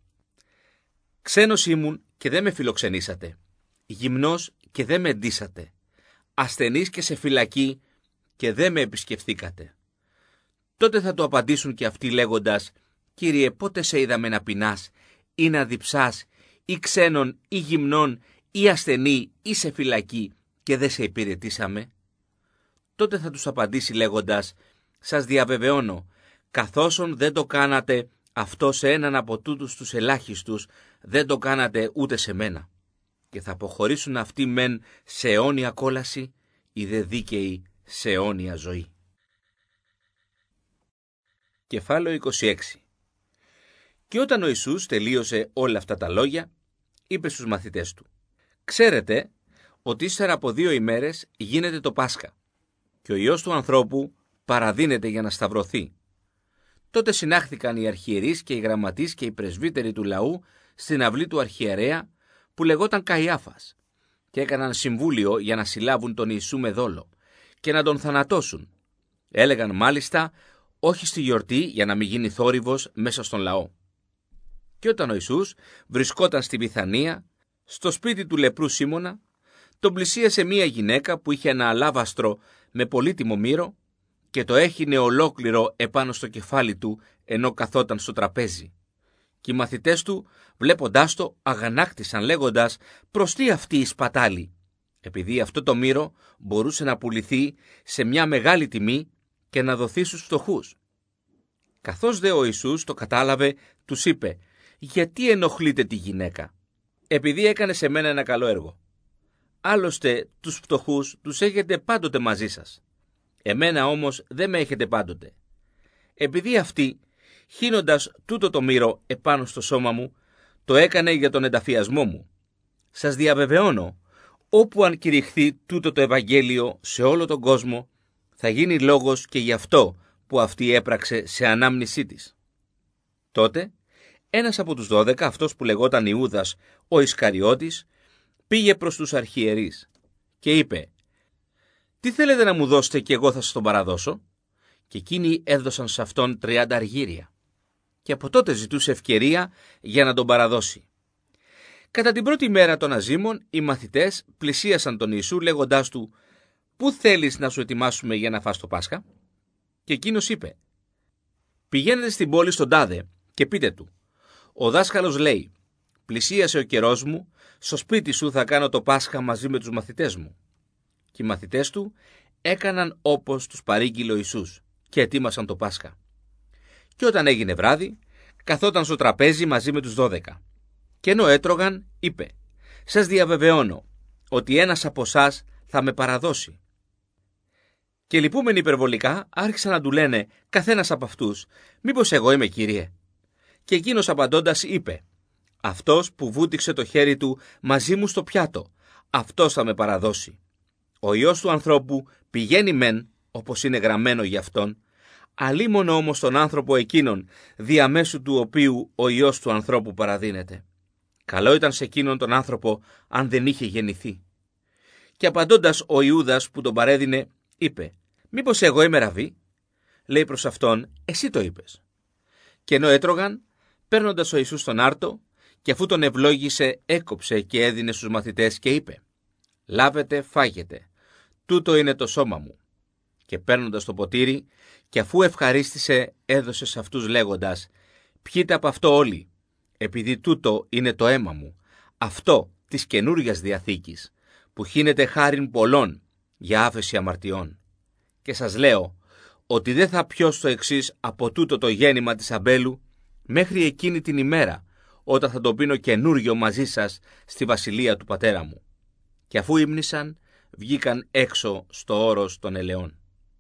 ξένος ήμουν και δεν με φιλοξενήσατε, γυμνός και δεν με ντύσατε, ασθενής και σε φυλακή και δεν με επισκεφθήκατε». Τότε θα του απαντήσουν και αυτοί λέγοντας: «Κύριε, πότε σε είδαμε να πεινάς ή να διψάς ή ξένον ή γυμνών ή ασθενή ή σε φυλακή και δεν σε υπηρετήσαμε?» Τότε θα τους απαντήσει λέγοντας: «Σας διαβεβαιώνω, καθόσον δεν το κάνατε αυτό σε έναν από τούτους τους ελάχιστους, δεν το κάνατε ούτε σε μένα». Και θα αποχωρήσουν αυτοί μεν σε αιώνια κόλαση, οι δε δίκαιοι σε αιώνια ζωή. Κεφάλαιο είκοσι έξι. Και όταν ο Ιησούς τελείωσε όλα αυτά τα λόγια, είπε στους μαθητές του: «Ξέρετε ότι ύστερα από δύο ημέρες γίνεται το Πάσχα και ο Υιός του ανθρώπου παραδίνεται για να σταυρωθεί». Τότε συνάχθηκαν οι αρχιερείς και οι γραμματείς και οι πρεσβύτεροι του λαού στην αυλή του αρχιερέα που λεγόταν Καϊάφας και έκαναν συμβούλιο για να συλλάβουν τον Ιησού με δόλο και να τον θανατώσουν. Έλεγαν μάλιστα όχι στη γιορτή για να μην γίνει θόρυβος μέσα στον λαό. Και όταν ο Ιησούς βρισκόταν στη Βιθανία, στο σπίτι του λεπρού Σίμωνα, τον πλησίασε μία γυναίκα που είχε ένα αλάβαστρο με πολύτιμο μύρο και το έχινε ολόκληρο επάνω στο κεφάλι του ενώ καθόταν στο τραπέζι. Και οι μαθητές του, βλέποντάς το, αγανάκτησαν λέγοντας: «Προς τι αυτή η σπατάλη?» Επειδή αυτό το μύρο μπορούσε να πουληθεί σε μια μεγάλη τιμή και να δοθεί στους φτωχούς. Καθώς δε ο Ιησούς το κατάλαβε, τους είπε: «Γιατί ενοχλείτε τη γυναίκα? Επειδή έκανε σε μένα ένα καλό έργο. Άλλωστε τους φτωχούς τους έχετε πάντοτε μαζί σας. Εμένα όμως δεν με έχετε πάντοτε. Επειδή αυτή χύνοντας τούτο το μύρο επάνω στο σώμα μου, το έκανε για τον ενταφιασμό μου. Σας διαβεβαιώνω, όπου αν κηρυχθεί τούτο το Ευαγγέλιο σε όλο τον κόσμο, θα γίνει λόγος και γι' αυτό που αυτή έπραξε σε ανάμνησή της. Τότε, ένας από τους δώδεκα, αυτός που λεγόταν Ιούδας ο Ισκαριώτης, πήγε προς τους αρχιερείς και είπε: «Τι θέλετε να μου δώσετε και εγώ θα σας τον παραδώσω?» Και εκείνοι έδωσαν σε αυτόν τριάντα αργύρια. Και από τότε ζητούσε ευκαιρία για να τον παραδώσει. Κατά την πρώτη μέρα των αζήμων, οι μαθητές πλησίασαν τον Ιησού λέγοντάς του: «Πού θέλεις να σου ετοιμάσουμε για να φας το Πάσχα?» Και εκείνος είπε: «Πηγαίνετε στην πόλη στον τάδε και πείτε του: ο δάσκαλος λέει, πλησίασε ο καιρός μου, στο σπίτι σου θα κάνω το Πάσχα μαζί με τους μαθητές μου». Και οι μαθητές του έκαναν όπως τους παρήγγειλε ο Ιησούς και ετοίμασαν το Πάσχα. Και όταν έγινε βράδυ, καθόταν στο τραπέζι μαζί με τους δώδεκα. Και ενώ έτρωγαν, είπε: «Σας διαβεβαιώνω ότι ένας από εσάς θα με παραδώσει». Και λυπούμενοι υπερβολικά άρχισαν να του λένε καθένας από αυτούς: «Μήπως εγώ είμαι, Κύριε?» Και εκείνος απαντώντας είπε: «Αυτός που βούτυξε το χέρι του μαζί μου στο πιάτο, αυτός θα με παραδώσει. Ο Υιός του ανθρώπου πηγαίνει μεν, όπως είναι γραμμένο για αυτόν, αλίμονο όμως τον άνθρωπο εκείνον, διαμέσου του οποίου ο Υιός του ανθρώπου παραδίνεται. Καλό ήταν σε εκείνον τον άνθρωπο αν δεν είχε γεννηθεί». Και απαντώντας ο Ιούδας που τον παρέδινε, είπε: «Μήπως εγώ είμαι ραβί?» Λέει προς αυτόν: «Εσύ το είπες». Και ενώ έτρωγαν, παίρνοντας ο Ιησούς τον άρτο, και αφού τον ευλόγησε, έκοψε και έδινε στους μαθητές και είπε: «Λάβετε, φάγετε, τούτο είναι το σώμα μου». Και παίρνοντας το ποτήρι, και αφού ευχαρίστησε, έδωσε σε αυτούς λέγοντας: «Πιείτε από αυτό όλοι, επειδή τούτο είναι το αίμα μου, αυτό της καινούριας διαθήκης, που χύνεται χάριν πολλών για άφεση αμαρτιών. Και σας λέω ότι δεν θα πιω στο εξής από τούτο το γέννημα της αμπέλου, μέχρι εκείνη την ημέρα, όταν θα το πίνω καινούριο μαζί σας στη βασιλεία του πατέρα μου». Και αφού ύμνησαν, βγήκαν έξω στο όρος των ελαιών.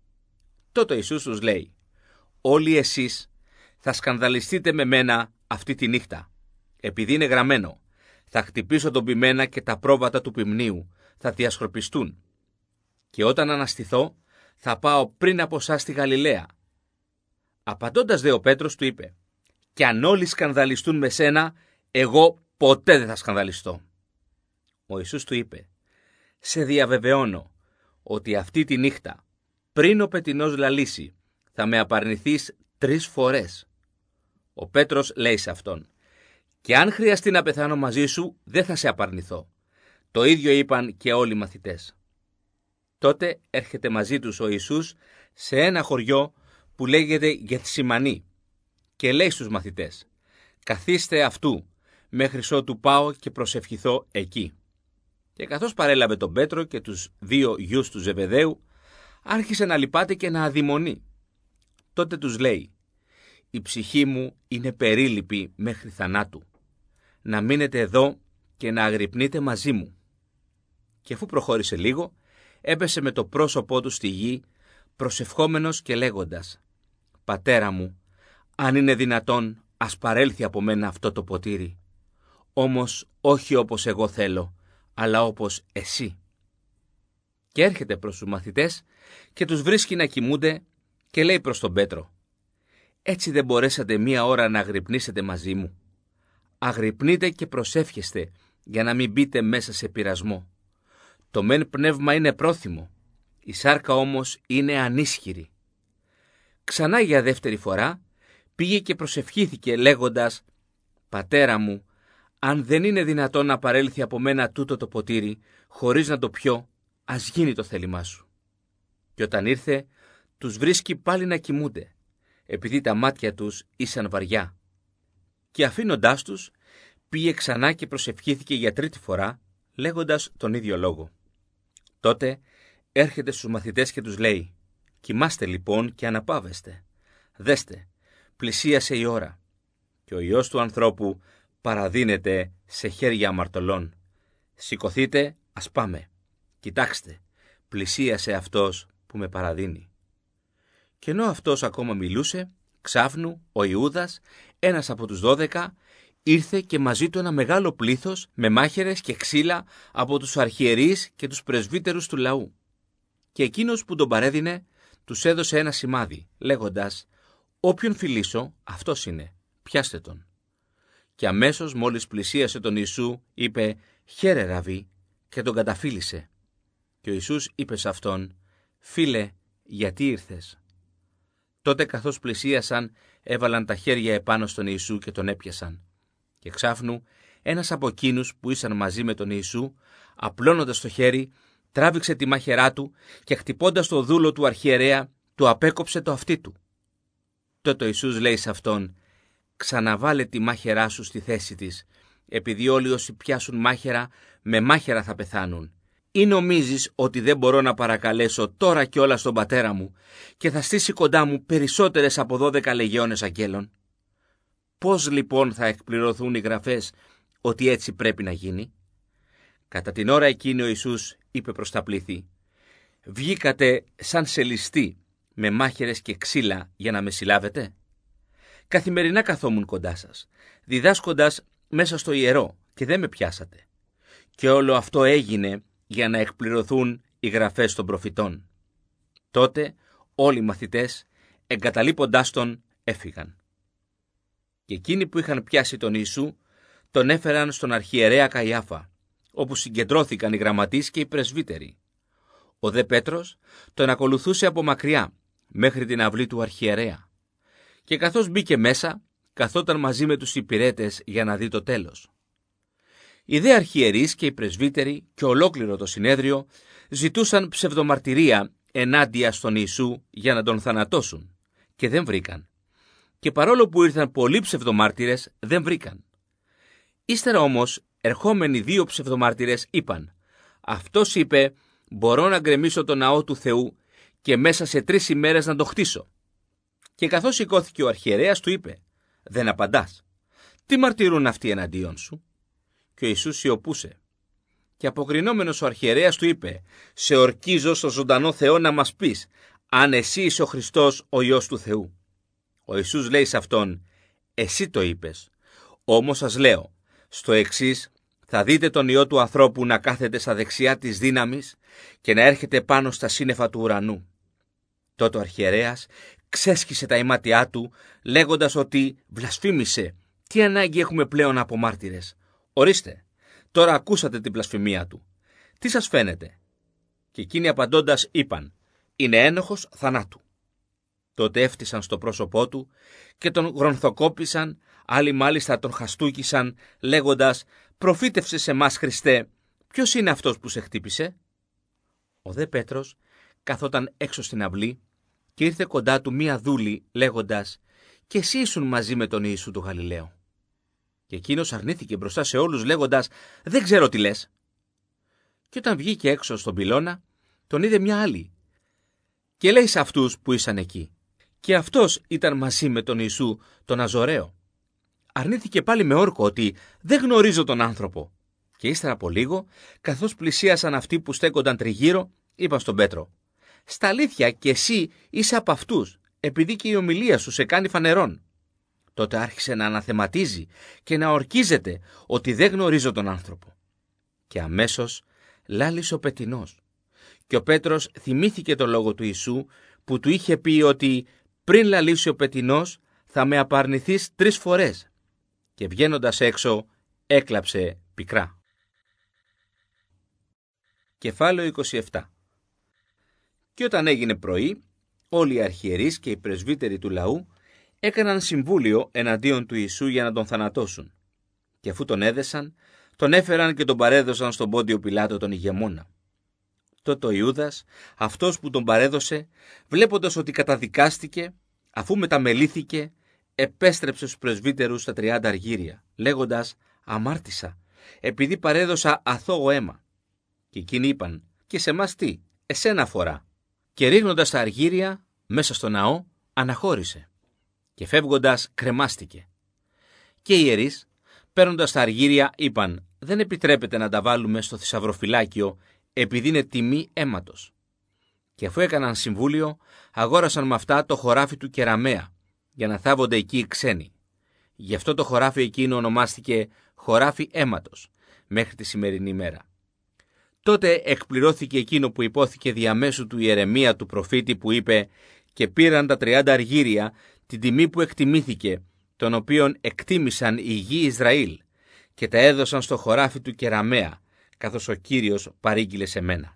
Τότε Ιησούς τους λέει: «Όλοι εσείς θα σκανδαλιστείτε με μένα αυτή τη νύχτα, επειδή είναι γραμμένο, θα χτυπήσω τον ποιμένα και τα πρόβατα του ποιμνίου θα διασκορπιστούν. Και όταν αναστηθώ, θα πάω πριν από εσάς στη Γαλιλαία». Απαντώντας δε ο Πέτρος του είπε: «Κι αν όλοι σκανδαλιστούν με σένα, εγώ ποτέ δεν θα σκανδαλιστώ». Ο Ιησούς του είπε: «Σε διαβεβαιώνω ότι αυτή τη νύχτα, πριν ο πετεινός λαλήσει, θα με απαρνηθείς τρεις φορές». Ο Πέτρος λέει σε αυτόν: «Και αν χρειαστεί να πεθάνω μαζί σου, δεν θα σε απαρνηθώ». Το ίδιο είπαν και όλοι οι μαθητές. Τότε έρχεται μαζί τους ο Ιησούς σε ένα χωριό που λέγεται Γεθσιμανή και λέει στους μαθητές: «Καθίστε αυτού μέχρι ότου πάω και προσευχηθώ εκεί». Και καθώς παρέλαβε τον Πέτρο και τους δύο γιους του Ζεβεδαίου, άρχισε να λυπάται και να αδειμονεί. Τότε τους λέει: «Η ψυχή μου είναι περίλυπη μέχρι θανάτου. Να μείνετε εδώ και να αγρυπνείτε μαζί μου». Και αφού προχώρησε λίγο, έπεσε με το πρόσωπό του στη γη, προσευχόμενος και λέγοντας: «Πατέρα μου, αν είναι δυνατόν, ας παρέλθει από μένα αυτό το ποτήρι. Όμως όχι όπως εγώ θέλω, αλλά όπως εσύ». Και έρχεται προς τους μαθητές και τους βρίσκει να κοιμούνται και λέει προς τον Πέτρο: «Έτσι δεν μπορέσατε μία ώρα να αγρυπνήσετε μαζί μου? Αγρυπνείτε και προσεύχεστε για να μην μπείτε μέσα σε πειρασμό. Το μεν πνεύμα είναι πρόθυμο, η σάρκα όμως είναι ανίσχυρη». Ξανά για δεύτερη φορά πήγε και προσευχήθηκε λέγοντας: «Πατέρα μου, αν δεν είναι δυνατόν να παρέλθει από μένα τούτο το ποτήρι, χωρίς να το πιω, ας γίνει το θέλημά σου». Και όταν ήρθε, τους βρίσκει πάλι να κοιμούνται, επειδή τα μάτια τους ήσαν βαριά. Και αφήνοντάς τους, πήγε ξανά και προσευχήθηκε για τρίτη φορά, λέγοντας τον ίδιο λόγο. Τότε έρχεται στους μαθητές και τους λέει: «Κοιμάστε λοιπόν και αναπαύεστε. Δέστε, πλησίασε η ώρα και ο Υιός του ανθρώπου παραδίνεται σε χέρια αμαρτωλών. Σηκωθείτε, ας πάμε. Κοιτάξτε, πλησίασε αυτός που με παραδίνει». Και ενώ αυτός ακόμα μιλούσε, Ξάφνου ο Ιούδας, ένας από τους δώδεκα, ήρθε και μαζί του ένα μεγάλο πλήθος με μάχαιρες και ξύλα από τους αρχιερείς και τους πρεσβύτερους του λαού. Και εκείνος που τον παρέδινε τους έδωσε ένα σημάδι, λέγοντας «Όποιον φιλήσω, αυτός είναι, πιάστε τον». Και αμέσως μόλις πλησίασε τον Ιησού, είπε «Χαίρε Ραβί», και τον καταφίλησε. Και ο Ιησούς είπε σε αυτόν «Φίλε, γιατί ήρθες?» Τότε καθώς πλησίασαν, έβαλαν τα χέρια επάνω στον Ιησού και τον έπιασαν. Και ξάφνου ένας από εκείνους που ήσαν μαζί με τον Ιησού, απλώνοντας το χέρι, τράβηξε τη μάχαιρά του και χτυπώντας το δούλο του αρχιερέα, του απέκοψε το αυτί του. Τότε ο Ιησούς λέει σε αυτόν «Ξαναβάλε τη μάχαιρά σου στη θέση της, επειδή όλοι όσοι πιάσουν μάχαιρα, με μάχαιρα θα πεθάνουν. Ή νομίζεις ότι δεν μπορώ να παρακαλέσω τώρα κιόλας τον πατέρα μου και θα στήσει κοντά μου περισσότερες από δώδεκα λεγεώνες αγγέλων? Πώς λοιπόν θα εκπληρωθούν οι γραφές ότι έτσι πρέπει να γίνει?» Κατά την ώρα εκείνη ο Ιησούς είπε προς τα πλήθη «Βγήκατε σαν σε ληστή με μάχαιρες και ξύλα για να με συλλάβετε? Καθημερινά καθόμουν κοντά σας, διδάσκοντας μέσα στο ιερό και δεν με πιάσατε. Και όλο αυτό έγινε για να εκπληρωθούν οι γραφές των προφητών». Τότε όλοι οι μαθητές, εγκαταλείποντάς τον, έφυγαν. Και εκείνοι που είχαν πιάσει τον Ιησού τον έφεραν στον αρχιερέα Καϊάφα, όπου συγκεντρώθηκαν οι γραμματείς και οι πρεσβύτεροι. Ο δε Πέτρος τον ακολουθούσε από μακριά μέχρι την αυλή του αρχιερέα. Και καθώς μπήκε μέσα, καθόταν μαζί με τους υπηρέτες για να δει το τέλος. Οι δε αρχιερείς και οι πρεσβύτεροι και ολόκληρο το συνέδριο ζητούσαν ψευδομαρτυρία ενάντια στον Ιησού για να τον θανατώσουν και δεν βρήκαν. Και παρόλο που ήρθαν πολλοί ψευδομάρτυρες, δεν βρήκαν. Ύστερα όμως, ερχόμενοι δύο ψευδομάρτυρες είπαν «Αυτός είπε, μπορώ να γκρεμίσω το ναό του Θεού και μέσα σε τρεις ημέρες να το χτίσω». Και καθώς σηκώθηκε ο αρχιερέας του είπε «Δεν απαντάς. Τι μαρτυρούν αυτοί εναντίον σου?» Και ο Ιησούς σιωπούσε. Και αποκρινόμενος ο αρχιερέας του είπε «Σε ορκίζω στο ζωντανό Θεό να μας πεις αν εσύ είσαι ο Χριστός, ο Υιός του Θεού». Ο Ιησούς λέει σε αυτόν «Εσύ το είπες. Όμως σας λέω, στο εξής θα δείτε τον Υιό του ανθρώπου να κάθεται στα δεξιά της δύναμης και να έρχεται πάνω στα σύννεφα του ουρανού». Τότε ο αρχιερέας ξέσκισε τα ημάτια του λέγοντας ότι βλασφήμισε. Τι ανάγκη έχουμε πλέον από μάρτυρες? Ορίστε, τώρα ακούσατε την βλασφημία του. Τι σας φαίνεται? Και εκείνοι απαντώντας είπαν «Είναι ένοχος θανάτου». Τότε έφτισαν στο πρόσωπό του και τον γρονθοκόπησαν, άλλοι μάλιστα τον χαστούκισαν λέγοντας «Προφήτευσε σε μας Χριστέ, ποιος είναι αυτός που σε χτύπησε?» Ο δε Πέτρος καθόταν έξω στην αυλή και ήρθε κοντά του μία δούλη λέγοντας «Και εσύ ήσουν μαζί με τον Ιησού του Γαλιλαίου». Και εκείνος αρνήθηκε μπροστά σε όλους λέγοντας «Δεν ξέρω τι λες». Και όταν βγήκε έξω στον πυλώνα, τον είδε μια άλλη και λέει σε αυτούς που ήσαν εκεί «Και αυτός ήταν μαζί με τον Ιησού τον Ναζωραίο». Αρνήθηκε πάλι με όρκο ότι «Δεν γνωρίζω τον άνθρωπο». Και ύστερα από λίγο, καθώς πλησίασαν αυτοί που στέκονταν τριγύρω, είπαν στον Πέτρο «Στα αλήθεια και εσύ είσαι από αυτούς, επειδή και η ομιλία σου σε κάνει φανερόν». Τότε άρχισε να αναθεματίζει και να ορκίζεται ότι δεν γνωρίζω τον άνθρωπο. Και αμέσως λάλησε ο πετεινός. Και ο Πέτρος θυμήθηκε το λόγο του Ιησού που του είχε πει ότι πριν λαλήσει ο πετεινός θα με απαρνηθείς τρεις φορές. Και βγαίνοντας έξω έκλαψε πικρά. Κεφάλαιο είκοσι επτά. Και όταν έγινε πρωί, όλοι οι αρχιερείς και οι πρεσβύτεροι του λαού έκαναν συμβούλιο εναντίον του Ιησού για να τον θανατώσουν. Και αφού τον έδεσαν, τον έφεραν και τον παρέδωσαν στον Πόντιο Πιλάτο τον ηγεμόνα. Τότε ο Ιούδας, αυτός που τον παρέδωσε, βλέποντας ότι καταδικάστηκε, αφού μεταμελήθηκε, επέστρεψε στους πρεσβύτερους τα τριάντα αργύρια, λέγοντας «Αμάρτησα, επειδή παρέδωσα αθώο αίμα». Και εκείνοι είπαν «Και σε μας τι, εσένα αφορά». Και ρίχνοντας τα αργύρια μέσα στο ναό, αναχώρησε. Και φεύγοντας κρεμάστηκε. Και οι ιερείς, παίρνοντας τα αργύρια, είπαν «Δεν επιτρέπεται να τα βάλουμε στο θησαυροφυλάκιο, επειδή είναι τιμή αίματος». Και αφού έκαναν συμβούλιο, αγόρασαν με αυτά το χωράφι του Κεραμαία, για να θάβονται εκεί οι ξένοι. Γι' αυτό το χωράφι εκείνο ονομάστηκε χωράφι αίματος μέχρι τη σημερινή μέρα. Τότε εκπληρώθηκε εκείνο που υπόθηκε διαμέσου του Ιερεμία του προφήτη που είπε «Και πήραν τα τριάντα αργύρια την τιμή που εκτιμήθηκε, τον οποίον εκτίμησαν οι γη Ισραήλ, και τα έδωσαν στο χωράφι του Κεραμέα, καθώς ο Κύριος παρήγγειλε σε μένα».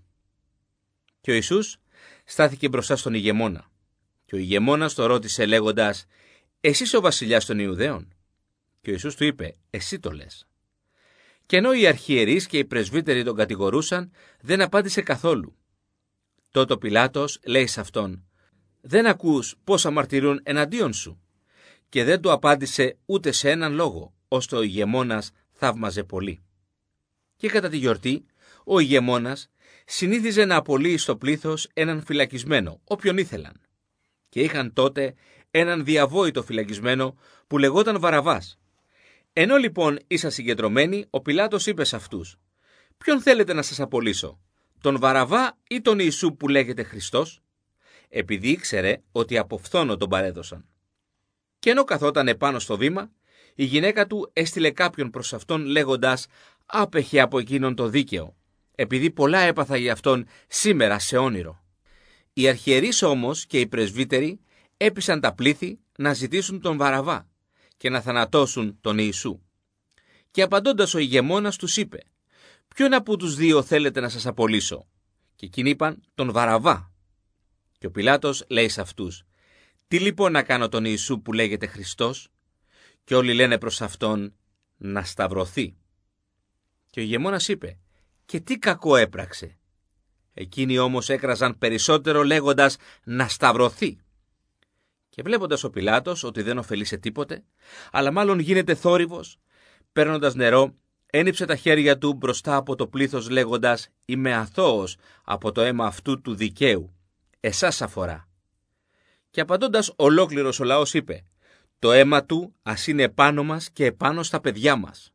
Και ο Ιησούς στάθηκε μπροστά στον ηγεμόνα. Και ο ηγεμόνας το ρώτησε λέγοντας «Εσύ είσαι ο βασιλιάς των Ιουδαίων?» Και ο Ιησούς του είπε «Εσύ το λες». Και ενώ οι αρχιερείς και οι πρεσβύτεροι τον κατηγορούσαν, δεν απάντησε καθόλου. Τότε ο Πιλάτος λέει σε αυτόν «Δεν ακούς πώς αμαρτυρούν εναντίον σου?» Και δεν του απάντησε ούτε σε έναν λόγο, ώστε ο ηγεμόνας θαύμαζε πολύ. Και κατά τη γιορτή, ο ηγεμόνας συνήθιζε να απολύει στο πλήθος έναν φυλακισμένο, όποιον ήθελαν. Και είχαν τότε έναν διαβόητο φυλακισμένο που λεγόταν Βαραβάς. Ενώ λοιπόν ήσαν συγκεντρωμένοι, ο Πιλάτος είπε σε αυτούς «Ποιον θέλετε να σας απολύσω, τον Βαραβά ή τον Ιησού που λέγεται Χριστός?» Επειδή ήξερε ότι από φθόνο τον παρέδωσαν. Και ενώ καθόταν επάνω στο βήμα, η γυναίκα του έστειλε κάποιον προς αυτόν λέγοντας «Άπεχε από εκείνον το δίκαιο, επειδή πολλά έπαθα για αυτόν σήμερα σε όνειρο». Οι αρχιερείς όμως και οι πρεσβύτεροι έπεισαν τα πλήθη να ζητήσουν τον Βαραβά και να θανατώσουν τον Ιησού. Και απαντώντας ο ηγεμόνας τους είπε «Ποιον από τους δύο θέλετε να σας απολύσω?» Και εκείνοι είπαν «Τον Βαραβά». Και ο Πιλάτος λέει σε αυτούς «Τι λοιπόν να κάνω τον Ιησού που λέγεται Χριστός?» Και όλοι λένε προς αυτόν «Να σταυρωθεί». Και ο ηγεμόνας είπε «Και τι κακό έπραξε?» Εκείνοι όμως έκραζαν περισσότερο λέγοντας «Να σταυρωθεί». Και βλέποντας ο Πιλάτος ότι δεν ωφελεί σε τίποτε, αλλά μάλλον γίνεται θόρυβος, παίρνοντας νερό, ένυψε τα χέρια του μπροστά από το πλήθος λέγοντας «Είμαι αθώος από το αίμα αυτού του δικαίου, εσάς αφορά». Και απαντώντας ολόκληρος ο λαός είπε «Το αίμα του ας είναι επάνω μας και επάνω στα παιδιά μας».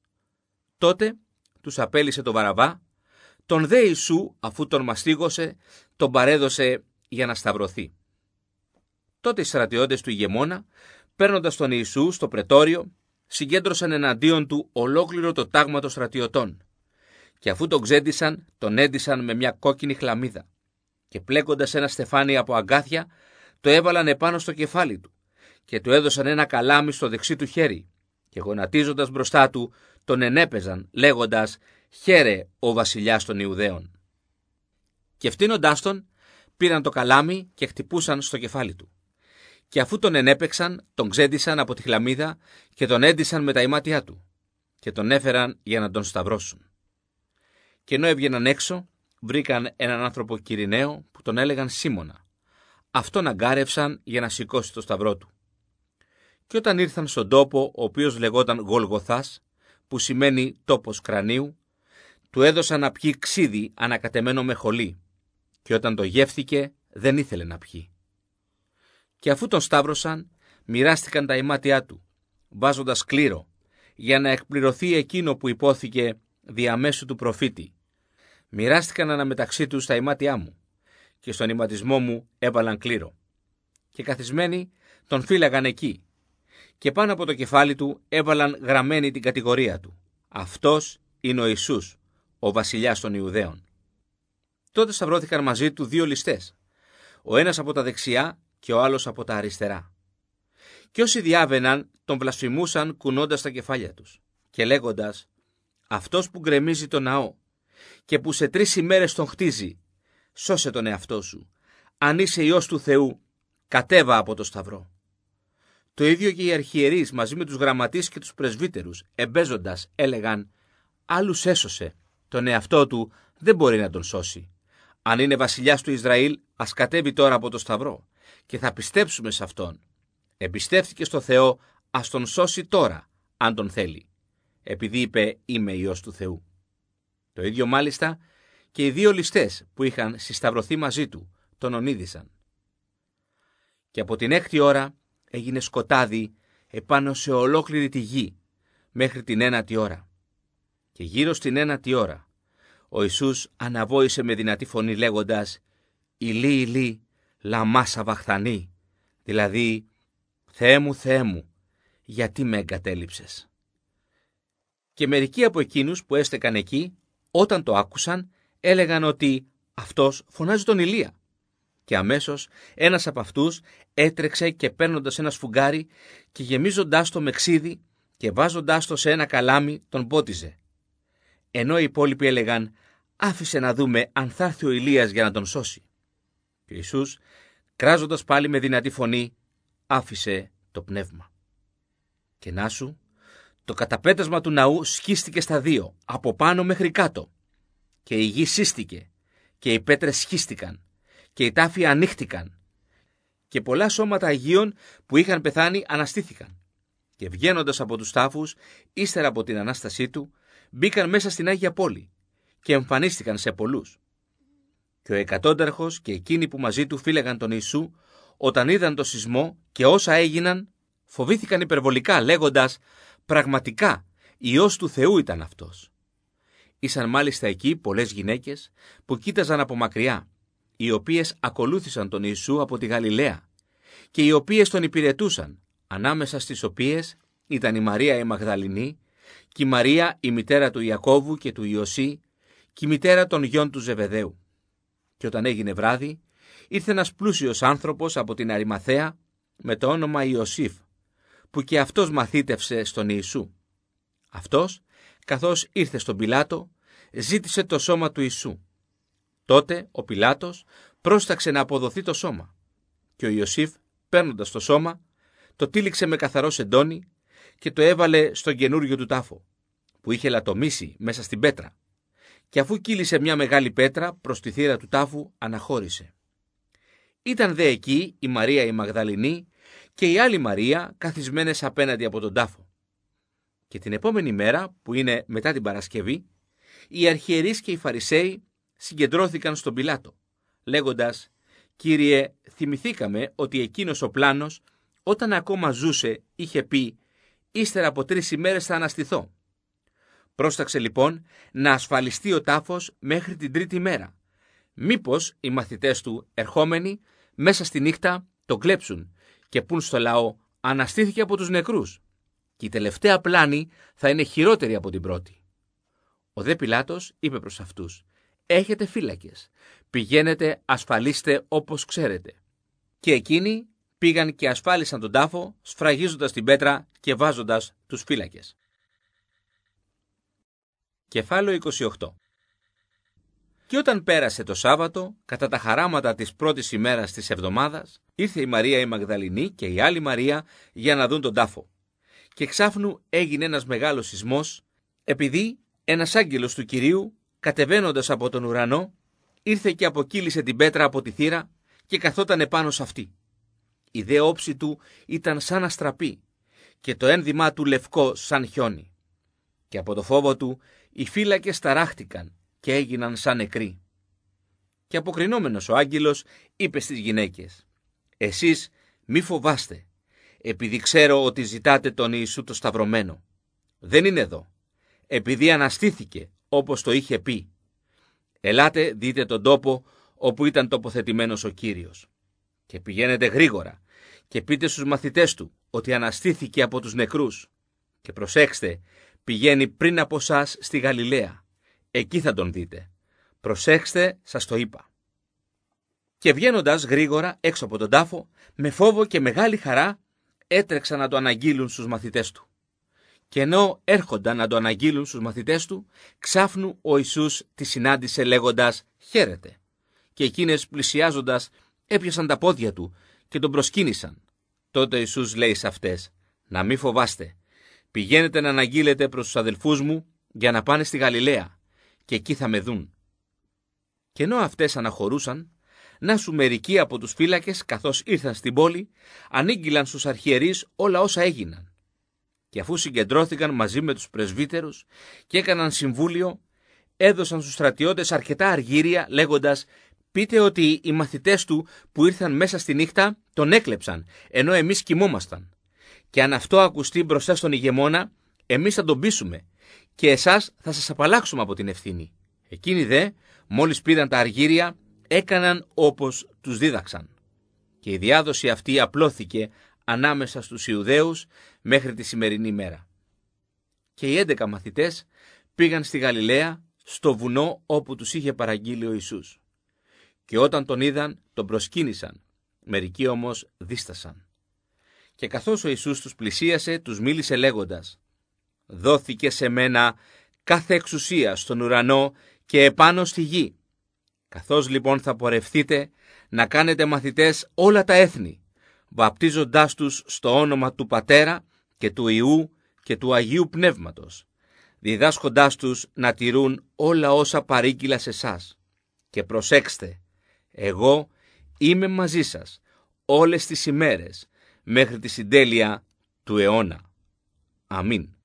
Τότε τους απέλυσε τον Βαραβά, τον δε Ιησού αφού τον μαστίγωσε, τον παρέδωσε για να σταυρωθεί. Τότε οι στρατιώτες του ηγεμόνα, παίρνοντας τον Ιησού στο πρετόριο, συγκέντρωσαν εναντίον του ολόκληρο το τάγμα των στρατιωτών. Και αφού τον ξέντησαν, τον έντυσαν με μια κόκκινη χλαμίδα. Και πλέκοντας ένα στεφάνι από αγκάθια, το έβαλαν επάνω στο κεφάλι του. Και του έδωσαν ένα καλάμι στο δεξί του χέρι. Και γονατίζοντας μπροστά του, τον ενέπαιζαν, λέγοντας «Χαίρε ο βασιλιάς των Ιουδαίων». Και φτύνοντάς τον, πήραν το καλάμι και χτυπούσαν στο κεφάλι του. Και αφού τον ενέπαιξαν, τον ξέντησαν από τη χλαμίδα και τον έντυσαν με τα ημάτια του. Και τον έφεραν για να τον σταυρώσουν. Και ενώ έβγαιναν έξω, βρήκαν έναν άνθρωπο Κυρηναίο που τον έλεγαν Σίμωνα. Αυτόν αγκάρευσαν για να σηκώσει το σταυρό του. Και όταν ήρθαν στον τόπο, ο οποίος λεγόταν Γολγοθάς, που σημαίνει τόπος κρανίου, του έδωσαν να πιει ξύδι ανακατεμένο με χολή. Και όταν το γεύθηκε, δεν ήθελε να πιει. Και αφού τον σταύρωσαν, μοιράστηκαν τα ημάτια του, βάζοντας κλήρο, για να εκπληρωθεί εκείνο που υπόθηκε διαμέσου του προφήτη. Μοιράστηκαν αναμεταξύ τους τα ημάτια μου, και στον ηματισμό μου έβαλαν κλήρο. Και καθισμένοι τον φύλαγαν εκεί, και πάνω από το κεφάλι του έβαλαν γραμμένη την κατηγορία του. Αυτός είναι ο Ιησούς, ο βασιλιάς των Ιουδαίων. Τότε σταυρώθηκαν μαζί του δύο ληστές, ο ένας από τα δεξιά και ο άλλος από τα αριστερά. Και όσοι διάβαιναν τον βλασφημούσαν κουνώντας τα κεφάλια τους και λέγοντας «Αυτός που γκρεμίζει τον ναό και που σε τρεις ημέρες τον χτίζει, σώσε τον εαυτό σου. Αν είσαι Υιός του Θεού, κατέβα από το σταυρό». Το ίδιο και οι αρχιερείς μαζί με τους γραμματείς και τους πρεσβύτερους, εμπέζοντας, έλεγαν «Άλλους έσωσε, τον εαυτό του δεν μπορεί να τον σώσει. Αν είναι βασιλιάς του Ισραήλ, ας κατέβει τώρα από το σταυρό και θα πιστέψουμε σε αυτόν. Εμπιστεύτηκε στο Θεό, ας τον σώσει τώρα, αν τον θέλει, επειδή είπε «Είμαι Υιός του Θεού». Το ίδιο μάλιστα και οι δύο ληστές που είχαν συσταυρωθεί μαζί του, τον ονείδησαν. Και από την έκτη ώρα έγινε σκοτάδι επάνω σε ολόκληρη τη γη μέχρι την ένατη ώρα. Και γύρω στην ένατη ώρα ο Ιησούς αναβόησε με δυνατή φωνή λέγοντας «Ηλί, ηλί, λαμά σαβαχθανί», δηλαδή «Θεέ μου, Θεέ μου, γιατί με εγκατέλειψες?» Και μερικοί από εκείνους που έστεκαν εκεί, όταν το άκουσαν, έλεγαν ότι αυτός φωνάζει τον Ηλία. Και αμέσως ένας από αυτούς έτρεξε και παίρνοντας ένα σφουγγάρι και γεμίζοντάς το με ξύδι και βάζοντάς το σε ένα καλάμι τον πότιζε. Ενώ οι υπόλοιποι έλεγαν «Άφησε να δούμε αν θα έρθει ο Ηλίας για να τον σώσει». Και ο Ιησούς, κράζοντας πάλι με δυνατή φωνή, άφησε το πνεύμα. Και να σου, το καταπέτασμα του ναού σκίστηκε στα δύο, από πάνω μέχρι κάτω. Και η γη σύστηκε, και οι πέτρες σχίστηκαν, και οι τάφοι ανοίχτηκαν. Και πολλά σώματα Αγίων που είχαν πεθάνει αναστήθηκαν. Και βγαίνοντας από τους τάφους, ύστερα από την Ανάστασή του, μπήκαν μέσα στην Άγια Πόλη και εμφανίστηκαν σε πολλούς. Και ο εκατόνταρχος και εκείνοι που μαζί του φύλαγαν τον Ιησού, όταν είδαν το σεισμό και όσα έγιναν, φοβήθηκαν υπερβολικά, λέγοντας «Πραγματικά, Υιός του Θεού ήταν αυτός». Ήσαν μάλιστα εκεί πολλές γυναίκες που κοίταζαν από μακριά, οι οποίες ακολούθησαν τον Ιησού από τη Γαλιλαία και οι οποίες τον υπηρετούσαν, ανάμεσα στις οποίες ήταν η Μαρία η Μαγδαληνή και η Μαρία η μητέρα του Ιακώβου και του Ιωσή και η μητέρα των γιών του Ζεβεδαίου. Και όταν έγινε βράδυ, ήρθε ένας πλούσιος άνθρωπος από την Αριμαθαία με το όνομα Ιωσήφ, που και αυτός μαθήτευσε στον Ιησού. Αυτός, καθώς ήρθε στον Πιλάτο, ζήτησε το σώμα του Ιησού. Τότε ο Πιλάτος πρόσταξε να αποδοθεί το σώμα και ο Ιωσήφ, παίρνοντας το σώμα, το τύλιξε με καθαρό σεντόνι και το έβαλε στον καινούριο του τάφο, που είχε λατομήσει μέσα στην πέτρα, και αφού κύλησε μια μεγάλη πέτρα προς τη θύρα του τάφου, αναχώρησε. Ήταν δε εκεί η Μαρία η Μαγδαληνή και η άλλη Μαρία καθισμένες απέναντι από τον τάφο. Και την επόμενη μέρα, που είναι μετά την Παρασκευή, οι αρχιερείς και οι Φαρισαίοι συγκεντρώθηκαν στον Πιλάτο, λέγοντας «Κύριε, θυμηθήκαμε ότι εκείνος ο πλάνος, όταν ακόμα ζούσε, είχε πει «Ύστερα από τρεις ημέρες θα αναστηθώ». Πρόσταξε λοιπόν να ασφαλιστεί ο τάφος μέχρι την τρίτη μέρα. Μήπως οι μαθητές του, ερχόμενοι, μέσα στη νύχτα το κλέψουν και πουν στο λαό «Αναστήθηκε από τους νεκρούς». Και η τελευταία πλάνη θα είναι χειρότερη από την πρώτη. Ο δε Πιλάτος είπε προς αυτούς «Έχετε φύλακες, πηγαίνετε ασφαλίστε όπως ξέρετε». Και εκείνοι πήγαν και ασφάλισαν τον τάφο, σφραγίζοντας την πέτρα και βάζοντας τους φύλακες. Κεφάλαιο είκοσι οκτώ. Και όταν πέρασε το Σάββατο, κατά τα χαράματα της πρώτης ημέρας της εβδομάδας, ήρθε η Μαρία η Μαγδαληνή και η άλλη Μαρία για να δουν τον τάφο. Και εξάφνου έγινε ένας μεγάλος σεισμός, επειδή ένας άγγελος του Κυρίου, κατεβαίνοντας από τον ουρανό, ήρθε και αποκύλησε την πέτρα από τη θύρα και καθόταν επάνω σε αυτή. Η δε όψη του ήταν σαν αστραπή και το ένδυμά του λευκό σαν χιόνι. Και από το φόβο του οι φύλακες ταράχτηκαν και έγιναν σαν νεκροί. Και αποκρινόμενος ο άγγελος είπε στις γυναίκες «Εσείς μη φοβάστε, επειδή ξέρω ότι ζητάτε τον Ιησού το σταυρωμένο. Δεν είναι εδώ, επειδή αναστήθηκε όπως το είχε πει. Ελάτε δείτε τον τόπο όπου ήταν τοποθετημένος ο Κύριος. Και πηγαίνετε γρήγορα και πείτε στους μαθητές του ότι αναστήθηκε από τους νεκρούς. Και προσέξτε, πηγαίνει πριν από σας στη Γαλιλαία. Εκεί θα τον δείτε. Προσέξτε, σας το είπα». Και βγαίνοντας γρήγορα έξω από τον τάφο, με φόβο και μεγάλη χαρά, έτρεξαν να το αναγγείλουν στους μαθητές του. Και ενώ έρχονταν να το αναγγείλουν στους μαθητές του, ξάφνου ο Ιησούς τη συνάντησε λέγοντας «Χαίρετε». Και εκείνες πλησιάζοντας έπιασαν τα πόδια του και τον προσκύνησαν. Τότε ο Ιησούς λέει σε αυτές «Να μη φοβάστε, πηγαίνετε να αναγγείλετε προς τους αδελφούς μου για να πάνε στη Γαλιλαία και εκεί θα με δουν». Και ενώ αυτές αναχωρούσαν, να σου μερικοί από τους φύλακες, καθώς ήρθαν στην πόλη, ανήγγυλαν στους αρχιερείς όλα όσα έγιναν. Και αφού συγκεντρώθηκαν μαζί με τους πρεσβύτερους και έκαναν συμβούλιο, έδωσαν στους στρατιώτες αρκετά αργύρια λέγοντας «Πείτε ότι οι μαθητές του που ήρθαν μέσα στη νύχτα τον έκλεψαν, ενώ εμείς κοιμόμασταν. Και αν αυτό ακουστεί μπροστά στον ηγεμόνα, εμείς θα τον πείσουμε και εσάς θα σας απαλλάξουμε από την ευθύνη». Εκείνοι δε, μόλις πήραν τα αργύρια, έκαναν όπως τους δίδαξαν. Και η διάδοση αυτή απλώθηκε ανάμεσα στους Ιουδαίους μέχρι τη σημερινή μέρα. Και οι έντεκα μαθητές πήγαν στη Γαλιλαία, στο βουνό όπου τους είχε παραγγείλει ο Ιησούς. Και όταν τον είδαν, τον προσκύνησαν, μερικοί όμως δίστασαν. Και καθώς ο Ιησούς τους πλησίασε, τους μίλησε λέγοντας: «Δόθηκε σε μένα κάθε εξουσία στον ουρανό και επάνω στη γη. Καθώς λοιπόν θα πορευθείτε, να κάνετε μαθητές όλα τα έθνη, βαπτίζοντάς τους στο όνομα του Πατέρα και του Υιού και του Αγίου Πνεύματος, διδάσκοντάς τους να τηρούν όλα όσα παρήγγειλα σε εσάς. Και προσέξτε, εγώ είμαι μαζί σας όλες τις ημέρες μέχρι τη συντέλεια του αιώνα». Αμήν.